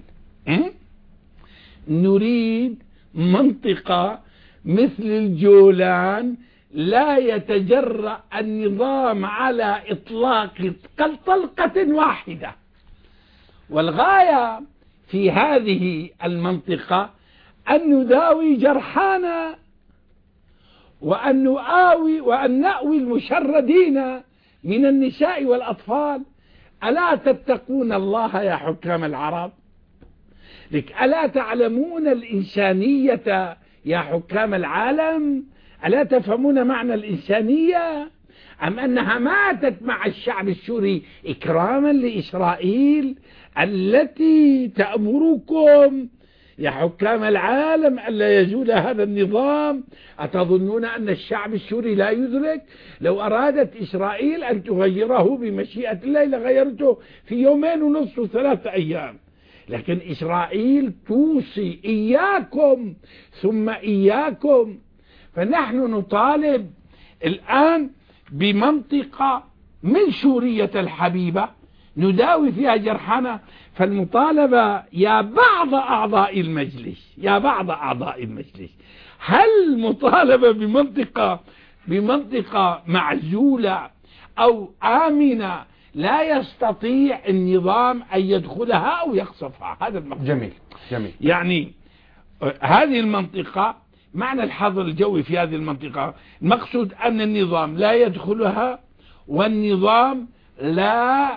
نريد منطقة مثل الجولان لا يتجرأ النظام على إطلاق طلقة واحدة. والغاية في هذه المنطقة أن نداوي جرحانا وأن نؤاوي وأن نأوي المشردين من النساء والأطفال. ألا تتقون الله يا حكام العرب؟ لك ألا تعلمون الإنسانية يا حكام العالم؟ ألا تفهمون معنى الإنسانية؟ أم أنها ماتت مع الشعب السوري إكراما لإسرائيل التي تأمركم يا حكام العالم ألا يزول هذا النظام؟ أتظنون أن الشعب السوري لا يدرك؟ لو أرادت إسرائيل أن تغيره بمشيئة الله لغيرته في يومين ونصف وثلاثة أيام، لكن إسرائيل توصي إياكم ثم إياكم. فنحن نطالب الآن بمنطقة من سورية الحبيبة نداوي فيها جرحنا. فالمطالبة يا بعض أعضاء المجلس يا بعض أعضاء المجلس هل مطالبة بمنطقة بمنطقة معزولة أو آمنة لا يستطيع النظام أن يدخلها أو يقصفها؟ هذا المقصود. جميل جميل. يعني هذه المنطقة معنى الحظر الجوي في هذه المنطقة المقصود أن النظام لا يدخلها والنظام لا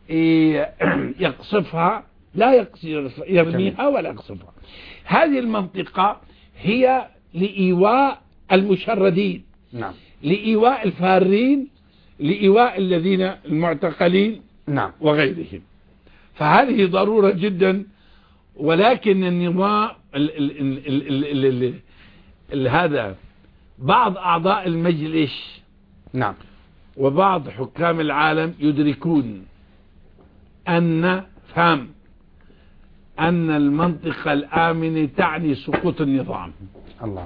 يقصفها، لا يرميها ولا يقصفها. هذه المنطقة هي لإيواء المشردين، نعم، لإيواء الفارين، لإيواء الذين المعتقلين، نعم، وغيرهم. فهذه ضرورة جدا. ولكن النظام ال ال ال ال ال ال ال هذا بعض أعضاء المجلس، نعم، وبعض حكام العالم يدركون أن فهم أن المنطقة الآمنة تعني سقوط النظام. الله.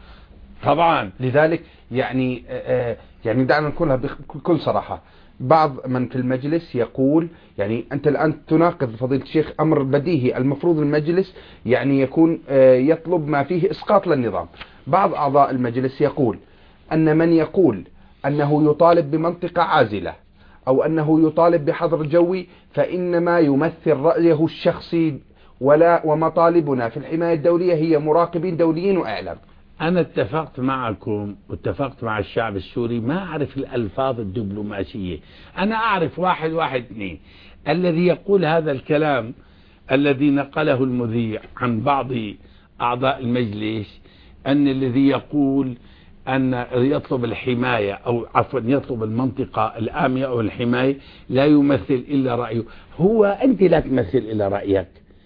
طبعا لذلك يعني آه يعني دعنا نقولها بكل صراحة، بعض من في المجلس يقول يعني أنت الآن تناقض فضيلة الشيخ أمر بديهي، المفروض المجلس يعني يكون آه يطلب ما فيه إسقاط للنظام. بعض أعضاء المجلس يقول أن من يقول أنه يطالب بمنطقة عازلة أو أنه يطالب بحظر جوي فإنما يمثل رأيه الشخصي، ولا ومطالبنا في الحماية الدولية هي مراقبين دوليين وإعلام. أنا اتفقت معكم واتفقت مع الشعب السوري، ما أعرف الألفاظ الدبلوماسية، أنا أعرف واحد واحد اثنين. الذي يقول هذا الكلام الذي نقله المذيع عن بعض أعضاء المجلس، أن الذي يقول أن يطلب الحماية أو عفوا يطلب المنطقة الآمنة أو الحماية لا يمثل إلا رأيه. هو أنت لا تمثل إلا رأيك،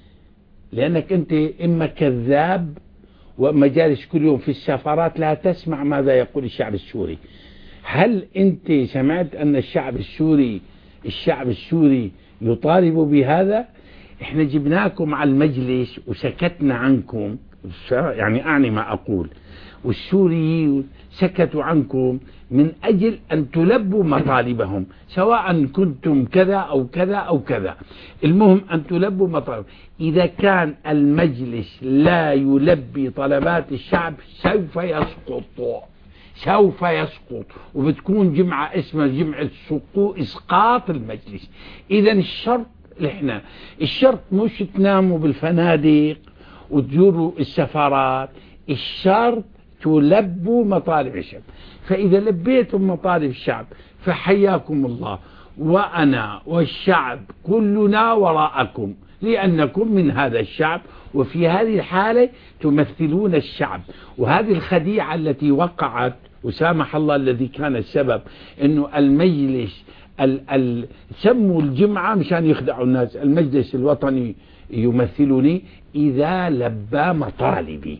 لأنك أنت إما كذاب وإما جالس كل يوم في السفارات لا تسمع ماذا يقول الشعب السوري. هل أنت سمعت أن الشعب السوري الشعب السوري يطالب بهذا؟ إحنا جبناكم على المجلس وسكتنا عنكم، يعني أعني ما أقول، والسوريين سكتوا عنكم من أجل أن تلبوا مطالبهم، سواء كنتم كذا أو كذا أو كذا، المهم أن تلبوا مطالب. إذا كان المجلس لا يلبي طلبات الشعب سوف يسقط سوف يسقط وبتكون جمعة اسمها جمعة سقوط إسقاط المجلس. إذا الشرط إحنا الشرط مش تناموا بالفنادق وتزوروا السفارات، الشرط تلبوا مطالب الشعب. فإذا لبيتم مطالب الشعب فحياكم الله، وأنا والشعب كلنا وراءكم، لأنكم من هذا الشعب، وفي هذه الحالة تمثلون الشعب. وهذه الخديعة التي وقعت وسامح الله الذي كان السبب أنه المجلس ال ال سموا الجمعة مشان يخدعوا الناس، المجلس الوطني يمثلني إذا لبى مطالبي،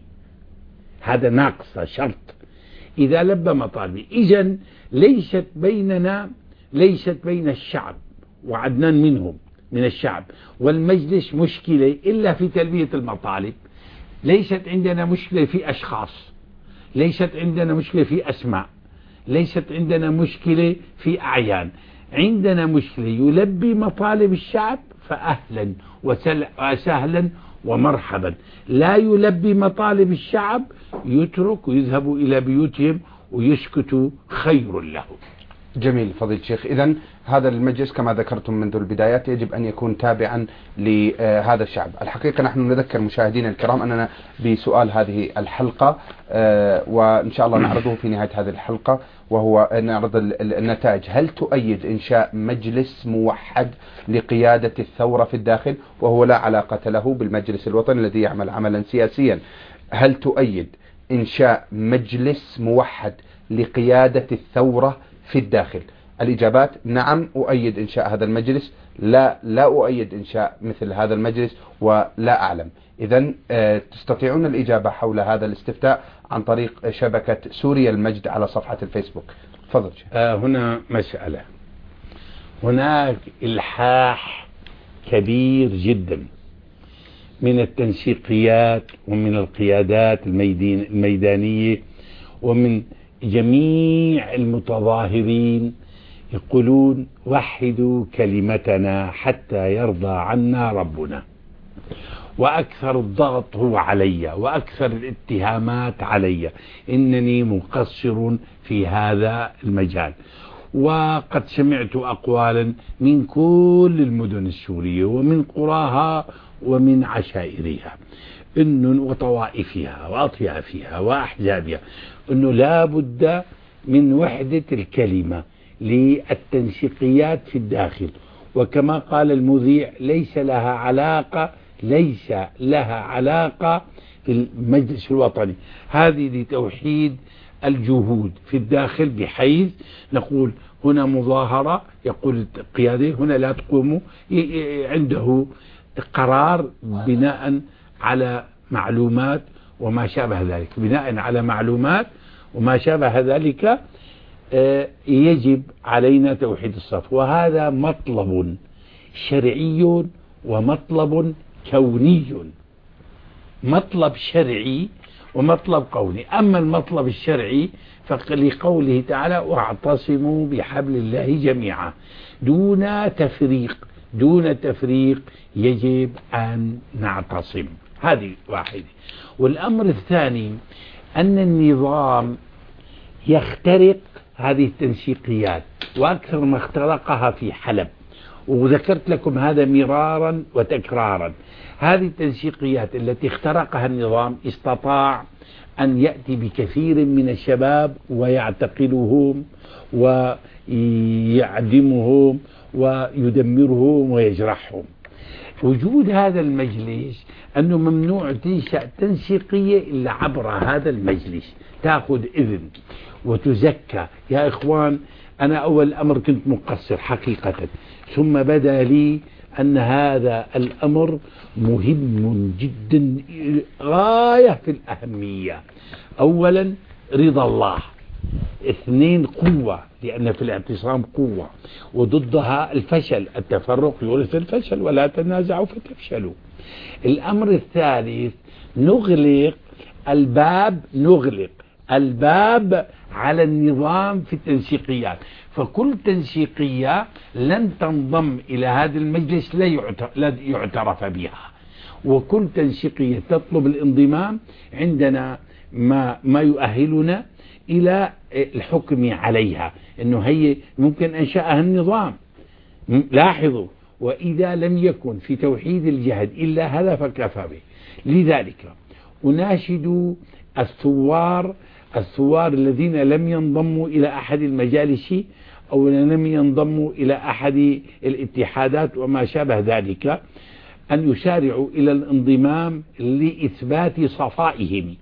هذا ناقصة شرط، إذا لبى مطالبي. إذن ليست بيننا ليست بين الشعب وعدنان منهم من الشعب والمجلس مشكلة إلا في تلبية المطالب. ليست عندنا مشكلة في أشخاص، ليست عندنا مشكلة في أسماء، ليست عندنا مشكلة في أعيان، عندنا مشكلة يلبي مطالب الشعب فأهلا وسهلا ومرحبا. لا يلبي مطالب الشعب يترك ويذهبوا إلى بيوتهم ويسكت خير له. جميل فضيلة الشيخ. إذن هذا المجلس كما ذكرتم منذ البدايات يجب أن يكون تابعا لهذا الشعب. الحقيقة نحن نذكر مشاهدينا الكرام أننا بسؤال هذه الحلقة وإن شاء الله نعرضه في نهاية هذه الحلقة، وهو نعرض النتائج. هل تؤيد إنشاء مجلس موحد لقيادة الثورة في الداخل، وهو لا علاقة له بالمجلس الوطني الذي يعمل عملا سياسيا؟ هل تؤيد إنشاء مجلس موحد لقيادة الثورة في الداخل؟ الإجابات نعم أؤيد إنشاء هذا المجلس، لا لا أؤيد إنشاء مثل هذا المجلس، ولا أعلم. إذن تستطيعون الإجابة حول هذا الاستفتاء عن طريق شبكة سوريا المجد على صفحة الفيسبوك. تفضل. آه هنا مسألة، هناك إلحاح كبير جدا من التنسيقيات ومن القيادات الميدانية ومن جميع المتظاهرين يقولون وحدوا كلمتنا حتى يرضى عنا ربنا، وأكثر الضغط هو علي وأكثر الاتهامات علي إنني مقصر في هذا المجال. وقد سمعت أقوالا من كل المدن السورية ومن قراها ومن عشائرها إنه وطوائفها وأطيافها وأحزابها إنه لا بد من وحدة الكلمة للتنسيقيات في الداخل. وكما قال المذيع ليس لها علاقة ليس لها علاقة في المجلس الوطني، هذه لتوحيد الجهود في الداخل، بحيث نقول هنا مظاهرة يقول القيادة هنا لا تقوموا، عنده قرار بناء على معلومات وما شابه ذلك، بناء على معلومات وما شابه ذلك يجب علينا توحيد الصف. وهذا مطلب شرعي ومطلب كوني، مطلب شرعي ومطلب كوني. أما المطلب الشرعي فلقوله تعالى واعتصموا بحبل الله جميعا دون تفريق، دون تفريق يجب أن نعتصم. هذه واحدة. والأمر الثاني أن النظام يخترق هذه التنسيقيات، وأكثر ما اخترقها في حلب، وذكرت لكم هذا مرارا وتكرارا. هذه التنسيقيات التي اخترقها النظام استطاع أن يأتي بكثير من الشباب ويعتقلهم ويعدمهم ويدمرهم ويجرحهم. وجود هذا المجلس أنه ممنوع تنشأ تنسيقية إلا عبر هذا المجلس، تأخذ إذن وتزكى. يا إخوان أنا أول أمر كنت مقصر حقيقة، ثم بدا لي أن هذا الأمر مهم جدا غاية في الأهمية. أولا رضا الله، اثنين قوة، لأن في الاعتصام قوة، وضدها الفشل، التفرق يورث الفشل ولا تنازعوا فتفشلوا. الأمر الثالث نغلق الباب، نغلق الباب على النظام في التنسيقيات، فكل تنسيقية لن تنضم إلى هذا المجلس لا يعترف بها، وكل تنسيقية تطلب الانضمام عندنا ما, ما يؤهلنا إلى الحكم عليها، أنه هي ممكن أنشأها النظام. لاحظوا، وإذا لم يكن في توحيد الجهد إلا هذا فكفى به. لذلك أناشد الثوار الثوار الذين لم ينضموا إلى أحد المجالس أو لم ينضموا إلى أحد الاتحادات وما شابه ذلك أن يسارعوا إلى الانضمام لإثبات صفائهم.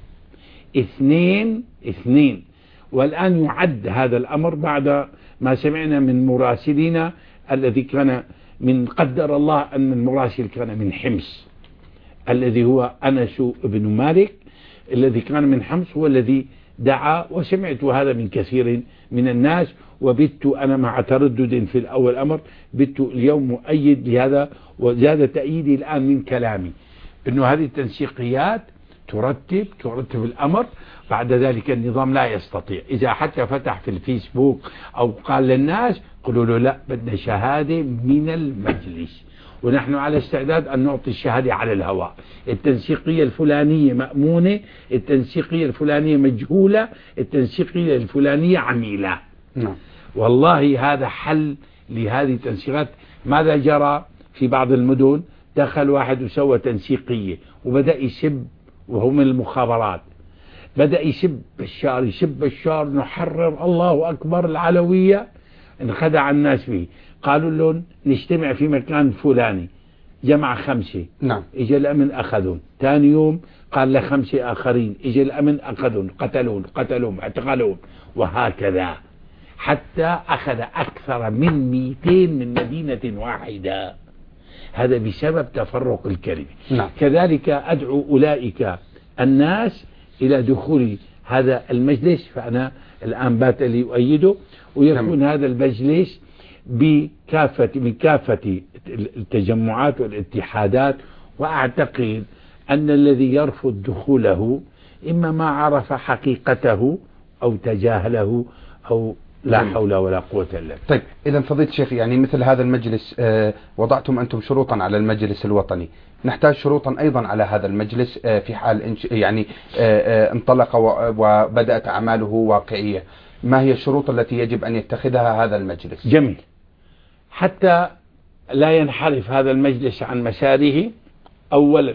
اثنين اثنين والآن يعد هذا الأمر بعد ما سمعنا من مراسلين الذي كان من قدر الله أن المراسل كان من حمص، الذي هو أنس بن مالك الذي كان من حمص هو الذي دعا، وسمعت هذا من كثير من الناس، وبت أنا مع تردد في الأول أمر بت اليوم مؤيد لهذا، وزاد تأييدي الآن من كلامي أنه هذه التنسيقيات ترتب ترتب الأمر. بعد ذلك النظام لا يستطيع، إذا حتى فتح في الفيسبوك أو قال للناس قالوا له لا بدنا شهادة من المجلس، ونحن على استعداد أن نعطي الشهادة على الهواء. التنسيقية الفلانية مأمونة، التنسيقية الفلانية مجهولة، التنسيقية الفلانية عميلة. نعم. والله هذا حل لهذه التنسيقات. ماذا جرى في بعض المدن؟ دخل واحد وسوى تنسيقية وبدأ يسب، وهو من المخابرات، بدأ يسب بشار، يسب بشار، نحرر، الله أكبر، العلوية. انخدع الناس فيه، قالوا لهم نجتمع في مكان فلاني، جمع خمسة. نعم. اجى الأمن أخذون. ثاني يوم قال لخمسة آخرين، اجى الأمن أخذون، قتلون قتلون اعتقلون، وهكذا حتى أخذ أكثر من مئتين من مدينة واحدة. هذا بسبب تفرق الكلمة. نعم. كذلك أدعو أولئك الناس إلى دخول هذا المجلس، فأنا الآن بات لي أؤيده، ويكون نعم. هذا المجلس بكافة من كافة التجمعات والاتحادات. وأعتقد أن الذي يرفض دخوله إما ما عرف حقيقته أو تجاهله أو لا حول ولا قوة إلا بالله. طيب إذا فضيلة الشيخ، يعني مثل هذا المجلس آه وضعتم أنتم شروطا على المجلس الوطني، نحتاج شروطا أيضا على هذا المجلس آه في حال يعني آه آه انطلق وبدأت أعماله واقعية. ما هي الشروط التي يجب أن يتخذها هذا المجلس؟ جميل. حتى لا ينحرف هذا المجلس عن مساره، أولا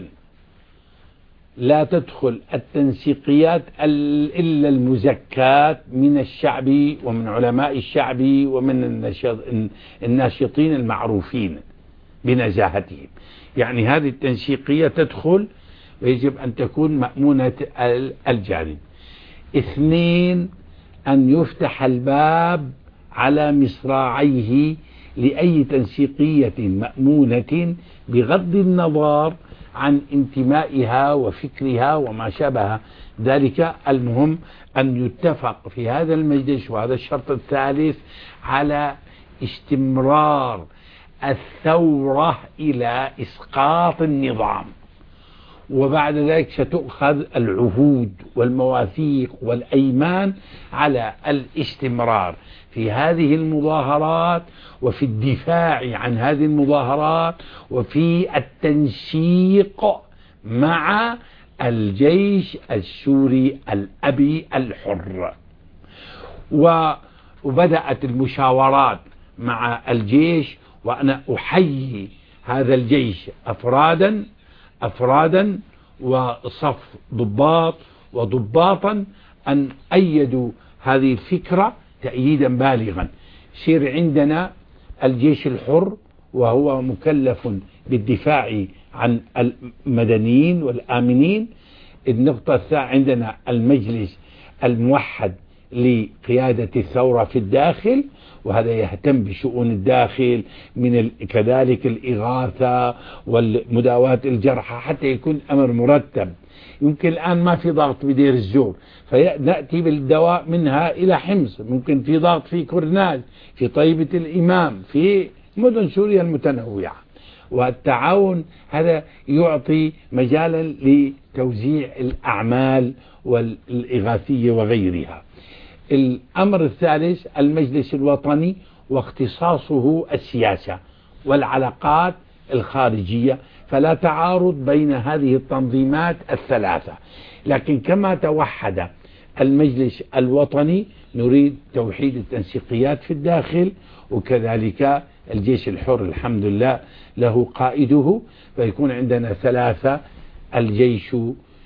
لا تدخل التنسيقيات إلا المزكات من الشعب ومن علماء الشعب ومن الناشطين المعروفين بنزاهتهم. يعني هذه التنسيقية تدخل ويجب أن تكون مأمونة الجانب. اثنين، أن يفتح الباب على مصراعيه لأي تنسيقية مأمونة بغض النظر عن انتمائها وفكرها وما شابه ذلك. المهم أن يتفق في هذا المجلس، وهذا الشرط الثالث، على استمرار الثورة إلى إسقاط النظام، وبعد ذلك ستؤخذ العهود والمواثيق والأيمان على الاستمرار في هذه المظاهرات وفي الدفاع عن هذه المظاهرات وفي التنسيق مع الجيش السوري الأبي الحر. وبدأت المشاورات مع الجيش، وأنا أحيي هذا الجيش أفرادا أفرادا وصف ضباط وضباطا أن أيدوا هذه الفكرة تأييدا بالغا. يصير عندنا الجيش الحر وهو مكلف بالدفاع عن المدنيين والآمنين. النقطة الثانية، عندنا المجلس الموحد لقيادة الثورة في الداخل، وهذا يهتم بشؤون الداخل من كذلك الإغاثة والمداواة الجرحى حتى يكون أمر مرتب. يمكن الآن ما في ضغط بدير الزور فنأتي بالدواء منها إلى حمص، ممكن في ضغط في كورناج، في طيبة الإمام، في مدن سوريا المتنوعة. والتعاون هذا يعطي مجالا لتوزيع الأعمال والإغاثية وغيرها. الأمر الثالث، المجلس الوطني واختصاصه السياسة والعلاقات الخارجية، فلا تعارض بين هذه التنظيمات الثلاثة. لكن كما توحد المجلس الوطني نريد توحيد التنسيقيات في الداخل، وكذلك الجيش الحر الحمد لله له قائده، فيكون عندنا ثلاثة: الجيش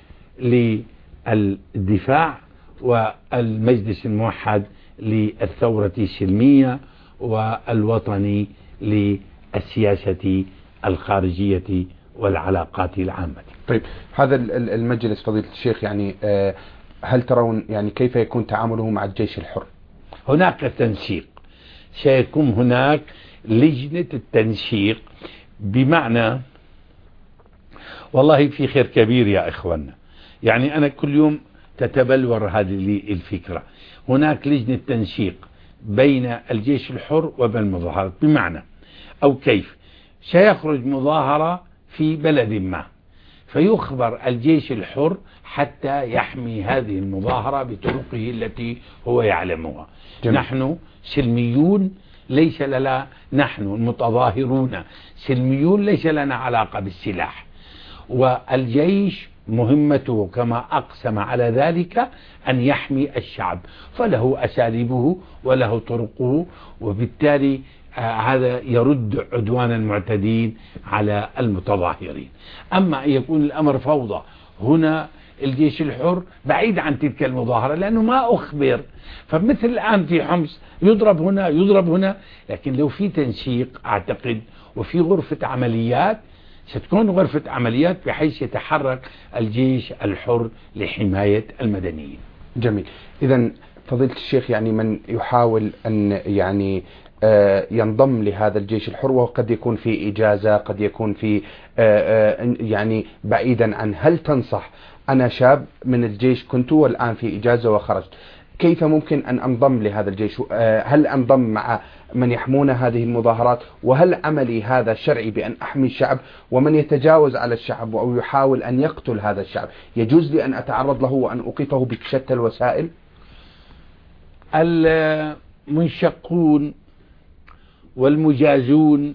للدفاع، والمجلس الموحد للثورة السلمية، والوطني للسياسة الخارجية والعلاقات العامة. طيب هذا المجلس فضيلة الشيخ يعني هل ترون يعني كيف يكون تعامله مع الجيش الحر؟ هناك تنسيق، سيكون هناك لجنة التنسيق، بمعنى والله في خير كبير يا إخوانا. يعني أنا كل يوم تتبلور هذه الفكرة. هناك لجنة تنسيق بين الجيش الحر وبين المظاهرات، بمعنى أو كيف سيخرج مظاهرة في بلد ما، فيخبر الجيش الحر حتى يحمي هذه المظاهرة بطرقه التي هو يعلمها. جميل. نحن سلميون ليس لنا نحن المتظاهرون سلميون، ليس لنا علاقة بالسلاح، والجيش مهمته كما أقسم على ذلك أن يحمي الشعب، فله أساليبه وله طرقه، وبالتالي آه هذا يرد عدوان المعتدين على المتظاهرين. أما أن يكون الأمر فوضى، هنا الجيش الحر بعيد عن تلك المظاهرة لأنه ما أخبر، فمثل الآن في حمص يضرب هنا يضرب هنا، لكن لو في تنسيق أعتقد وفي غرفة عمليات ستكون غرفة عمليات بحيث يتحرك الجيش الحر لحماية المدنيين. جميل. إذن فضيلة الشيخ، يعني من يحاول أن يعني ينضم لهذا الجيش الحر وقد يكون في إجازة، قد يكون في يعني بعيدا عن، هل تنصح أنا شاب من الجيش كنت والآن في إجازة وخرجت، كيف ممكن أن أنضم لهذا الجيش؟ هل أنضم مع من يحمون هذه المظاهرات؟ وهل عملي هذا شرعي بأن أحمي الشعب؟ ومن يتجاوز على الشعب أو يحاول أن يقتل هذا الشعب يجوز لي أن أتعرض له وأن أوقفه بشتى الوسائل؟ المنشقون والمجازون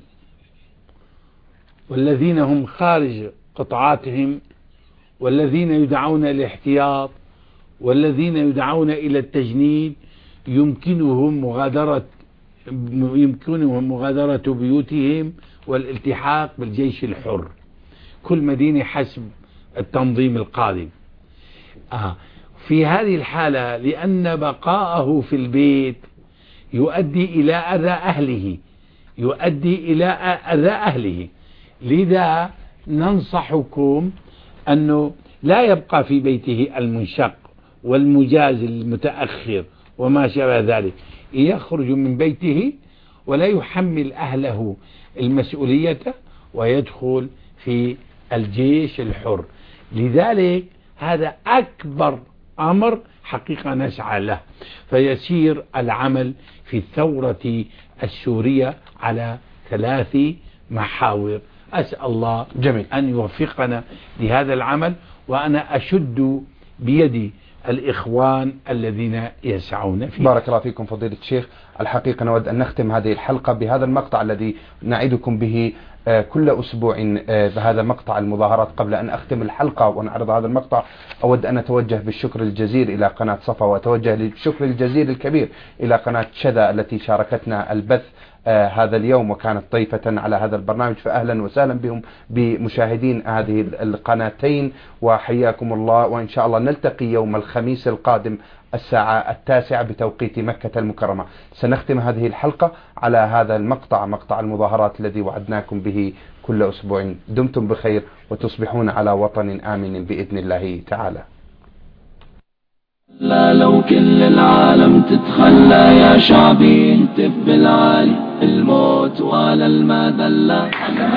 والذين هم خارج قطاعاتهم والذين يدعون الاحتياط والذين يدعون إلى التجنيد يمكنهم مغادرة يمكنهم مغادرة بيوتهم والالتحاق بالجيش الحر، كل مدينة حسب التنظيم القادم. آه في هذه الحالة لأن بقاءه في البيت يؤدي إلى أذى أهله يؤدي إلى أذى أهله لذا ننصحكم أنه لا يبقى في بيته المنشق والمجاز المتأخر وما شابه ذلك، يخرج من بيته ولا يحمل أهله المسؤولية ويدخل في الجيش الحر. لذلك هذا أكبر أمر حقيقة نسعى له، فيسير العمل في الثورة السورية على ثلاث محاور. أسأل الله جميل. أن يوفقنا لهذا العمل، وأنا أشد بيدي الإخوان الذين يسعون فيه. بارك الله فيكم فضيلة الشيخ. الحقيقة نود أن نختم هذه الحلقة بهذا المقطع الذي نعدكم به كل أسبوع بهذا مقطع المظاهرات. قبل أن أختم الحلقة ونعرض هذا المقطع أود أن أتوجه بالشكر الجزيل إلى قناة صفا، وأتوجه بالشكر الجزيل الكبير إلى قناة شذا التي شاركتنا البث آه هذا اليوم وكانت ضيفة على هذا البرنامج، فأهلا وسهلا بهم بمشاهدين هذه القناتين وحياكم الله. وإن شاء الله نلتقي يوم الخميس القادم الساعة التاسعة بتوقيت مكة المكرمة. سنختم هذه الحلقة على هذا المقطع، مقطع المظاهرات الذي وعدناكم به كل أسبوع. دمتم بخير وتصبحون على وطن آمن بإذن الله تعالى. لا لو كل العالم تتخلى يا شعبي انتف بالعالي، الموت ولا المذلة.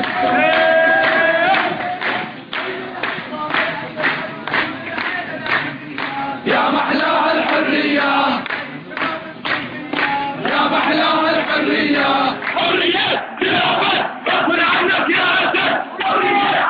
يا محلاها الحرية، يا محلاها الحرية، حرية بلا بد غصب عنك يا أسد، حرية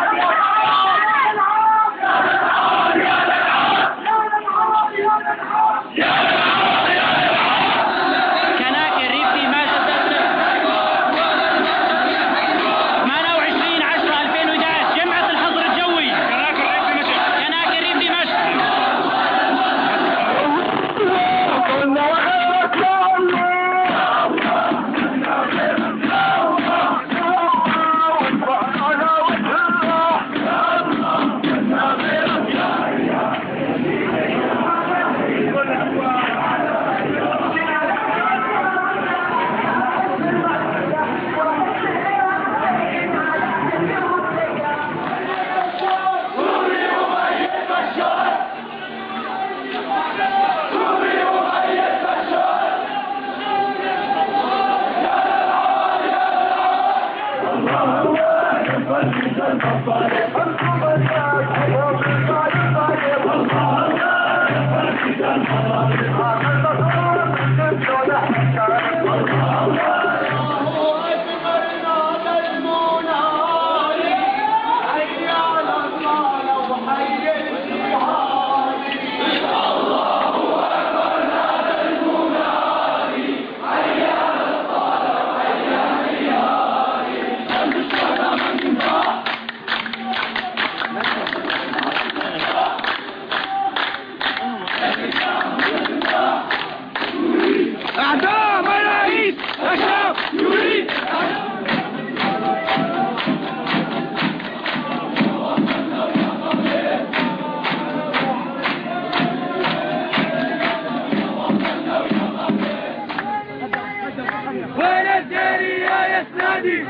وين الديري يا يسنادي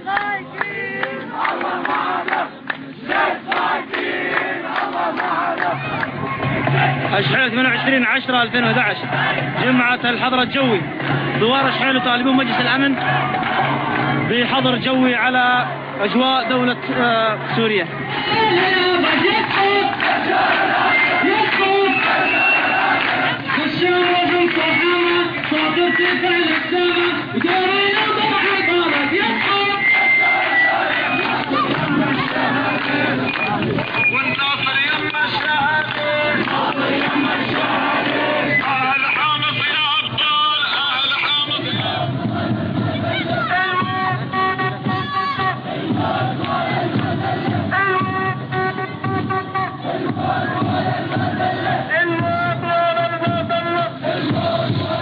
الله معنا الله معنا. أشحال ثمانية وعشرين عشرة ألفين وأحد عشر جمعة الحظر الجوي دوار أشحال يطالبون مجلس الأمن بحظر جوي على أجواء دولة سوريا. والناصر يما الشهادة الناصر يما الشهادة أهل حامص يا أبطال أهل حامص يا الموت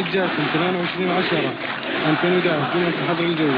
مسجل من ثمانية وعشرين عشرة ألفين وأحد عشر جمعة الحظر الجوي.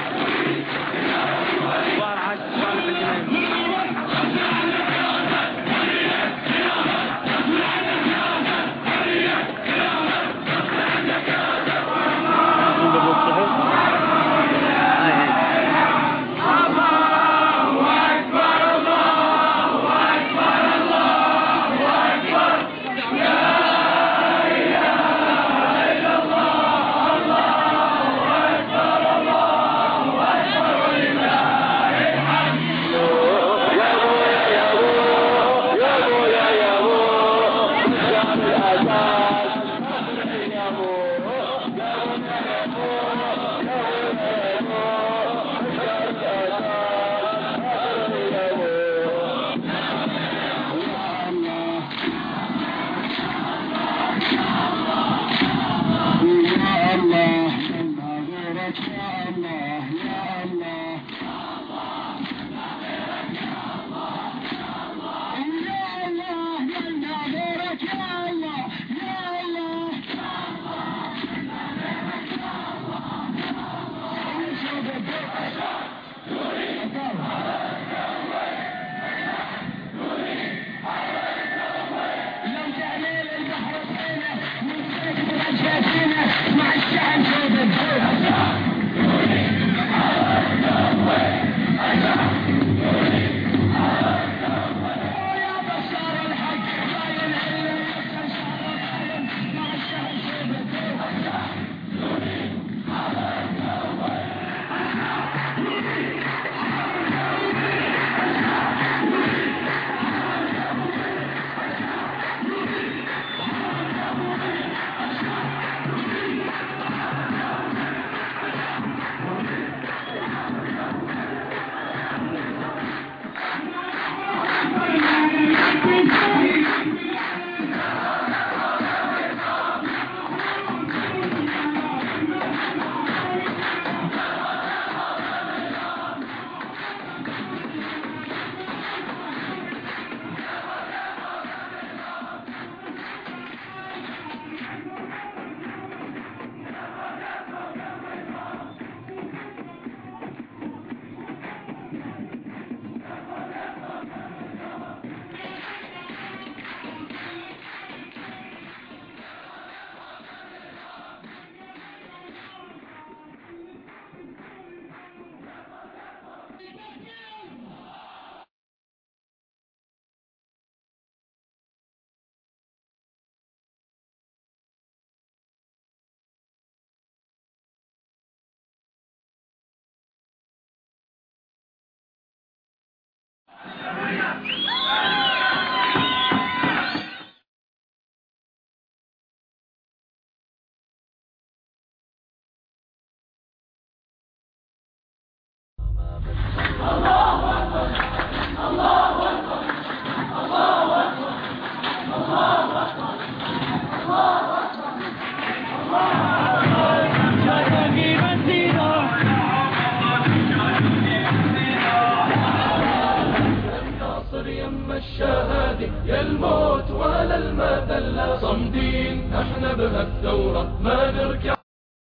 الشهادة يا الموت ولا المذلة صمدين احنا بهالثورة ما نركع.